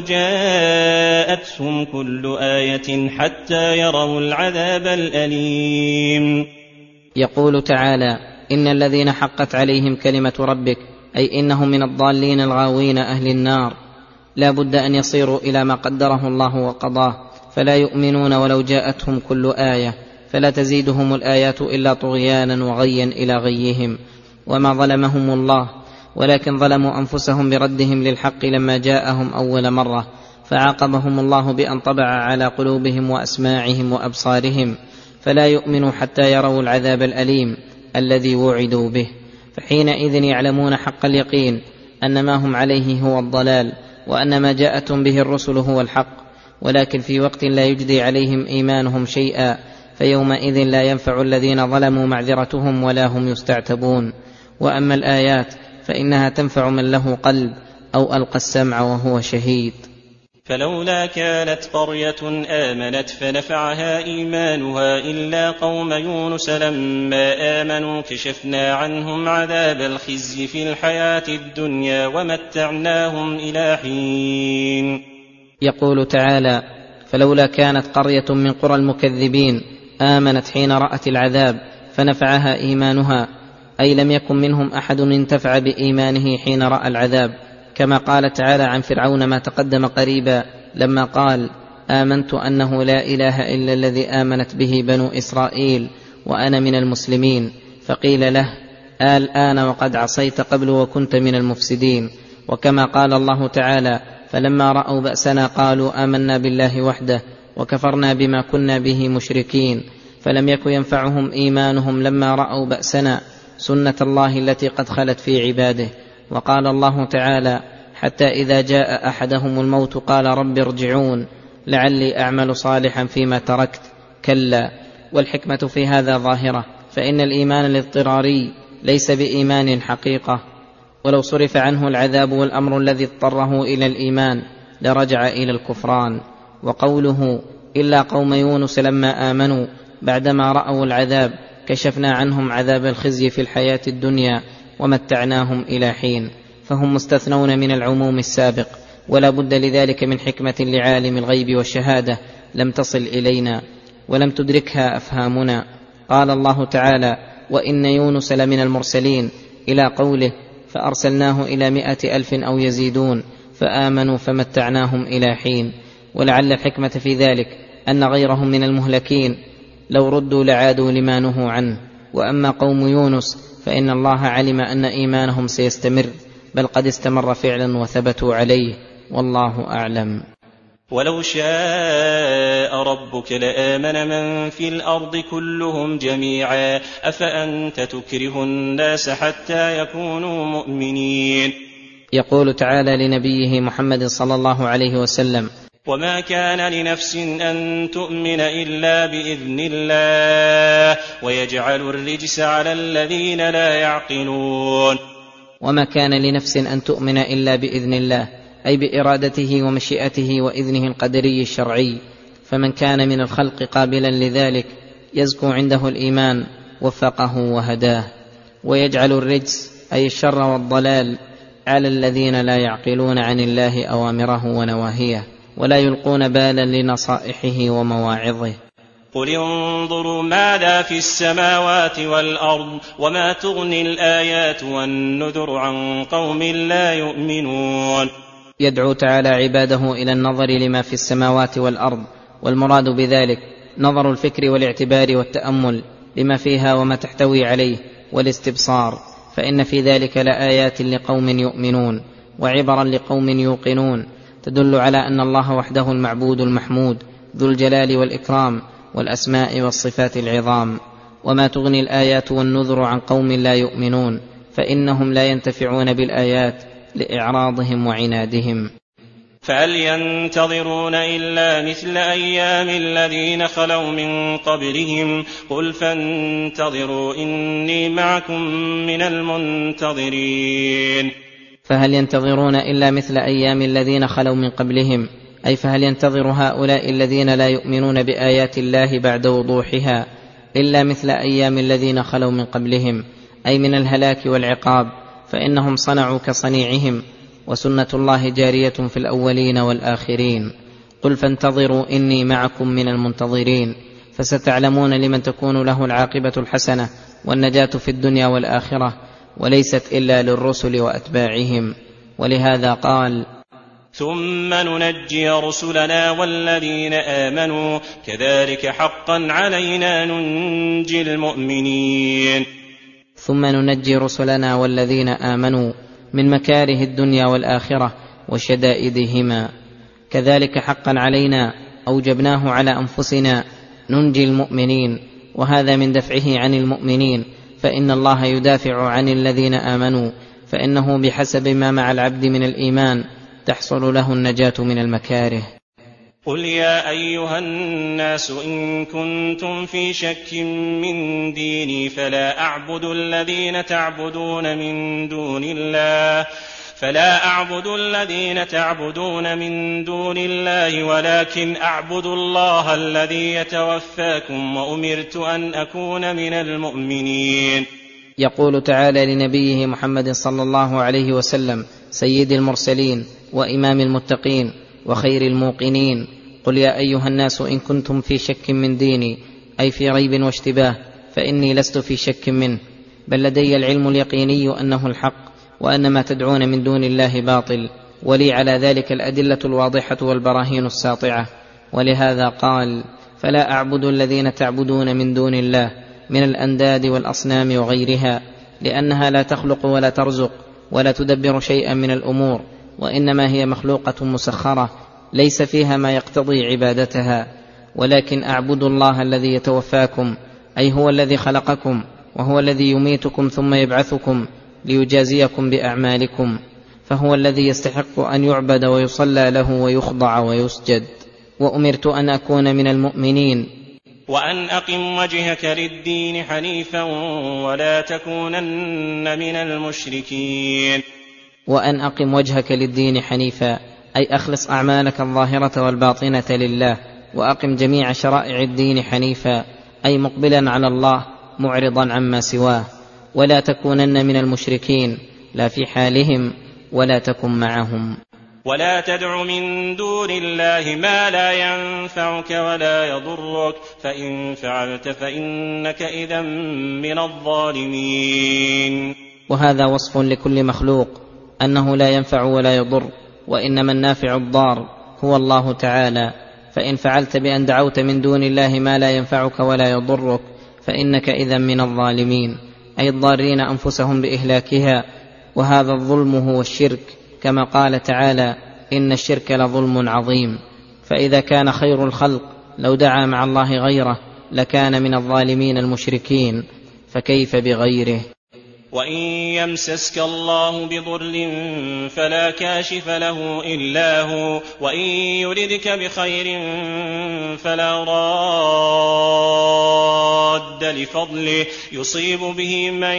جاءتهم كل آية حتى يروا العذاب الأليم. يقول تعالى إن الذين حقت عليهم كلمة ربك، أي إنهم من الضالين الغاوين أهل النار، لا بد أن يصيروا إلى ما قدره الله وقضاه، فلا يؤمنون ولو جاءتهم كل آية، فلا تزيدهم الآيات إلا طغيانا وغيا إلى غيهم. وما ظلمهم الله، ولكن ظلموا أنفسهم بردهم للحق لما جاءهم أول مرة، فعاقبهم الله بأن طبع على قلوبهم وأسماعهم وأبصارهم، فلا يؤمنوا حتى يروا العذاب الأليم الذي وعدوا به، فحينئذ يعلمون حق اليقين أن ما هم عليه هو الضلال، وأن ما جاءتهم به الرسل هو الحق، ولكن في وقت لا يجدي عليهم إيمانهم شيئا، فيومئذ لا ينفع الذين ظلموا معذرتهم ولا هم يستعتبون. وأما الآيات فإنها تنفع من له قلب أو ألقى السمع وهو شهيد. فلولا كانت قرية آمنت فنفعها إيمانها إلا قوم يونس لما آمنوا كشفنا عنهم عذاب الخزي في الحياة الدنيا ومتعناهم إلى حين. يقول تعالى فلولا كانت قرية من قرى المكذبين آمنت حين رأت العذاب فنفعها إيمانها، أي لم يكن منهم أحد انتفع بإيمانه حين رأى العذاب، كما قال تعالى عن فرعون ما تقدم قريبا لما قال: آمنت أنه لا إله إلا الذي آمنت به بنو إسرائيل وأنا من المسلمين، فقيل له: الآن وقد عصيت قبل وكنت من المفسدين. وكما قال الله تعالى: فلما رأوا بأسنا قالوا آمنا بالله وحده وكفرنا بما كنا به مشركين، فلم يك ينفعهم إيمانهم لما رأوا بأسنا، سنة الله التي قد خلت في عباده. وقال الله تعالى: حتى إذا جاء أحدهم الموت قال رب ارجعون لعلي أعمل صالحا فيما تركت، كلا. والحكمة في هذا ظاهرة، فإن الإيمان الاضطراري ليس بإيمان حقيقة، ولو صرف عنه العذاب والأمر الذي اضطره إلى الإيمان لرجع إلى الكفران. وقوله: إلا قوم يونس لما آمنوا بعدما رأوا العذاب كشفنا عنهم عذاب الخزي في الحياة الدنيا ومتعناهم إلى حين، فهم مستثنون من العموم السابق، ولا بد لذلك من حكمة لعالم الغيب والشهادة لم تصل إلينا ولم تدركها أفهامنا. قال الله تعالى: وإن يونس لمن المرسلين، إلى قوله: فأرسلناه إلى مائة ألف أو يزيدون فآمنوا فمتعناهم إلى حين. ولعل الحكمة في ذلك أن غيرهم من المهلكين لو ردوا لعادوا لما نهوا عنه. وأما قوم يونس فإن الله علم أن إيمانهم سيستمر، بل قد استمر فعلا وثبتوا عليه، والله أعلم. ولو شاء ربك لآمن من في الأرض كلهم جميعا أفأنت تكره الناس حتى يكونوا مؤمنين. يقول تعالى لنبيه محمد صلى الله عليه وسلم: وما كان لنفس أن تؤمن إلا بإذن الله ويجعل الرجس على الذين لا يعقلون. وما كان لنفس أن تؤمن إلا بإذن الله، أي بإرادته ومشيئته وإذنه القدري الشرعي، فمن كان من الخلق قابلا لذلك يزكو عنده الإيمان وفقه وهداه. ويجعل الرجس أي الشر والضلال على الذين لا يعقلون عن الله أوامره ونواهيه ولا يلقون بالا لنصائحه ومواعظه. قل انظروا ماذا في السماوات والأرض وما تغني الآيات والنذر عن قوم لا يؤمنون. يدعو تعالى عباده إلى النظر لما في السماوات والأرض، والمراد بذلك نظر الفكر والاعتبار والتأمل لما فيها وما تحتوي عليه والاستبصار، فإن في ذلك لآيات لقوم يؤمنون وعبرا لقوم يوقنون تدل على أن الله وحده المعبود المحمود ذو الجلال والإكرام والأسماء والصفات العظام. وما تغني الآيات والنذر عن قوم لا يؤمنون، فإنهم لا ينتفعون بالآيات لإعراضهم وعنادهم. فهل ينتظرون إلا مثل أيام الذين خلوا من قبلهم قل فانتظروا إني معكم من المنتظرين. فهل ينتظرون إلا مثل أيام الذين خلوا من قبلهم، أي فهل ينتظر هؤلاء الذين لا يؤمنون بآيات الله بعد وضوحها إلا مثل أيام الذين خلوا من قبلهم، أي من الهلاك والعقاب، فإنهم صنعوا كصنيعهم، وسنة الله جارية في الأولين والآخرين. قل فانتظروا إني معكم من المنتظرين، فستعلمون لمن تكون له العاقبة الحسنة والنجاة في الدنيا والآخرة، وليست إلا للرسل وأتباعهم. ولهذا قال: ثم ننجي رسلنا والذين آمنوا كذلك حقا علينا ننجي المؤمنين. ثم ننجي رسلنا والذين آمنوا من مكاره الدنيا والآخرة وشدائدهما، كذلك حقا علينا أوجبناه على أنفسنا ننجي المؤمنين، وهذا من دفعه عن المؤمنين، فإن الله يدافع عن الذين آمنوا، فإنه بحسب ما مع العبد من الإيمان تحصل له النجاة من المكاره. قل يا أيها الناس إن كنتم في شك من ديني فلا أعبد الذين تعبدون من دون الله فلا أعبد الذين تعبدون من دون الله ولكن أعبد الله الذي يتوفاكم وأمرت أن أكون من المؤمنين. يقول تعالى لنبيه محمد صلى الله عليه وسلم سيد المرسلين وإمام المتقين وخير الموقنين: قل يا أيها الناس إن كنتم في شك من ديني، أي في ريب واشتباه، فإني لست في شك منه، بل لدي العلم اليقيني أنه الحق، وأن ما تدعون من دون الله باطل، ولي على ذلك الأدلة الواضحة والبراهين الساطعة. ولهذا قال: فلا أعبد الذين تعبدون من دون الله من الأنداد والأصنام وغيرها، لأنها لا تخلق ولا ترزق ولا تدبر شيئا من الأمور، وإنما هي مخلوقة مسخرة ليس فيها ما يقتضي عبادتها. ولكن أعبد الله الذي يتوفاكم، أي هو الذي خلقكم، وهو الذي يميتكم ثم يبعثكم ليجازيكم بأعمالكم، فهو الذي يستحق أن يعبد ويصلى له ويخضع ويسجد. وأمرت أن أكون من المؤمنين. وأن أقم وجهك للدين حنيفا ولا تكونن من المشركين. وأن أقم وجهك للدين حنيفا، أي أخلص أعمالك الظاهرة والباطنة لله، وأقم جميع شرائع الدين حنيفا، أي مقبلا على الله معرضا عما سواه. ولا تكونن من المشركين، لا في حالهم ولا تكن معهم. ولا تدع من دون الله ما لا ينفعك ولا يضرك، فإن فعلت فإنك إذا من الظالمين. وهذا وصف لكل مخلوق أنه لا ينفع ولا يضر، وإنما النافع الضار هو الله تعالى. فإن فعلت بأن دعوت من دون الله ما لا ينفعك ولا يضرك فإنك إذا من الظالمين، أي الضارين أنفسهم بإهلاكها. وهذا الظلم هو الشرك، كما قال تعالى: إن الشرك لظلم عظيم. فإذا كان خير الخلق لو دعا مع الله غيره لكان من الظالمين المشركين، فكيف بغيره؟ وإن يمسسك الله بضر فلا كاشف له إلا هو، وإن يردك بخير فلا راد لفضله، يصيب به من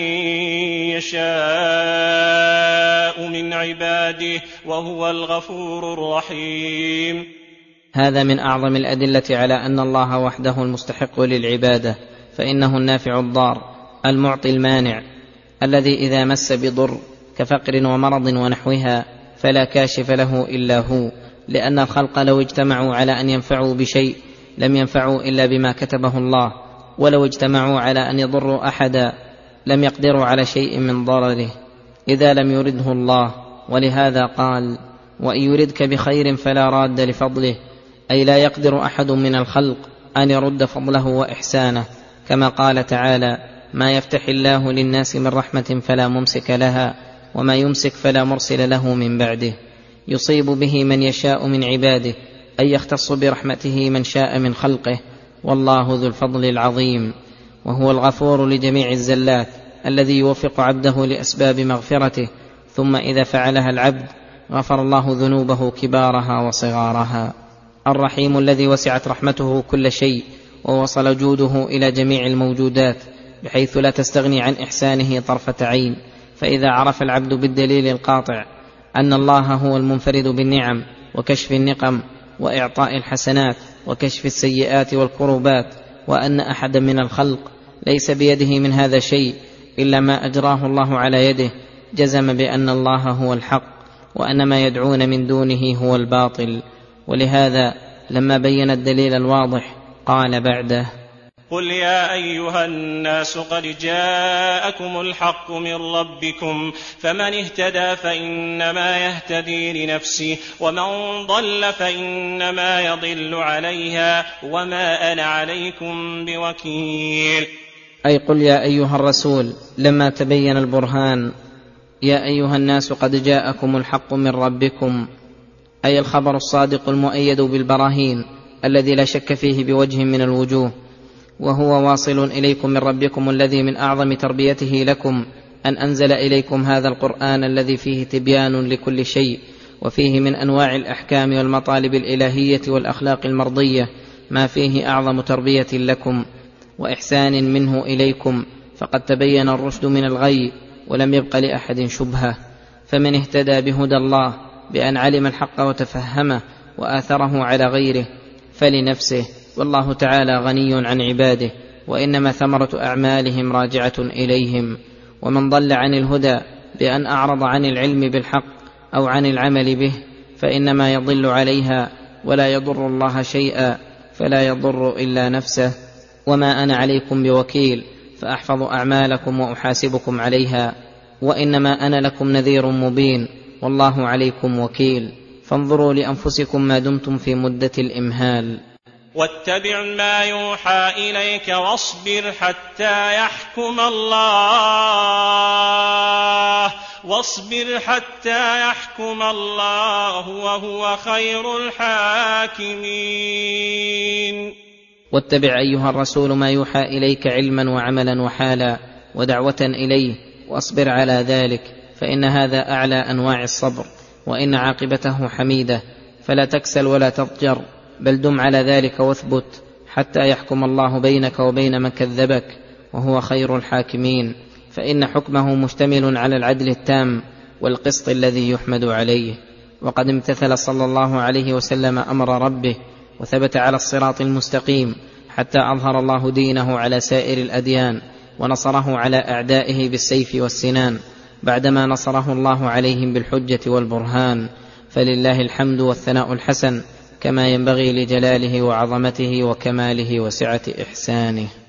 يشاء من عباده وهو الغفور الرحيم. هذا من أعظم الأدلة على أن الله وحده المستحق للعبادة، فإنه النافع الضار المعطي المانع، الذي إذا مس بضر كفقر ومرض ونحوها فلا كاشف له إلا هو، لأن الخلق لو اجتمعوا على أن ينفعوا بشيء لم ينفعوا إلا بما كتبه الله، ولو اجتمعوا على أن يضروا أحدا لم يقدروا على شيء من ضرره إذا لم يرده الله. ولهذا قال: وإن يردك بخير فلا راد لفضله، أي لا يقدر أحد من الخلق أن يرد فضله وإحسانه، كما قال تعالى: ما يفتح الله للناس من رحمة فلا ممسك لها وما يمسك فلا مرسل له من بعده، يصيب به من يشاء من عباده، أي يختص برحمته من شاء من خلقه، والله ذو الفضل العظيم. وهو الغفور لجميع الزلات الذي يوفق عبده لأسباب مغفرته، ثم إذا فعلها العبد غفر الله ذنوبه كبارها وصغارها. الرحيم الذي وسعت رحمته كل شيء ووصل جوده إلى جميع الموجودات بحيث لا تستغني عن إحسانه طرفة عين. فإذا عرف العبد بالدليل القاطع أن الله هو المنفرد بالنعم وكشف النقم وإعطاء الحسنات وكشف السيئات والكروبات، وأن أحدا من الخلق ليس بيده من هذا شيء إلا ما أجراه الله على يده، جزم بأن الله هو الحق وأن ما يدعون من دونه هو الباطل. ولهذا لما بين الدليل الواضح قال بعده: قل يا أيها الناس قد جاءكم الحق من ربكم، فمن اهتدى فإنما يهتدي لنفسه، ومن ضل فإنما يضل عليها، وما أنا عليكم بوكيل. أي قل يا أيها الرسول لما تبين البرهان: يا أيها الناس قد جاءكم الحق من ربكم، أي الخبر الصادق المؤيد بالبراهين الذي لا شك فيه بوجه من الوجوه، وهو واصل إليكم من ربكم الذي من أعظم تربيته لكم أن أنزل إليكم هذا القرآن الذي فيه تبيان لكل شيء، وفيه من أنواع الأحكام والمطالب الإلهية والأخلاق المرضية ما فيه أعظم تربية لكم وإحسان منه إليكم، فقد تبين الرشد من الغي ولم يبق لأحد شبهة. فمن اهتدى بهدى الله بأن علم الحق وتفهمه وآثره على غيره فلنفسه، والله تعالى غني عن عباده، وإنما ثمرة أعمالهم راجعة إليهم. ومن ضل عن الهدى بأن أعرض عن العلم بالحق أو عن العمل به فإنما يضل عليها ولا يضر الله شيئا، فلا يضر إلا نفسه. وما أنا عليكم بوكيل، فأحفظ أعمالكم وأحاسبكم عليها، وإنما أنا لكم نذير مبين والله عليكم وكيل، فانظروا لأنفسكم ما دمتم في مدة الإمهال. واتبع ما يوحى إليك واصبر حتى يحكم الله واصبر حتى يحكم الله وهو خير الحاكمين. واتبع أيها الرسول ما يوحى إليك علما وعملا وحالا ودعوة إليه، واصبر على ذلك، فإن هذا أعلى أنواع الصبر، وإن عاقبته حميدة، فلا تكسل ولا تضجر، بل دم على ذلك واثبت حتى يحكم الله بينك وبين من كذبك وهو خير الحاكمين، فإن حكمه مشتمل على العدل التام والقسط الذي يحمد عليه. وقد امتثل صلى الله عليه وسلم أمر ربه وثبت على الصراط المستقيم حتى أظهر الله دينه على سائر الأديان، ونصره على أعدائه بالسيف والسنان بعدما نصره الله عليهم بالحجة والبرهان، فلله الحمد والثناء الحسن كما ينبغي لجلاله وعظمته وكماله وسعة إحسانه.